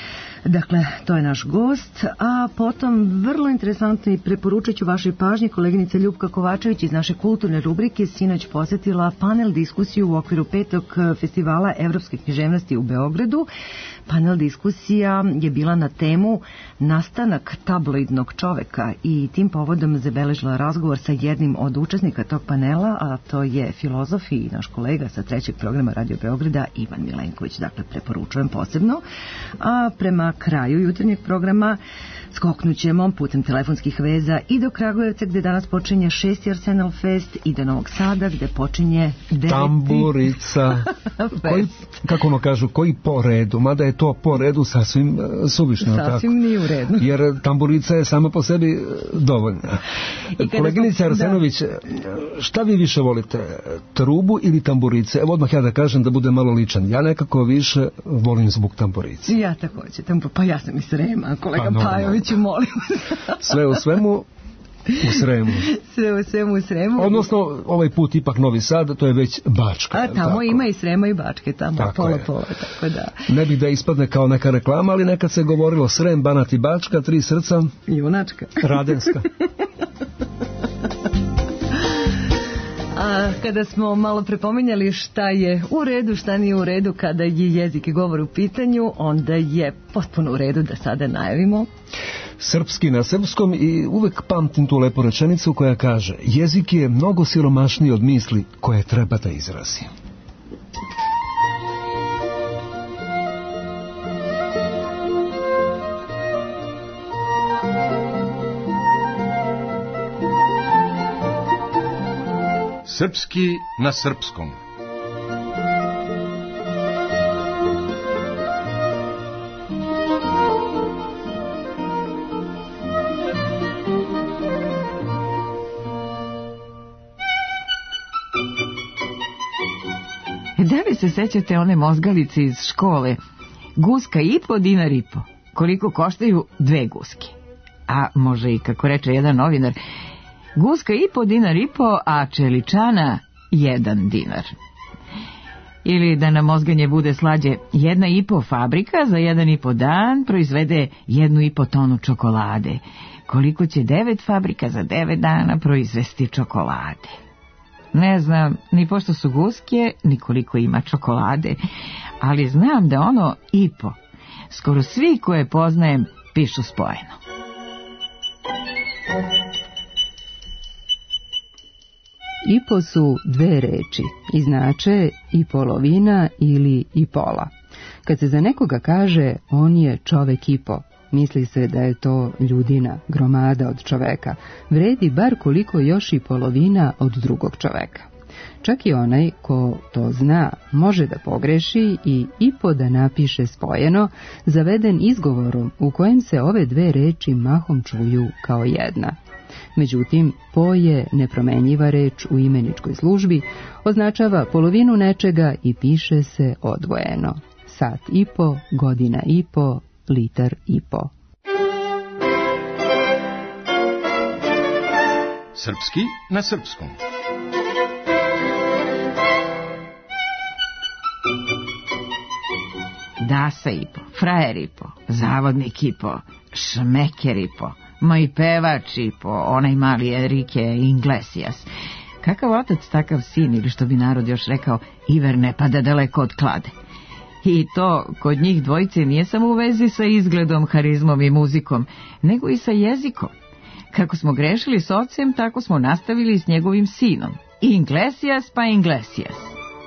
Dakle, to je naš gost, a potom vrlo interesantno i preporučit ću vašoj pažnji koleginica Ljupka Kovačević iz naše kulturne rubrike sinoć posjetila panel diskusiju u okviru 5. festivala Evropske književnosti u Beogradu. Panel diskusija je bila na temu nastanak tabloidnog čoveka i tim povodom zabeležila razgovor sa jednim od učesnika tog panela, a to je filozof i naš kolega sa 3. programa Radio Beograda Ivan Milenković. Dakle, preporučujem posebno. A prema kraju jutarnjeg programa skoknut ćemo putem telefonskih veza i do Kragujevca gde danas počinje 6. Arsenal Fest i do Novog Sada gde počinje 9. Tamburica. Koji, kako ono kažu, koji po redu, mada je to po redu sasvim suvišno. Sasvim tako. Nije u redu. Jer tamburica je sama po sebi dovoljna. Koleginica Arsenović, šta vi više volite, trubu ili tamburice? Evo odmah ja da kažem da bude malo ličan. Ja nekako više volim zvuk tamburice. Ja također, pa ja sam iz Srema, kolega Pajoviću, molim. Sve u svemu u Sremu. Sve u svemu u Sremu. Odnosno, ovaj put ipak Novi Sad, to je već Bačka. A tamo tako. Ima i Srema i Bačke, tamo tako pola, tako da. Ne bih da ispadne kao neka reklama, ali nekad se govorilo Srem, Banat i Bačka, 3 srca. Junačka. Radenska. A kada smo malo prepominjali šta je u redu, šta nije u redu kada je jezik i govor u pitanju, onda je potpuno u redu da sada najavimo srpski na srpskom i uvek pamtim tu lepu rečenicu koja kaže: jezik je mnogo siromašniji od misli koje treba da izrazi. Srpski na srpskom. Da li se sećate one mozgalice iz škole? Guska i po, dinar i po. Koliko koštaju 2 guske? A može i, kako reče jedan novinar, guska i po, dinar i po, a čeličana 1 dinar. Ili da nam mozganje bude slađe, 1,5 fabrika za 1,5 dan proizvede 1,5 tonu čokolade. Koliko će 9 fabrika za 9 dana proizvesti čokolade? Ne znam ni pošto su guske, ni koliko ima čokolade, ali znam da ono i po, skoro svi koje poznajem pišu spojeno. Ipo su 2 reči i znače i polovina ili i pola. Kad se za nekoga kaže on je čovek i po, misli se da je to ljudina, gromada od čoveka, vredi bar koliko još i polovina od drugog čoveka. Čak i onaj ko to zna može da pogreši i po da napiše spojeno, zaveden izgovorom u kojem se ove 2 reči mahom čuju kao jedna. Međutim, po je nepromenjiva reč u imeničkoj službi, označava polovinu nečega i piše se odvojeno. Sat i po, godina i po, litar i po. Srpski na srpskom. Dasa i po, frajer i po, zavodnik i po, šmeker i po, moj pevač i po, onaj mali Enrique Iglesias. Kakav otac, takav sin, ili što bi narod još rekao, iver ne pada daleko od klade. I to kod njih dvojice nije samo u vezi sa izgledom, harizmom i muzikom, nego i sa jezikom. Kako smo grešili s ocem, tako smo nastavili s njegovim sinom. Iglesias pa Iglesias.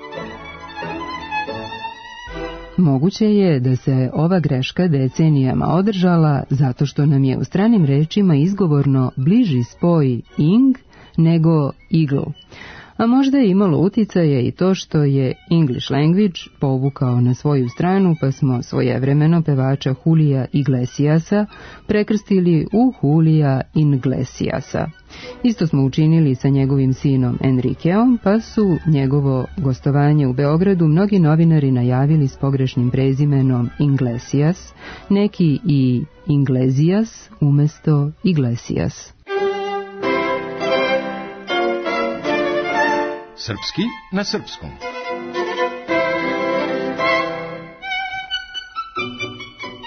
Moguće je da se ova greška decenijama održala zato što nam je u stranim rečima izgovorno bliži spoj ing nego eagle. A možda je imalo uticaja i to što je English language povukao na svoju stranu, pa smo svojevremeno pevača Julija Iglesiasa prekrstili u Julija Inglesiasa. Isto smo učinili sa njegovim sinom Enriqueom, pa su njegovo gostovanje u Beogradu mnogi novinari najavili s pogrešnim prezimenom Inglesias, neki i Inglesias umesto Iglesias. Srpski na srpskom.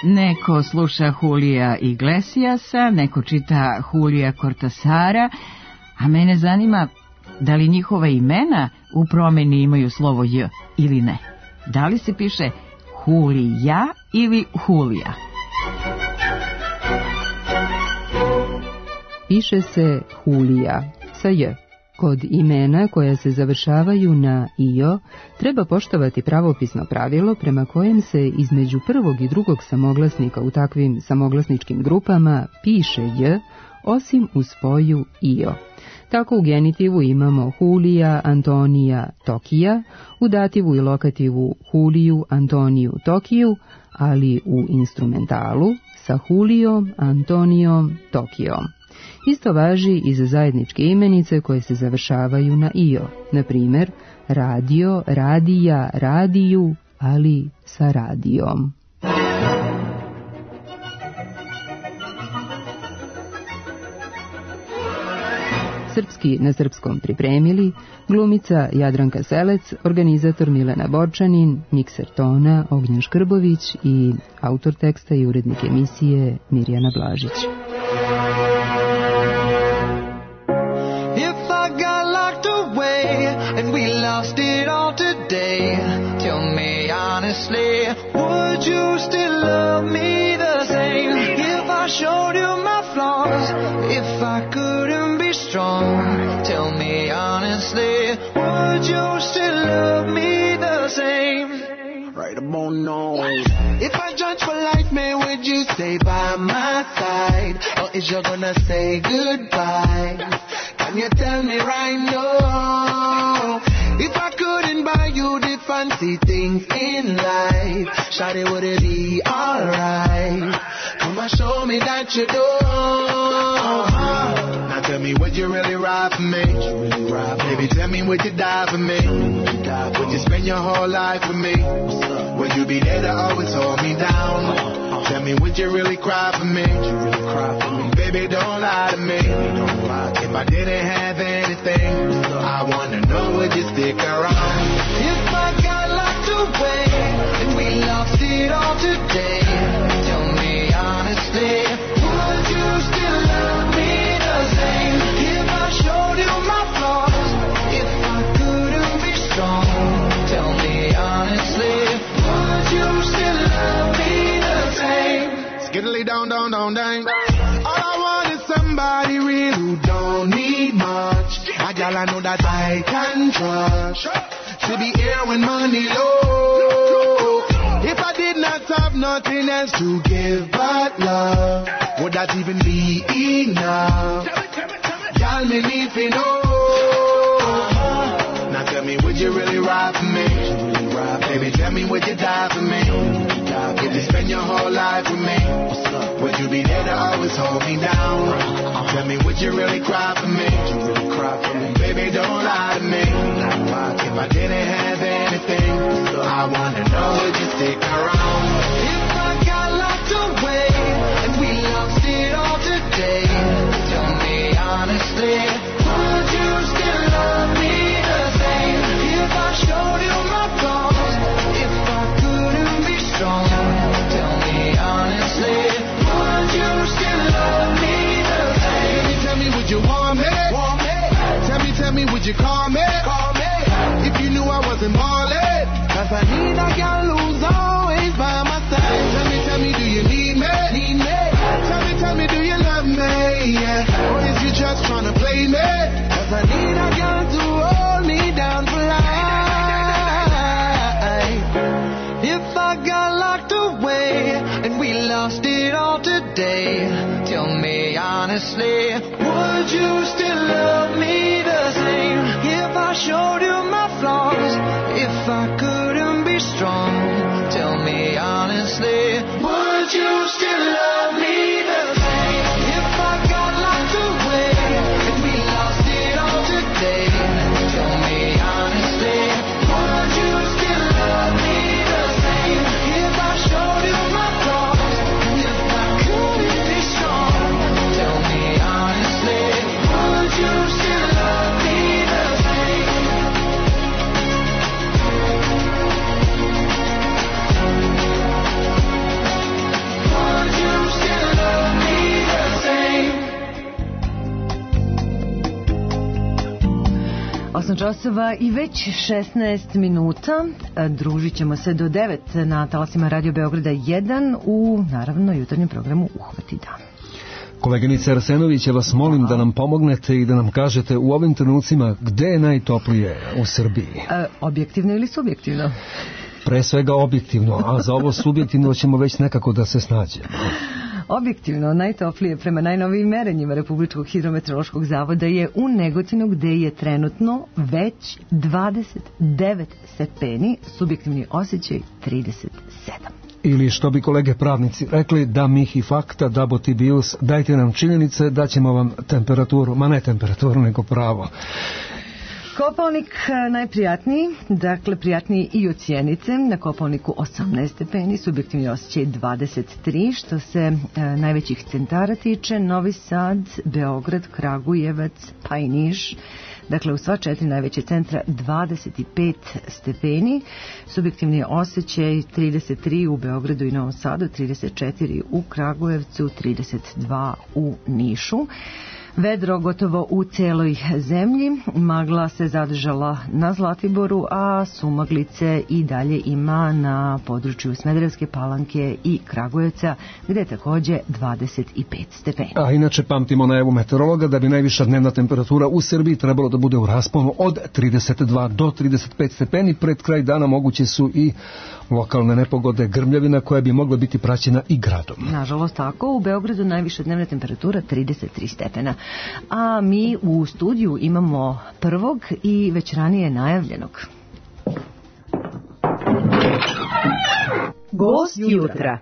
Neko sluša Julija Iglesiasa, neko čita Julija Cortasara, a mene zanima da li njihova imena u promeni imaju slovo J ili ne. Da li se piše Julija ili Julija? Piše se Julija sa J. Kod imena koja se završavaju na io treba poštovati pravopisno pravilo prema kojem se između prvog i drugog samoglasnika u takvim samoglasničkim grupama piše J, osim u spoju io. Tako u genitivu imamo Julija, Antonija, Tokija, u dativu i lokativu Juliju, Antoniju, Tokiju, ali u instrumentalu sa Julijom, Antonijom, Tokijom. Isto važi i za zajedničke imenice koje se završavaju na io, na primjer radio, radija, radiju, ali sa radijom. Srpski na srpskom pripremili glumica Jadranka Selec, organizator Milena Borčanin, mikser tona Ognjen Škrbović i autor teksta i urednik emisije Mirjana Blažić. And we lost it all today. Tell me honestly, would you still love me the same? If I showed you my flaws, if I couldn't be strong, tell me honestly, would you still love me the same? Right about now. If I judge for life, man, would you stay by my side? Or is you gonna say goodbye? Can you tell me right now? If I couldn't buy you the fancy things in life, shawty, would it be alright? Come and show me that you do. Now tell me, would you really ride for me? Baby, tell me, would you die for me? Would you spend your whole life with me? Would you be there to always hold me down? Tell me, would you really cry for me? Baby, don't lie to me. If I didn't have anything, I wanna know, would you stick around? If I got locked away and we lost it all today, tell me honestly, would you still love me the same? If I showed you my flaws, if I couldn't be strong, tell me honestly, would you still love me the same? Skiddly down, down, down, down. All I want is somebody real who don't need much. A girl I know that I can trust. To be here when money low. If I did not have nothing else to give but love, would that even be enough? Girl, me need to know. Now tell me, would you really ride for me? Baby, tell me, would you die for me? If you spend your whole life with me, would you be there to always hold me down? Tell me, would you really cry for me? Baby, don't lie to me. If I didn't have anything, I wanna know, would you stick around? If I got locked away and we lost it all today, tell me honestly, would you still love me the same? If I showed you my flaws, if I couldn't be strong, tell me honestly, would you still love me the same? Tell me, would you want me? Tell me, would you call me? If you knew I wasn't ballin', 'cause I need a girl who's always by my side. Tell me, do you need me? Tell me, do you love me? Yeah. Or is you just tryna play me? 'Cause I need a girl to hold me down for life. If I got locked away and we lost it all today, tell me honestly, would you still love me the same? If I showed you my flaws, if I couldn't be strong, tell me honestly, would you still love me the same? If I got locked away and we lost it all today, tell me honestly, would you still love me the same? If I showed you my flaws, if I couldn't be strong, tell me honestly, would you still love me the same? časova i već 16 minuta. Družit ćemo se do 9 na talasima Radio Beograda 1 u, naravno, jutarnjem programu Uhvati dan. Koleginice Arsenović, ja vas molim da nam pomognete i da nam kažete u ovim trenucima gde je najtoplije u Srbiji. Objektivno ili subjektivno? Pre svega objektivno, a za ovo subjektivno ćemo već nekako da se snađemo. Objektivno, najtoplije prema najnovijim merenjima Republičkog hidrometeorološkog zavoda je u Negotinu, gde je trenutno već 29 stepeni, subjektivni osjećaj 37. Ili što bi kolege pravnici rekli, da mihi fakta, da botibius, dajte nam činjenice, da ćemo vam temperaturu, ma ne temperaturu, nego pravo. Kopaonik najprijatniji, dakle prijatniji i od Sjenice, na Kopaoniku 18 stepeni, subjektivni osjećaj 23, što se najvećih centara tiče, Novi Sad, Beograd, Kragujevac, pa i Niš, dakle u sva 4 najveće centra 25 stepeni, subjektivni osjećaj 33 u Beogradu i Novom Sadu, 34 u Kragujevcu, 32 u Nišu. Vedro gotovo u celoj zemlji, magla se zadržala na Zlatiboru, a sumaglice i dalje ima na području Smederevske Palanke i Kragujevca, gde je takođe 25 stepeni. A inače pamtimo najavu meteorologa da bi najviša dnevna temperatura u Srbiji trebalo da bude u rasponu od 32 do 35 stepeni. Pred kraj dana moguće su i lokalne nepogode, grmljavina koja bi mogla biti praćena i gradom. Nažalost tako, u Beogradu najviša dnevna temperatura 33 stepena. A mi u studiju imamo prvog i već ranije najavljenog. Gost jutra.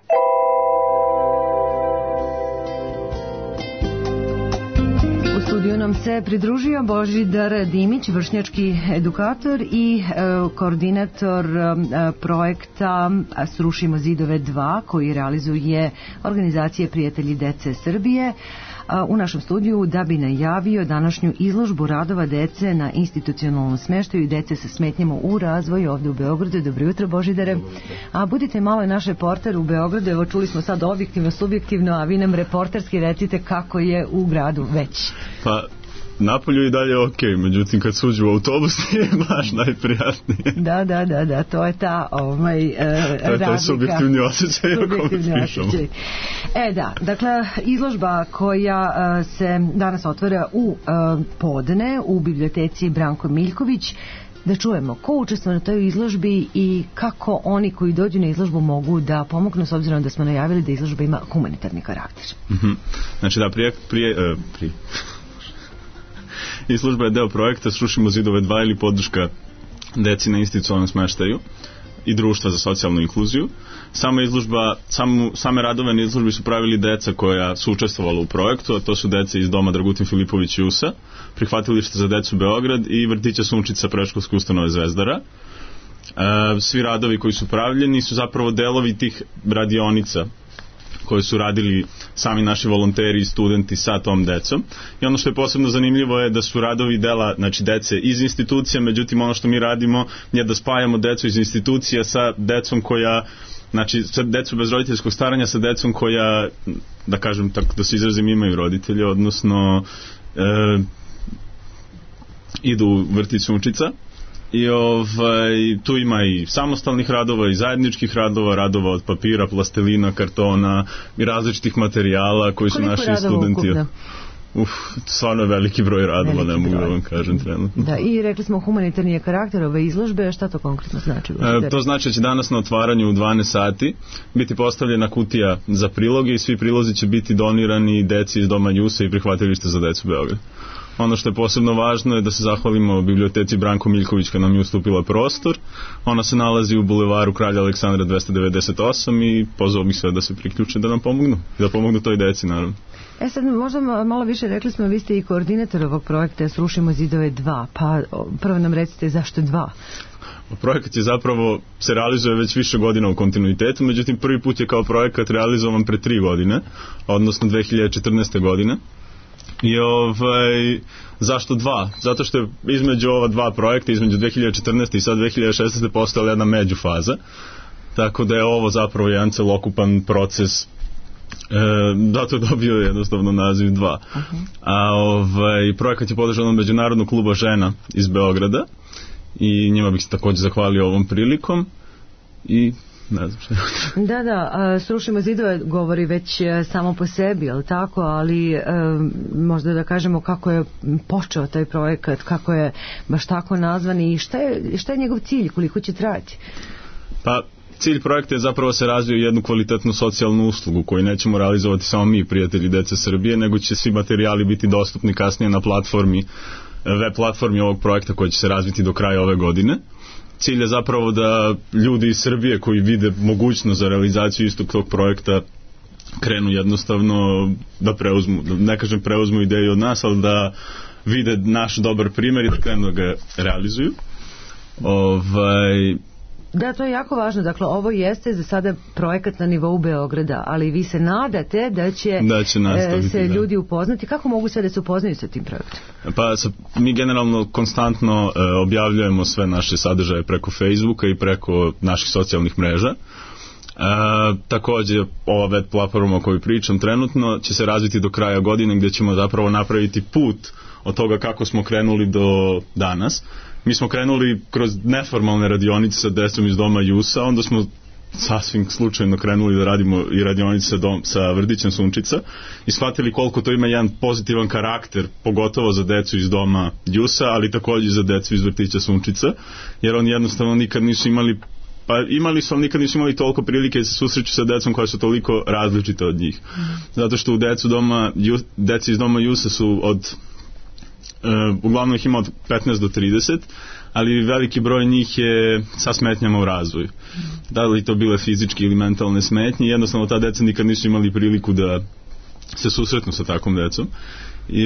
U studiju nam se pridružio Božidar Dimić, vršnjački edukator i koordinator projekta Srušimo zidove 2, koji realizuje organizacije Prijatelji dece Srbije, u našem studiju da bi najavio današnju izložbu radova dece na institucionalnom smeštaju i dece sa smetnjama u razvoju ovde u Beogradu. Dobro jutro, Božidare. A budite malo i naš reporter u Beogradu. Evo, čuli smo sad objektivno, subjektivno, a vi nam reporterski recite kako je u gradu već. Pa, napolju i dalje ok, međutim kad suđu u autobus je baš najprijatnije. Da, to je ta razlika. To je subjektivni osjećaj o kome pričamo. Dakle, izložba koja se danas otvara u podne u biblioteci Branko Miljković. Da čujemo ko učestvuje na toj izložbi i kako oni koji dođu na izložbu mogu da pomognu, s obzirom da smo najavili da izložba ima humanitarni karakter. Znači da izložba je deo projekta Srušimo zidove 2 ili podrška deci na institucionalnom smeštaju i društva za socijalnu inkluziju. Same radove na izložbi su pravili deca koja su učestvovala u projektu, a to su deca iz Doma Dragutin Filipović Jusa, Prihvatilište za decu Beograd i Vrtića Sunčica predškolske ustanove Zvezdara. Svi radovi koji su pravljeni su zapravo delovi tih radionica koje su radili sami naši volonteri i studenti sa tom decom. I ono što je posebno zanimljivo je da su radovi dela, znači dece iz institucija, međutim ono što mi radimo je da spajamo decu iz institucija sa decom koja, znači sa decu bez roditeljskog staranja, sa decom koja, da kažem tako da se izrazim, imaju roditelje, odnosno idu u vrtić Sunčica. I tu ima i samostalnih radova i zajedničkih radova od papira, plastelina, kartona i različitih materijala koji su naši studenti. Stvarno je veliki broj radova, ne mogu da vam kažem trenutno. Da, i rekli smo humanitarni je karakter ove izložbe, šta to konkretno znači? To znači da će danas na otvaranju u 12 sati biti postavljena kutija za priloge i svi prilozi će biti donirani deci iz Doma Jusa i Prihvatilište za decu Beograd. Ono što je posebno važno je da se zahvalimo biblioteci Branko Miljković kad nam je ustupila prostor. Ona se nalazi u bulevaru Kralja Aleksandra 298 i pozvao bih sve da se priključe da nam pomognu. Da pomognu toj deci, naravno. Sad možda malo više, rekli smo, vi ste i koordinator ovog projekta Srušimo zidove 2, pa prvo nam recite zašto 2? Projekat je zapravo, se realizuje već više godina u kontinuitetu, međutim prvi put je kao projekat realizovan pre 3 godine, odnosno 2014. godine. I zašto 2? Zato što je između ova 2 projekta, između 2014. i sad 2016. postojala jedna međufaza, tako da je ovo zapravo jedan celokupan proces Da, to je dobio jednostavno naziv 2. A projekat je podržan od Međunarodnog kluba žena iz Beograda i njima bih se također zahvalio ovom prilikom i ne znam što je. Da, Srušimo zidove govori već samo po sebi, ali tako, ali možda da kažemo kako je počeo taj projekat, kako je baš tako nazvan i šta je njegov cilj, koliko će trajati? Pa, cilj projekta je zapravo se razvio jednu kvalitetnu socijalnu uslugu koju nećemo realizovati samo mi, prijatelji Dece Srbije, nego će svi materijali biti dostupni kasnije na web platformi ovog projekta koji će se razviti do kraja ove godine. Cilj je zapravo da ljudi iz Srbije koji vide mogućnost za realizaciju istog tog projekta krenu jednostavno da preuzmu, ne kažem preuzmu ideju od nas, ali da vide naš dobar primjer i da krenu da ga realizuju. Da, to je jako važno. Dakle, ovo jeste za sada projekat na nivou Beograda, ali vi se nadate da će se ljudi upoznati. Kako mogu sve da se upoznaju sa tim projektom? Pa, mi generalno konstantno objavljujemo sve naše sadržaje preko Facebooka i preko naših socijalnih mreža. Također, ova web platforma o kojoj pričam trenutno će se razviti do kraja godine, gdje ćemo zapravo napraviti put od toga kako smo krenuli do danas. Mi smo krenuli kroz neformalne radionice sa decom iz Doma JUS-a, onda smo sasvim slučajno krenuli da radimo i radionice sa Vrtićem Sunčica i shvatili koliko to ima jedan pozitivan karakter, pogotovo za decu iz Doma JUS-a, ali također za decu iz Vrtića Sunčica, jer oni jednostavno nikad nisu imali, pa imali su, ali nikad nisu imali toliko prilike da se susreću sa decom koja su toliko različita od njih. Zato što u deci iz Doma JUS-a su uglavnom ih ima od 15 do 30, ali veliki broj njih je sa smetnjama u razvoju. Da li to bile fizičke ili mentalne smetnje, jednostavno ta deca nikad nisu imali priliku da se susretnu sa takvom decom. I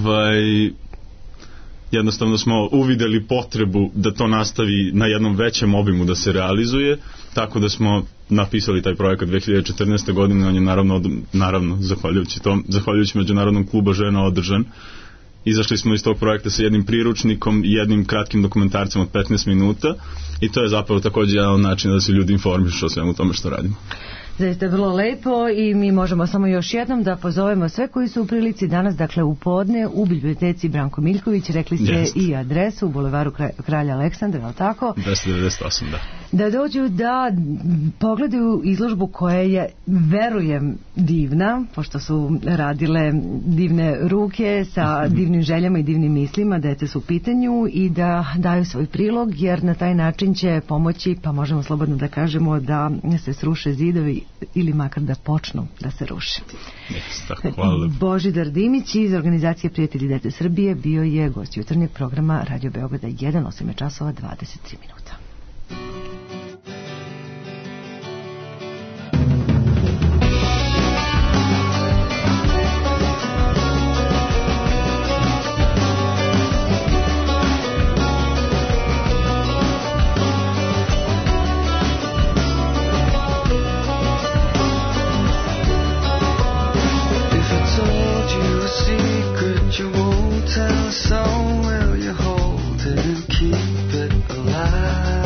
jednostavno smo uvideli potrebu da to nastavi na jednom većem obimu da se realizuje, tako da smo napisali taj projekat 2014. godine, on je naravno zahvaljujući Međunarodnom kluba žena održan. Izašli smo iz tog projekta sa jednim priručnikom i jednim kratkim dokumentarcem od 15 minuta i to je zapravo također jedan način da se ljudi informišu o svemu tome što radimo. Zaista vrlo lepo i mi možemo samo još jednom da pozovemo sve koji su u prilici danas, dakle u podne u biblioteci Branko Miljković, rekli ste i adresu u Bulevaru Kralja Aleksandra, je li tako? 298, da. Da dođu da pogledaju izložbu koja je, verujem, divna, pošto su radile divne ruke sa divnim željama i divnim mislima, dece su u pitanju i da daju svoj prilog, jer na taj način će pomoći, pa možemo slobodno da kažemo, da se sruše zidovi ili makar da počnu da se ruše. Božidar Dimić iz organizacije Prijatelji Dece Srbije bio je gost jutarnjeg programa Radio Beograda 1, 8 časova 23 minuta. You won't tell, so will you hold it and keep it alive?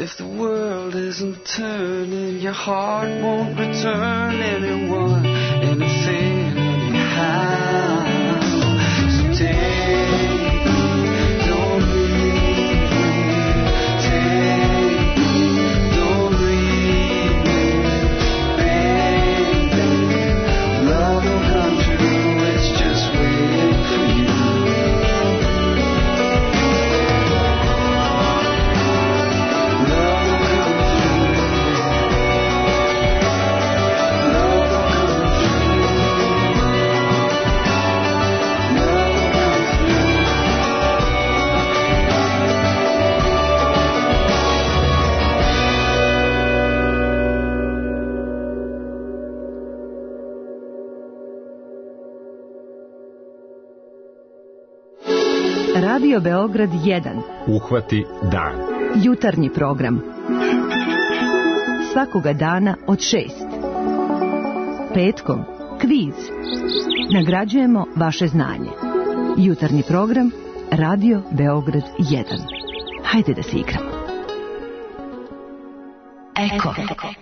if the world isn't turning, your heart won't return anyone, anything, anyhow. So take me, don't leave me. Take me, don't leave me. Baby, love will come true, it's just waiting for you. Radio Beograd 1. Uhvati dan. Jutarnji program. Svakoga dana od 6. Petkom kviz. Nagrađujemo vaše znanje. Jutarnji program Radio Beograd 1. Hajde da se igramo. Eko.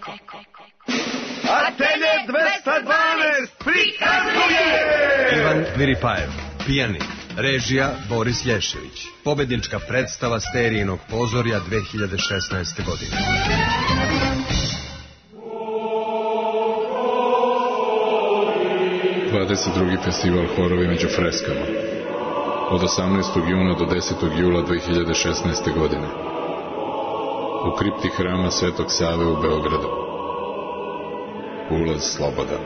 Atelje 212 prikazuje Ivan Viripajev, pijanik. Režija Boris Lješević. Pobednička predstava Sterijinog pozorja 2016. godine. ...22. festival Horovi među freskama. Od 18. juna do 10. jula 2016. godine. U kripti hrama Svetog Save u Beogradu. Ulaz slobodan.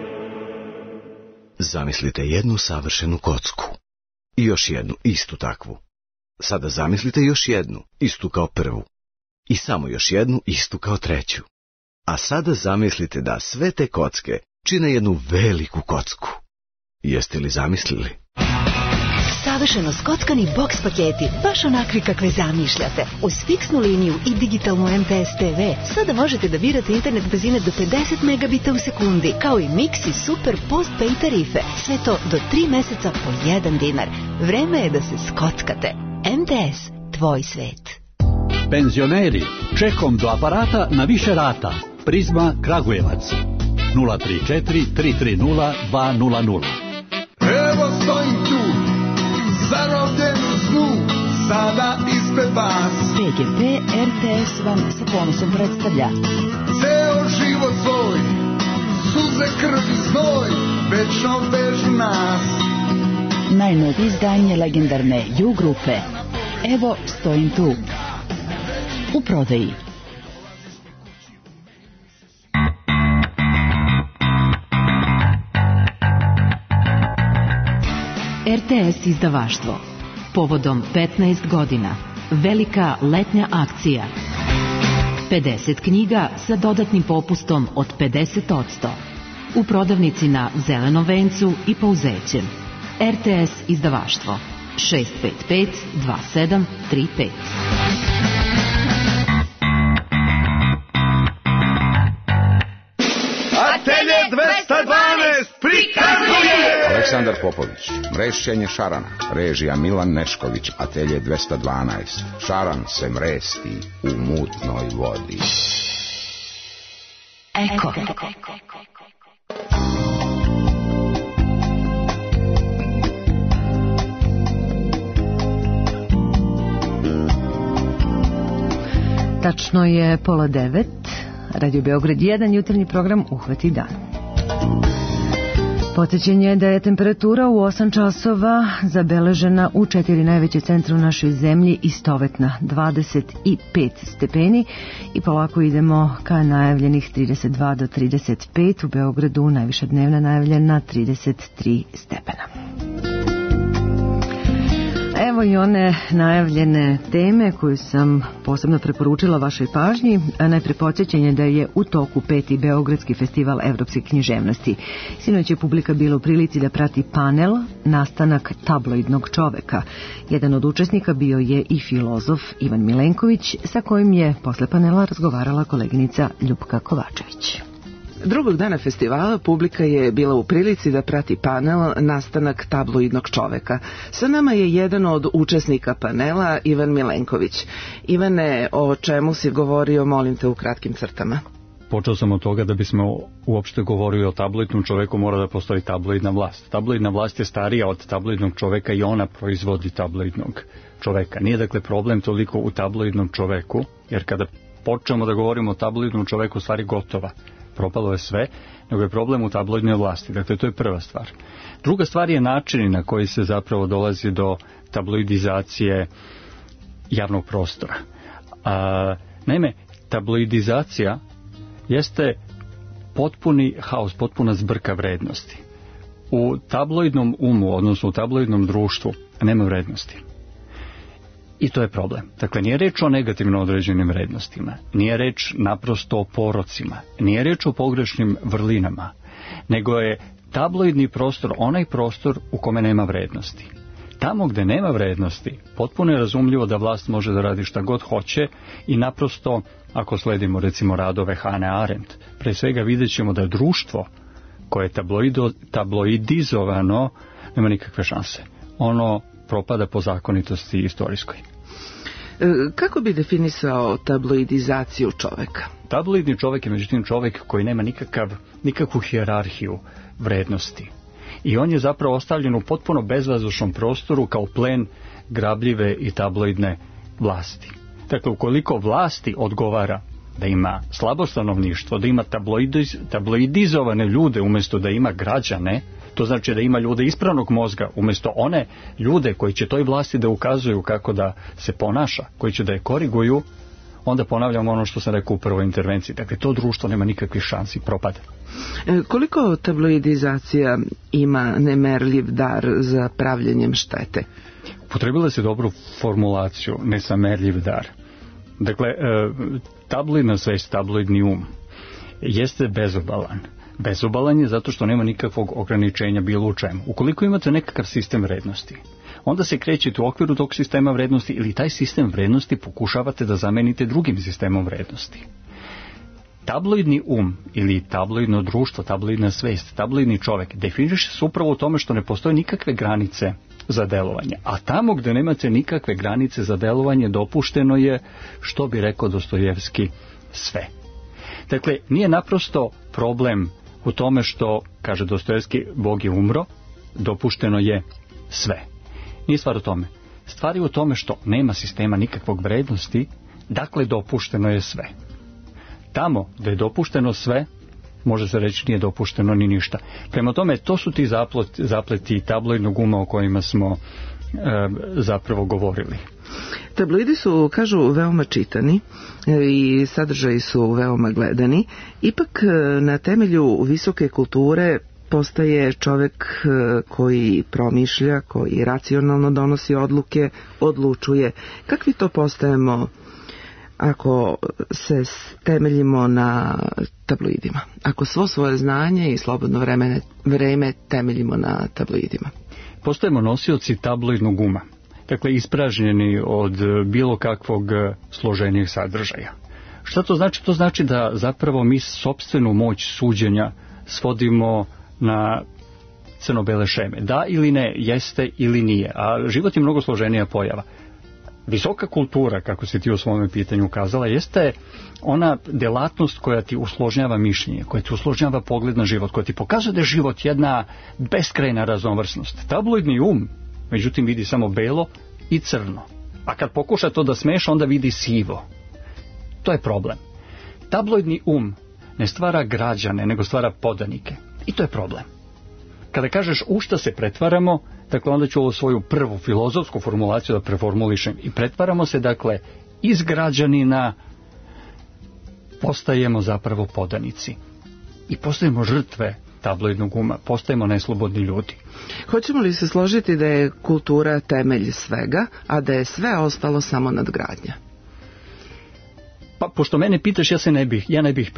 Zamislite jednu savršenu kocku. I još jednu, istu takvu. Sada zamislite još jednu, istu kao prvu. I samo još jednu, istu kao treću. A sada zamislite da sve te kocke čine jednu veliku kocku. Jeste li zamislili? Savršeno skockani boks paketi, baš onakvi kakve zamišljate. Uz fiksnu liniju i digitalnu MTS TV sada možete da birate internet brzine do 50 megabita u sekundi, kao i mix i super postpay tarife. Sve to do 3 meseca po 1 dinar. Vreme je da se skockate. MTS, tvoj svet. Penzioneri, čekom do aparata na više rata. Prizma Kragujevac. 034 330 200. Evo stojim tu, zarobljen u snu, sada ispred vas. PGP RTS vam sa ponosom predstavlja Ceo život svoj, suze, krv i znoj, večno vežu nas. najnovije izdanje legendarne U grupe. Evo stojim tu. U prodaji. RTS izdavaštvo. Povodom 15 godina. Velika letnja akcija. 50 knjiga sa dodatnim popustom od 50%. U prodavnici na Zelenom vencu i Pouzećem. RTS izdavaštvo. 655 2735. Atelje 212 prikazuje Aleksandar Popović, mrešćenje šarana, režija Milan Nešković, Atelje 212. Šaran se mresti u mutnoj vodi. Eko. Tačno je 8:30. Radio Beograd 1, jutarnji program Uhvati dan. Podsećanje je da je temperatura u 8 časova zabeležena u 4 najveće centra u našoj zemlji istovetna, 25 stepeni i polako idemo ka najavljenih 32 do 35, u Beogradu najviša dnevna najavljena 33 stepena. Evo i one najavljene teme koju sam posebno preporučila vašoj pažnji. Najpre podsjećanje da je u toku 5. Beogradski festival evropske književnosti. Sinoć je publika bila u prilici da prati panel Nastanak tabloidnog čoveka. Jedan od učesnika bio je i filozof Ivan Milenković, sa kojim je posle panela razgovarala koleginica Ljupka Kovačević. Drugog dana festivala publika je bila u prilici da prati panel Nastanak tabloidnog čoveka. Sa nama je jedan od učesnika panela, Ivan Milenković. Ivane, o čemu si govorio, molim te u kratkim crtama? Počeo sam od toga da bismo uopšte govorili o tabloidnom čoveku, mora da postoji tabloidna vlast. Tabloidna vlast je starija od tabloidnog čoveka i ona proizvodi tabloidnog čoveka. Nije dakle problem toliko u tabloidnom čoveku, jer kada počnemo da govorimo o tabloidnom čoveku, stvari gotova. Propalo je sve, nego je problem u tabloidnoj vlasti. Dakle, to je prva stvar. Druga stvar je način na koji se zapravo dolazi do tabloidizacije javnog prostora. Naime, tabloidizacija jeste potpuni haos, potpuna zbrka vrednosti. U tabloidnom umu, odnosno u tabloidnom društvu, nema vrednosti. I to je problem. Dakle, nije reč o negativno određenim vrednostima, nije reč naprosto o porocima, nije reč o pogrešnim vrlinama, nego je tabloidni prostor onaj prostor u kome nema vrednosti. Tamo gde nema vrednosti, potpuno je razumljivo da vlast može da radi šta god hoće i naprosto, ako sledimo recimo radove Hane Arendt, pre svega vidjet ćemo da društvo koje je tabloidizovano nema nikakve šanse. Ono propada po zakonitosti istorijskoj. Kako bi definisao tabloidizaciju čoveka? Tabloidni čovek je međutim čovek koji nema nikakvu hijerarhiju vrednosti. I on je zapravo ostavljen u potpuno bezvazdušnom prostoru kao plen grabljive i tabloidne vlasti. Dakle, ukoliko vlasti odgovara da ima slabo stanovništvo, da ima tabloidizovane ljude umjesto da ima građane, to znači da ima ljude ispravnog mozga umjesto one ljude koji će toj vlasti da ukazuju kako da se ponaša, koji će da je koriguju, onda ponavljam ono što sam rekao u prvoj intervenciji. Dakle, to društvo nema nikakvih šansi, propada. Koliko tabloidizacija ima nemerljiv dar za pravljenjem štete? Potrebila se dobru formulaciju, nesamerljiv dar. Dakle, tabloidna svest, tabloidni um jeste bezobalan. Bezobalan je zato što nema nikakvog ograničenja bilo u čemu. Ukoliko imate nekakav sistem vrednosti, onda se krećete u okviru tog sistema vrednosti ili taj sistem vrednosti pokušavate da zamenite drugim sistemom vrednosti. Tabloidni um ili tabloidno društvo, tabloidna svest, tabloidni čovek definiše se upravo u tome što ne postoje nikakve granice za delovanje. A tamo gde nemate nikakve granice za delovanje dopušteno je, što bi rekao Dostojevski, sve. Dakle, nije naprosto problem u tome što, kaže Dostojevski, Bog je umro, dopušteno je sve. Nije stvar u tome. Stvar je u tome što nema sistema nikakvog vrednosti, dakle dopušteno je sve. Tamo gde je dopušteno sve, može se reći nije dopušteno ni ništa. Prema tome, to su ti zapleti tabloidnog uma o kojima smo zapravo govorili. Tabloidi su, kažu, veoma čitani i sadržaji su veoma gledani. Ipak na temelju visoke kulture postaje čovek koji promišlja, koji racionalno donosi odluke, odlučuje. Kakvi to postajemo ako se temeljimo na tabloidima? Ako svo svoje znanje i slobodno vreme temeljimo na tabloidima? Postajemo nosioci tabloidnog uma. Dakle, ispražnjeni od bilo kakvog složenijeg sadržaja. Šta to znači? To znači da zapravo mi sopstvenu moć suđenja svodimo na crno-bele šeme. Da ili ne, jeste ili nije. A život je mnogo složenija pojava. Visoka kultura, kako si ti u svome pitanju ukazala, jeste ona delatnost koja ti usložnjava mišljenje, koja ti usložnjava pogled na život, koja ti pokazuje da je život jedna beskrajna raznovrsnost. Tabloidni um, međutim, vidi samo belo i crno. A kad pokuša to da smeša, onda vidi sivo. To je problem. Tabloidni um ne stvara građane, nego stvara podanike. I to je problem. Kada kažeš u šta se pretvaramo, dakle onda ću ovu svoju prvu filozofsku formulaciju da preformulišem. I pretvaramo se, dakle, iz građanina postajemo zapravo podanici. I postajemo žrtve tabloidnog uma, postajemo neslobodni ljudi. Hoćemo li se složiti da je kultura temelj svega, a da je sve ostalo samo nadgradnja? Pa, pošto mene pitaš, ja ne bih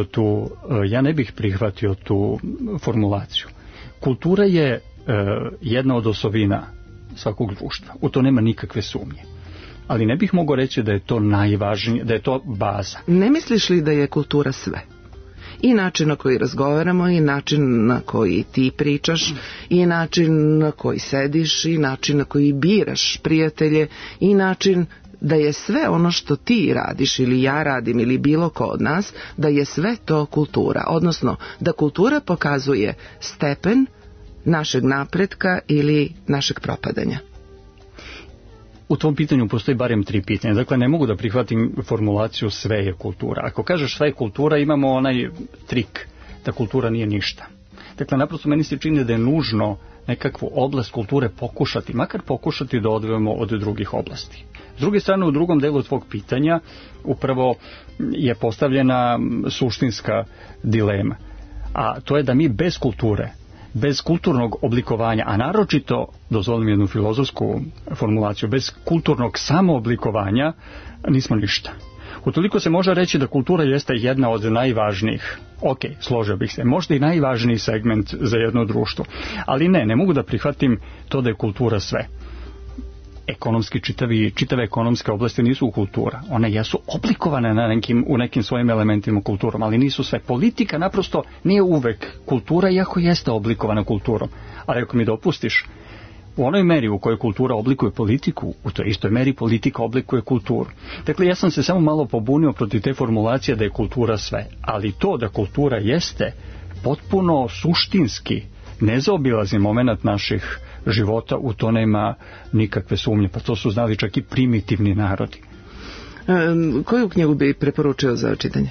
prihvatio tu formulaciju. Kultura je jedna od osovina svakog društva. U to nema nikakve sumnje. Ali ne bih mogao reći da je to najvažnije, da je to baza. Ne misliš li da je kultura sve? I način na koji razgovaramo, i način na koji ti pričaš, i način na koji sediš, i način na koji biraš prijatelje, i način da je sve ono što ti radiš ili ja radim ili bilo ko od nas, da je sve to kultura. Odnosno, da kultura pokazuje stepen našeg napretka ili našeg propadanja. U tom pitanju postoji barem 3 pitanja. Dakle, ne mogu da prihvatim formulaciju sve je kultura. Ako kažeš sve je kultura, imamo onaj trik da kultura nije ništa. Dakle, naprosto meni se čini da je nužno nekakvu oblast kulture pokušati, makar pokušati da odvojimo od drugih oblasti. S druge strane, u drugom delu tvog pitanja upravo je postavljena suštinska dilema. A to je da mi bez kulture, bez kulturnog oblikovanja, a naročito, dozvolim jednu filozofsku formulaciju, bez kulturnog samooblikovanja nismo ništa. Utoliko se može reći da kultura jeste jedna od najvažnijih, složio bih se, možda i najvažniji segment za jedno društvo, ali ne mogu da prihvatim to da je kultura sve. Ekonomski čitave ekonomske oblasti nisu kultura. One jesu oblikovane u nekim svojim elementima kulturom, ali nisu sve. Politika naprosto nije uvek kultura, iako jeste oblikovana kulturom. Ali ako mi dopustiš, u onoj meri u kojoj kultura oblikuje politiku, u toj istoj meri politika oblikuje kulturu. Dakle, ja sam se samo malo pobunio protiv te formulacije da je kultura sve. Ali to da kultura jeste potpuno suštinski nezaobilazni moment naših života, u to nema nikakve sumnje. Pa to su znali čak i primitivni narodi. Koju knjigu bi preporučio za čitanje?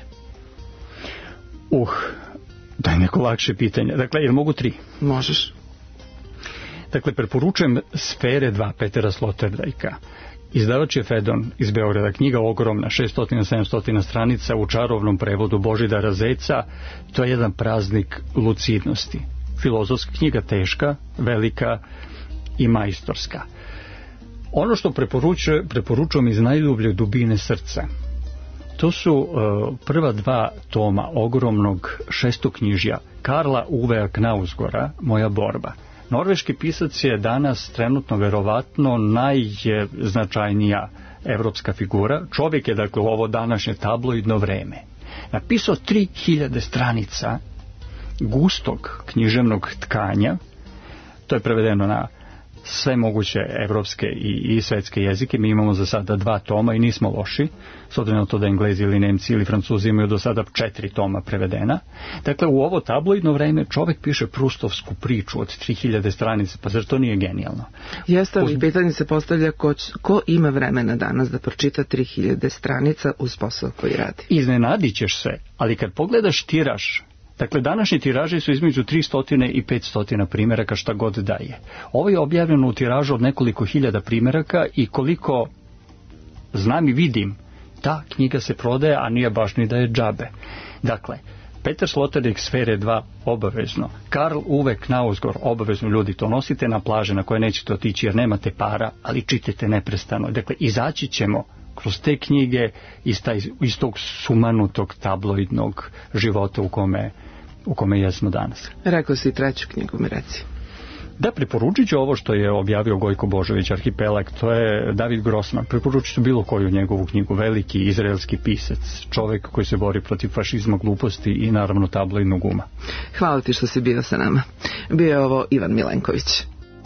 Daj neko lakše pitanje. Dakle, jel mogu 3? Možeš. Dakle, preporučujem Sfere 2 Petera Sloterdajka. Izdavač je Fedon iz Beograda. Knjiga ogromna, 600-700 stranica u čarovnom prevodu Božidara Zeca. To je jedan praznik lucidnosti. Filozofska knjiga, teška, velika i majstorska. Ono što preporučujem iz najdublje dubine srca, to su prva 2 toma ogromnog šestoknjižja Karla Uvea Knausgora, Moja borba. Norveški pisac je danas trenutno verovatno najznačajnija evropska figura. Čovjek je, dakle, u ovo današnje tabloidno vreme napisao 3000 stranica gustog književnog tkanja. To je prevedeno na sve moguće evropske i svetske jezike. Mi imamo za sada 2 toma i nismo loši, s obzirom na to da Englezi ili Nemci ili Francuzi imaju do sada 4 toma prevedena. Dakle, u ovo tabloidno vreme čovjek piše prustovsku priču od 3000 stranica, pa zar to nije genijalno? Jeste, ali pitanje se postavlja ko ima vremena danas da pročita 3000 stranica uz posao koji radi? Iznenadit ćeš se, ali kad pogledaš tiraž, dakle, današnji tiraži su između 300 i 500 primjeraka, šta god daje. Ovo je objavljeno u tiražu od nekoliko hiljada primjeraka i koliko znam i vidim, ta knjiga se prodaje, a nije baš ni da je džabe. Dakle, Peter Sloterdijk Sfere 2 obavezno, Karl Uwe Knausgård obavezno, ljudi, to nosite na plaže na koje nećete otići jer nemate para, ali čitajte neprestano. Dakle, izaći ćemo kroz te knjige iz tog sumanutog tabloidnog života u kome jesmo danas. Rekao si 3. knjigu, mi reci. Da, preporučit ću ovo što je objavio Gojko Božović, Arhipelag, to je David Grossman. Preporučit ću bilo koju njegovu knjigu, veliki izraelski pisac, čovjek koji se bori protiv fašizma, gluposti i naravno tabloidnog uma. Hvala ti što si bio sa nama. Bio je ovo Ivan Milenković.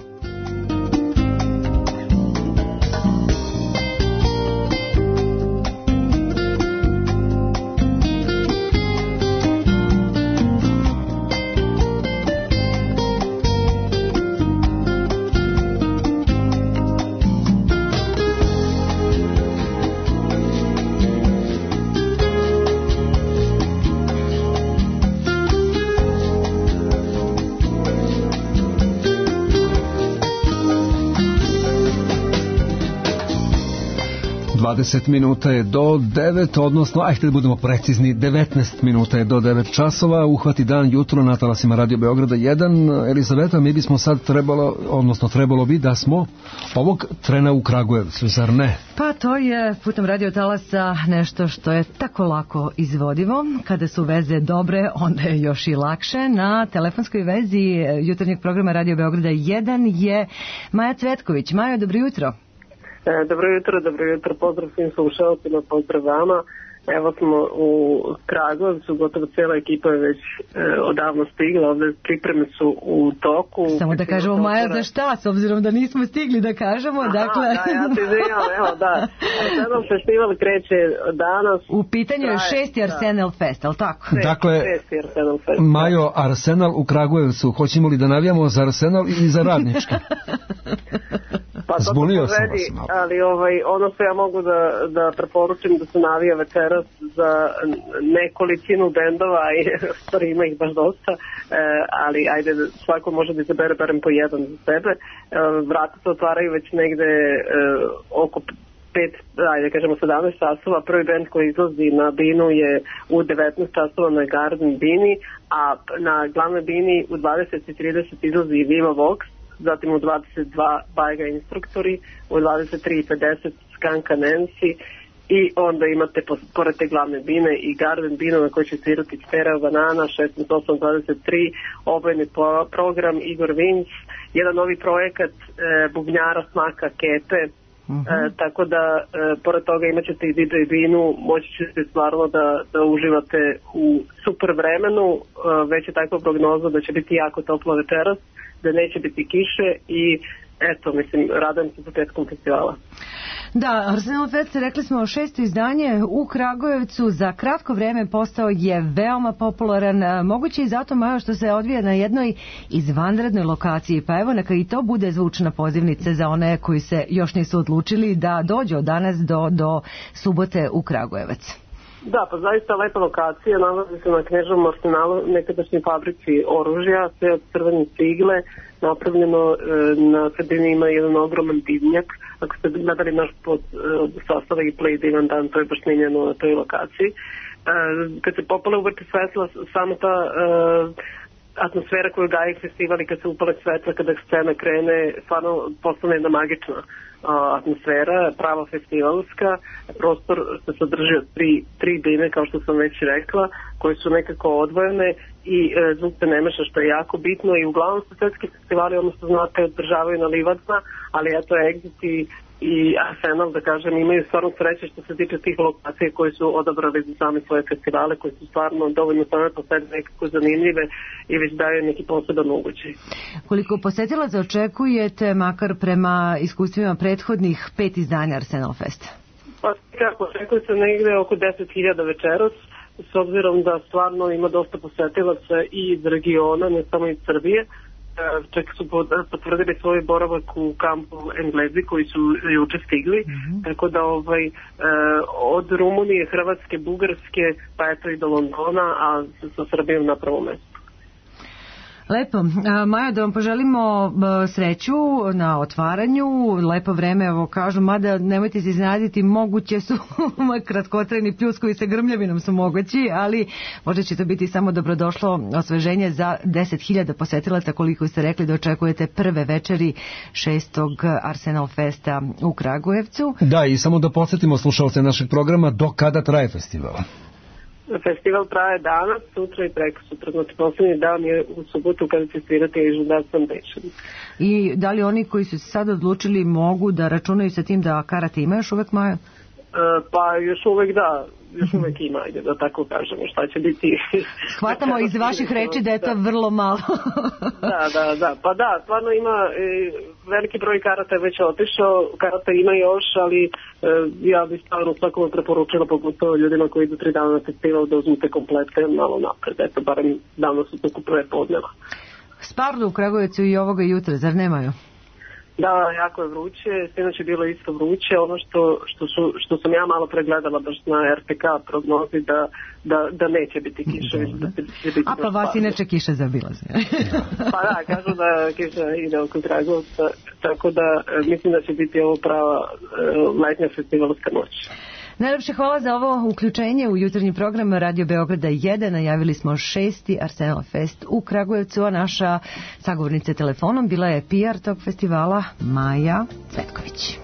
Minuta je do 9, odnosno, ajte da budemo precizni, 19 minuta je do 9 časova, uhvati dan jutro na talasima Radio Beograda 1. Elizaveta, mi bismo sad trebalo bi da smo ovog trena u Kragujevcu, zar ne? Pa to je putem radio talasa nešto što je tako lako izvodivo. Kada su veze dobre, onda je još i lakše. Na telefonskoj vezi jutarnjeg programa Radio Beograda 1 je Maja Cvetković. Maja, dobro jutro. Dobro jutro, pozdrav svim slušalcima, pozdrav vama. Evo smo u Kragujevcu, gotovo cijela ekipa je već odavno stigla, ovdje pripreme su u toku. Samo da kažemo, Maja, za šta, s obzirom da nismo stigli da kažemo, dakle... Da, ja se izvinjam, evo, da. Arsenal festival kreće danas. U pitanju je 6. Arsenal Fest, ali tako? Dakle, Majo, Arsenal u Kragujevcu, hoćemo li da navijamo za Arsenal ili za Radnički? Pa to Zbunio povedi, sam vas malo. ali ono što ja mogu da preporučim da se navija večeras za nekolicinu bendova, i stvari ima ih baš dosta, ali ajde, svako može da izabere barem po jedan za sebe. Vrata se otvaraju već negde oko 17 časova. Prvi bend koji izlazi na binu je u 19 časova na Garden Bini, a na glavnoj bini u 20:30 izlazi Viva Vox, zatim u 22 Bajga Instruktori, u 23:50 Skanka Nancy, i onda imate pored te glavne bine i Garden Binu na kojoj će svirati Stereo Banana, 16:23, obojni program Igor Vinc, jedan novi projekat bubnjara Smaka Kepe, tako da pored toga imat ćete i DJ Binu, moći ćete stvarno da uživate u super vremenu, već je takva prognoza da će biti jako toplo večeras, da neće biti kiše i eto, mislim, radujem se početkom festivala. Da, Arsenal Fest, rekli smo, 6. izdanje u Kragujevcu, za kratko vreme postao je veoma popularan, moguće i zato, Majo, što se odvija na jednoj izvanrednoj lokaciji, pa evo neka i to bude zvučna pozivnica za one koji se još nisu odlučili da dođu od danas do subote u Kragujevac. Da, pa zaista lepa lokacija, nalazi se na Kneževom arsenalu, nekadašnjoj fabrici oružja, sve od crvene cigle, napravljeno, na sredini ima jedan ogroman dimnjak. Ako ste gledali naš sastava i play divan dan, to je baš snimljeno na toj lokaciji. Kad se popale uvrti svetla, samo ta atmosfera koju daje festival i kad se upale svetla, kada scena krene, stvarno postane jedna magična atmosfera, prava festivalska. Prostor se sadrži od tri bine, kao što sam već rekla, koje su nekako odvojene i zvuk se ne meša, što je jako bitno, i uglavnom su svetski festivali, odnosno znate, održavaju na livadima, ali eto Exit i Arsenal, da kažem, imaju stvarno sreće što se tiče tih lokacija koje su odabrali za sami svoje festivale, koje su stvarno dovoljno same po sebi nekako zanimljive i već daju neki poseban ugođaj. Koliko posetilaca očekujete, makar prema iskustvima prethodnih 5 izdanja Arsenal Festa? Pa kako, očekuje se negde oko 10.000 večeras, s obzirom da stvarno ima dosta posetilaca i iz regiona, ne samo iz Srbije. Čak su potvrdili svoj boravak u kampu Englezi koji su juče stigli, tako da od Rumunije, Hrvatske, Bugarske, pa eto i do Londona, a sa Srbijom na prvom mestu. Lepo. Maja, da vam poželimo sreću na otvaranju, lepo vreme, evo kažu, mada nemojte se iznenaditi, moguće su kratkotrajni pljuskovi sa grmljavinom su mogući, ali možda će to biti samo dobrodošlo osveženje za 10.000 posetilaca, koliko ste rekli da očekujete prve večeri 6. Arsenal Festa u Kragujevcu. Da, i samo da podsjetimo slušalce našeg programa, do kada traje festival? Festival traje danas, sutra i preko sutra. Znači, posljednji dan je u subotu kada će svirati Asian Foundation. I da li oni koji su se sad odlučili mogu da računaju sa tim da karate ima još uvek, Maja? Pa još uvek da, još uvek ima, ajde da tako kažemo, šta će biti. Shvatamo iz vaših reči da je to vrlo malo. Da, pa da, stvarno ima, veliki broj karata je već otišao, karata ima još, ali ja bih stvarno svakome preporučila, pogotovo ljudima koji idu 3 dana na festival, da uzmete komplete malo napred, eto, barem danas su toku prve podneva. Spardu u Kragujevcu i ovoga jutra, zar nemaju? Da, jako je vruće, sinoć je bilo isto vruće, ono što sam ja malo pregledala baš na RTK prognozi da neće biti kiše. A pa vas inače kiše zaobilaze. Pa da, kažu da kiša ide oko Kragujevca, tako da mislim da će biti ovo prava letnja festivalska noć. Najlepše hvala za ovo uključenje u jutarnji program Radio Beograda 1. Najavili smo 6. Arsenal Fest u Kragujevcu, a naša sagovornica telefonom bila je PR tog festivala Maja Cvetković.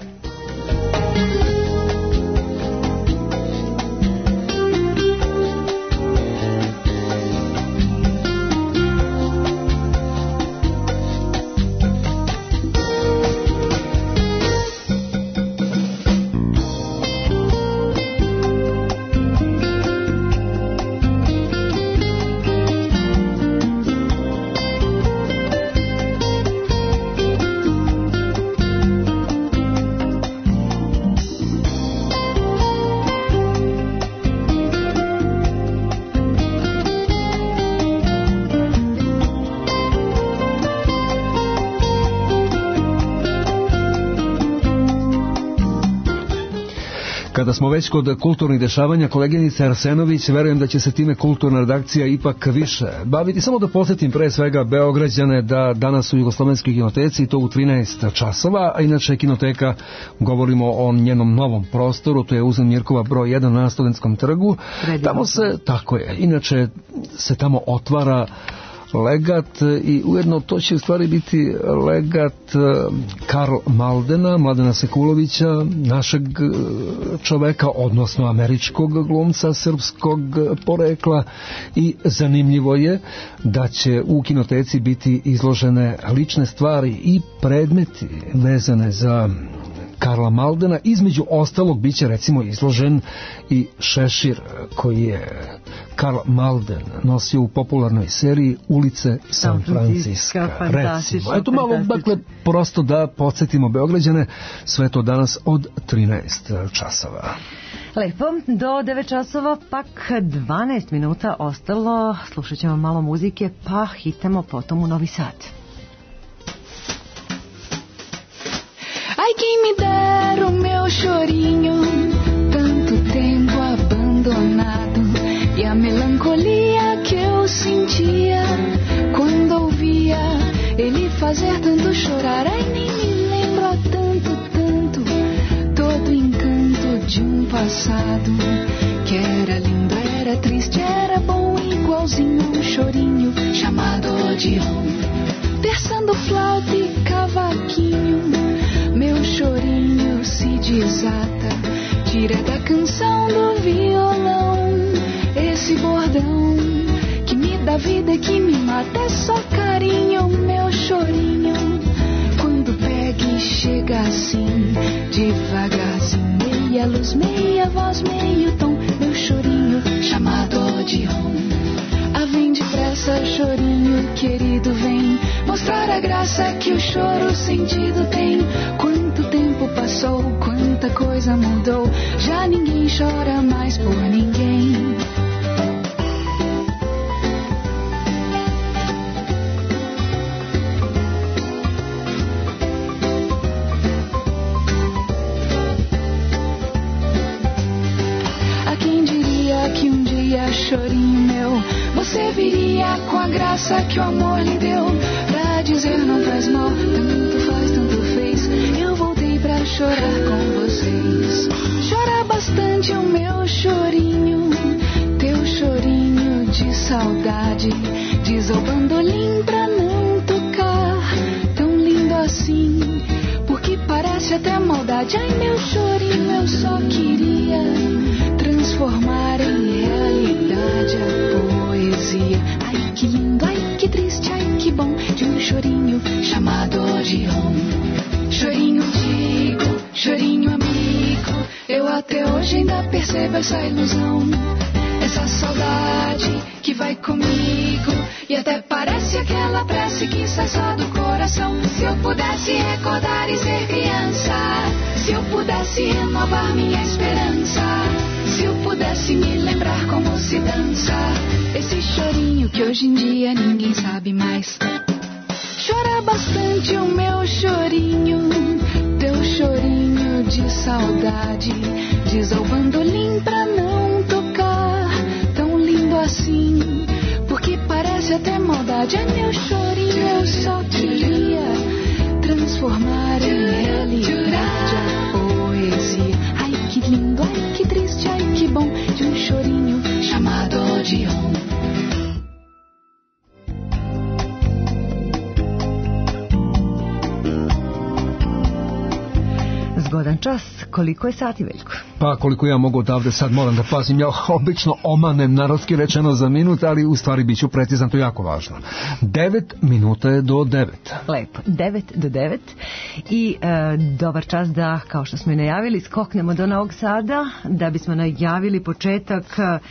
Kada smo već kod kulturnih dešavanja, koleginica Arsenović, verujem da će se time kulturna redakcija ipak više baviti. Samo da podsjetim pre svega Beograđane da danas u Jugoslovenskoj kinoteci, i to u 13 časova, a inače kinoteka, govorimo o njenom novom prostoru, to je Uzan Mirkova broj 1 na Studenskom trgu. Tamo se, tako je, inače se tamo otvara legat i ujedno to će u stvari biti legat Karl Maldena, Mladena Sekulovića, našeg čoveka, odnosno američkog glumca srpskog porekla, i zanimljivo je da će u kinoteci biti izložene lične stvari i predmeti vezane za Karla Maldena. Između ostalog biće recimo izložen i šešir koji je Karl Malden nosio u popularnoj seriji Ulice San Francisca. Recimo. Eto malo, dakle, prosto da podsjetimo Beograđane, sve to danas od 13 časova. Lepo, do 9 časova pak 12 minuta ostalo, slušat ćemo malo muzike, pa hitamo potom u Novi Sad. Ai, quem me dera o meu chorinho, tanto tempo abandonado, e a melancolia que eu sentia quando ouvia ele fazer tanto chorar. Ai, nem me lembro há tanto, tanto, todo encanto de passado, que era lindo, era triste, era bom, igualzinho a chorinho chamado odião. Terçando flauta e cavaquinho, meu chorinho se desata, tira da canção do violão esse bordão que me dá vida e que me mata. É só carinho, meu chorinho, quando pega e chega assim, devagarzinho, meia luz, meia voz, meio tom, meu chorinho chamado odião. Ah, vem depressa, chorinho querido, vem mostrar a graça que o choro sentido tem. Quanto tempo passou, quanta coisa mudou, já ninguém chora mais por ninguém. A quem diria que um dia, chorinho meu, você viria com a graça que o amor lhe deu, pra dizer não faz mal, tanto faz, tanto fez, eu voltei pra chorar com vocês. Chora bastante o meu chorinho, teu chorinho de saudade, diz ao bandolim pra não tocar, tão lindo assim, porque parece até maldade. Ai, meu chorinho, eu só queria transformar em realidade a poesia. Ai, que lindo, ai, que triste, ai, que bom, de um chorinho chamado odião. Chorinho digo, chorinho amigo, eu até hoje ainda percebo essa ilusão, essa saudade que vai comigo, e até parece aquela prece que sai só do coração. Se eu pudesse recordar e ser criança, se eu pudesse renovar minha esperança, se eu pudesse me lembrar como se dança esse chorinho que hoje em dia ninguém sabe mais. Chora bastante o meu chorinho, teu chorinho de saudade, diz ao bandolim pra não tocar, tão lindo assim, porque parece até maldade. Ai, meu chorinho, eu só queria transformar em realidade a poesia. Ai, que lindo, ai, que triste, ai, que bom, de um chorinho chamado odião. Zgodan čas, koliko je sati, Veljko? Pa koliko ja mogu odavde, sad moram da pazim, ja obično omanem narodski rečeno za minut, ali u stvari bit ću precizan, to je jako važno. 9 minuta je do 9. Lepo, 9 do 9 i dobar čas da, kao što smo i najavili, skoknemo do Novog Sada, da bismo najavili početak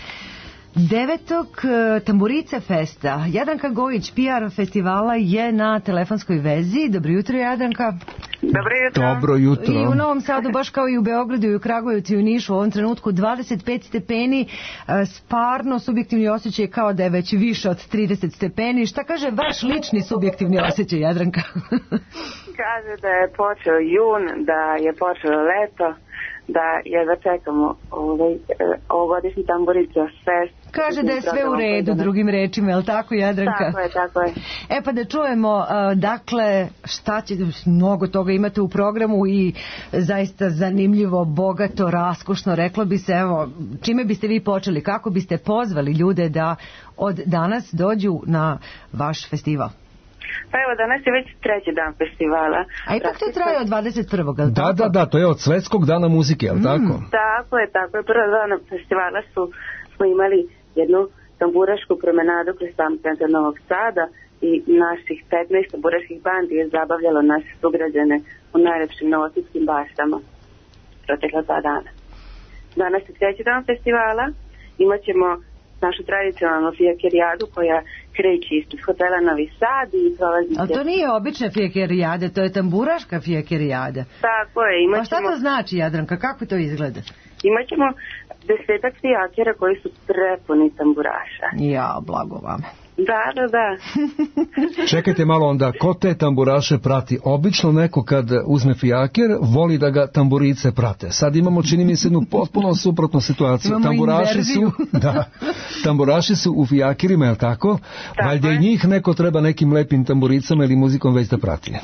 9. Tamburice Festa. Jadranka Gojić, PR festivala, je na telefonskoj vezi. Dobro jutro, Jadranka. Dobro jutro. Dobro jutro. I u Novom Sadu, baš kao i u Beogradu i u Kragujevcu i u Nišu, u ovom trenutku 25 stepeni, stvarno subjektivni osjećaj kao da je već više od 30 stepeni. Šta kaže vaš lični subjektivni osjećaj, Jadranka? Kaže da je počeo jun, da je počelo leto, da jedva čekamo ovogodišnji Tamburica Fest. Kaže da je sve u redu, drugim rečima, je li tako, Jadranka? Tako je. E pa da čujemo, dakle, šta će, mnogo toga imate u programu i zaista zanimljivo, bogato, raskošno, reklo bi se, evo, čime biste vi počeli, kako biste pozvali ljude da od danas dođu na vaš festival? Pa evo, danas je već 3. dan festivala. A ipak to traje od 21. Da, to je od Svetskog dana muzike, je li tako? Tako je. Prva dana festivala smo imali jednu tamburašku promenadu kroz sam centar Novog Sada i naših 15 tamburaških bandi je zabavljalo naše sugrađane u najlepšim novosadskim baštama protekla 2 dana. Danas je 3. dan festivala, imat ćemo našu tradicionalnu fijakerijadu koja kreće ispred hotela Novi Sad i prolazite... Ali to nije obična fijakerijada, to je tamburaška fijakerijada. Tako je, Pa šta to znači, Jadranka, kako to izgleda? Imaćemo 10 fijakera koji su prepuni tamburaša. Ja, blago vam. Da. Čekajte malo onda, ko te tamburaše prati? Obično neko kad uzme fijaker voli da ga tamburice prate. Sad imamo, čini mi se, jednu potpuno suprotnu situaciju. Tamburaši su u fijakerima, je li tako? Valjda i njih neko treba nekim lepim tamburicama ili muzikom već da prati.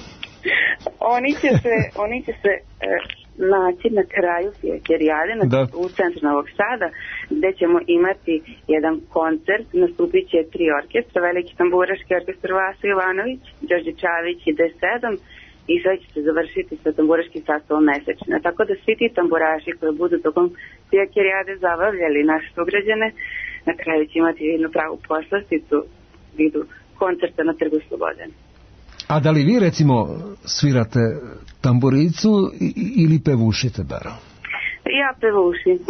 Oni će se naći na kraju fijakerijade u centru Novog Sada, gde ćemo imati jedan koncert. Nastupit će 3 orkestra, Veliki tamburaški orkestar Vaso Ivanović, Đorđe Čavić i D7 i sve će se završiti sa tamburaškim sastavom Mesečina. Tako da svi ti tamburaši koji budu tokom fijakerijade zabavljali naše sugrađane, na kraju će imati jednu pravu poslasticu u vidu koncerta na Trgu Slobode. A da li vi, recimo, svirate tamburicu ili pevušite, Bero? Ja pevušim.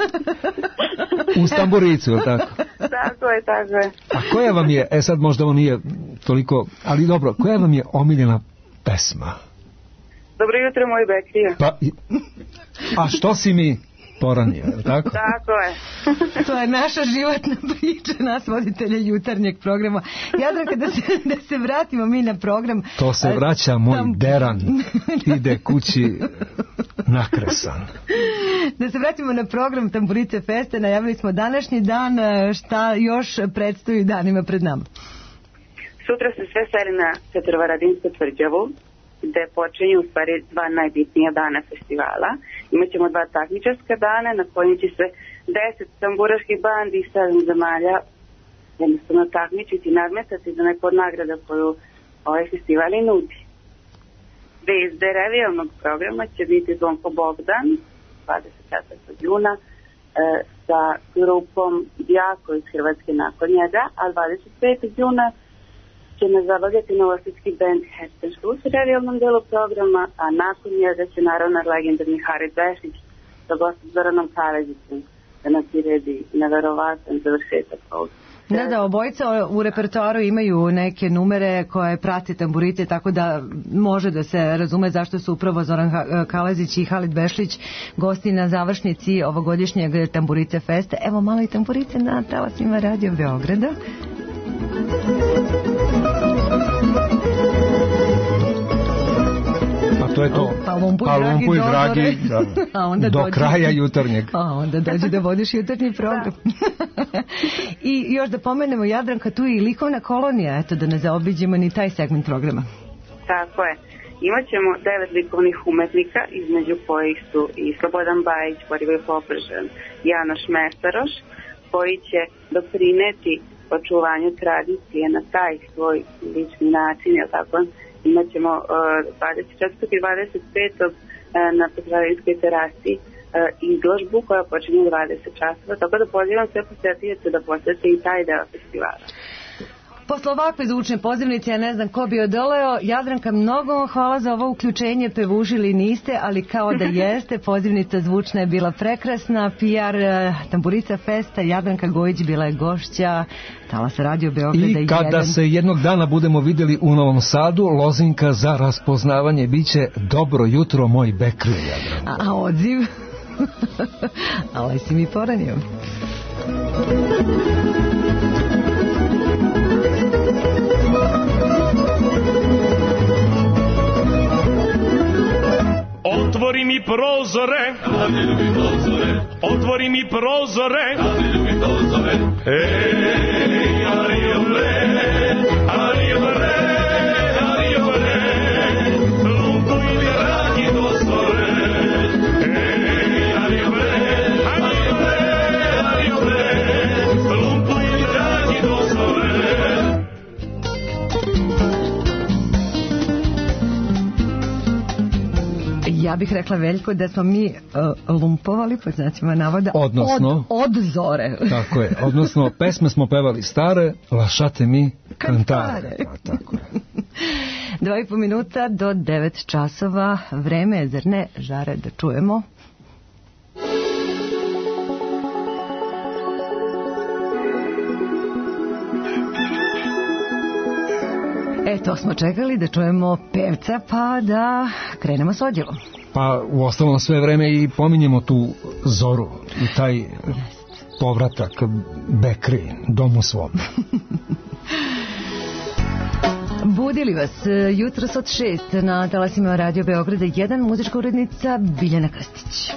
Uz tamburicu, je li tako? Tako je. A koja vam je, sad možda ovo nije toliko, ali dobro, koja vam je omiljena pesma? Dobro jutro, moj Bekrija. A što si mi poranio, je li tako? Tako je. To je naša životna priča, nas voditelja jutarnjeg programa. Jadranka, da se vratimo mi na program. To se vraća moj Deran, ide kući nakresan. Da se vratimo na program Tamburice Feste, najavili smo današnji dan, šta još predstoji danima pred nama? Sutra se sve seli na Petrovaradinsku tvrđavu, gde počinju u stvari 2 najbitnija dana festivala. Imaćemo 2 takmičarska dana na kojim će se 10 tamburaških bandi iz 7 zemalja jednostavno takmičiti i nadmetati za neku od nagrada koju ovaj festival i nudi. Bez revijalnog programa će biti Zvonko Bogdan 24. juna sa grupom Jako iz Hrvatske nakon njega, a 25. juna će nas zabavljati novosadski band Hercenštus u revijalnom delu programa, a nakon njega će naravno legendarni Harid Bešić sa gostom Zoranom Kaleđicom da nas iredi neverovatan završetak ovog. Da, obojica u repertoaru imaju neke numere koje prate tamburite, tako da može da se razume zašto su upravo Zoran Kalezić i Halid Bešlić gosti na završnici ovogodišnjeg Tamburice Feste. Evo malo i tamburice na talasima Radio Beograda. To je to. Palumpuj, dragi, do kraja jutarnjeg. A onda dođi da vodiš jutarnji program. I još da pomenemo, Jadranka, tu je i likovna kolonija, eto da ne zaobiđemo ni taj segment programa. Tako je. Imaćemo 9 likovnih umetnika, između kojih su i Slobodan Bajić, Borivoj Popržan, Janoš Mestaroš, koji će doprineti očuvanju tradicije na taj svoj lični način, je tako? Imaćemo 24. i 25. na Petrovaradinskoj terasi izložbu koja počinje 20 časova, tako da pozivam sve posetioce da posete i taj deo festivala. Posle ovakve zvučne pozivnice, ja ne znam ko bi odoleo. Jadranka, mnogo hvala za ovo uključenje, pevužili niste, ali kao da jeste, pozivnica zvučna je bila prekrasna, PR Tamburica Festa, Jadranka Gojić bila je gošća Talasa Radio Beograda. I kada se jednog dana budemo vidjeli u Novom Sadu, lozinka za raspoznavanje biće dobro jutro moj Bekrija, Jadranko. A odziv? Ali si mi poranio. On Otvori mi prozore, otvori mi prozore, ario bre, ario bre, ario bre, lumpo i draghi dostore, ario bre, ario bre, ario bre, lumpo i draghi dostore. Ja bih rekla, Veljko, da smo mi lumpovali, pod znacima navoda, odnosno, od zore. Tako je, odnosno pesme smo pevali stare, lašate mi kantare. Tako je. 2,5 minuta do 9 časova, vreme je, zar ne, Žare, da čujemo? To smo čekali da čujemo pevca, pa da krenemo s odjelom. Pa u ostalom sve vreme i pominjemo tu zoru i taj povratak Bekri, domu svom. Budili vas jutros od 6 na talasima Radio Beograda 1, muzička urednica Biljana Krstić.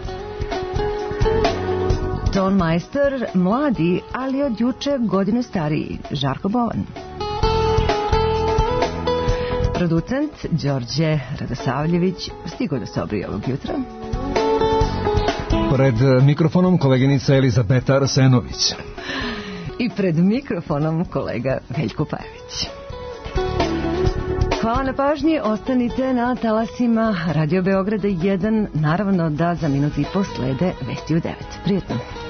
Tonmajster, mladi, ali od juče godinu stariji, Žarko Bovan. Producent Đorđe Radosavljević stigo da se obrije ovog jutra. Pred mikrofonom koleginica Elizabeta Arsenović. I pred mikrofonom kolega Veljko Pajević. Hvala na pažnji, ostanite na talasima Radio Beograda 1, naravno da za minutu i po slede vesti u 9. Prijetno.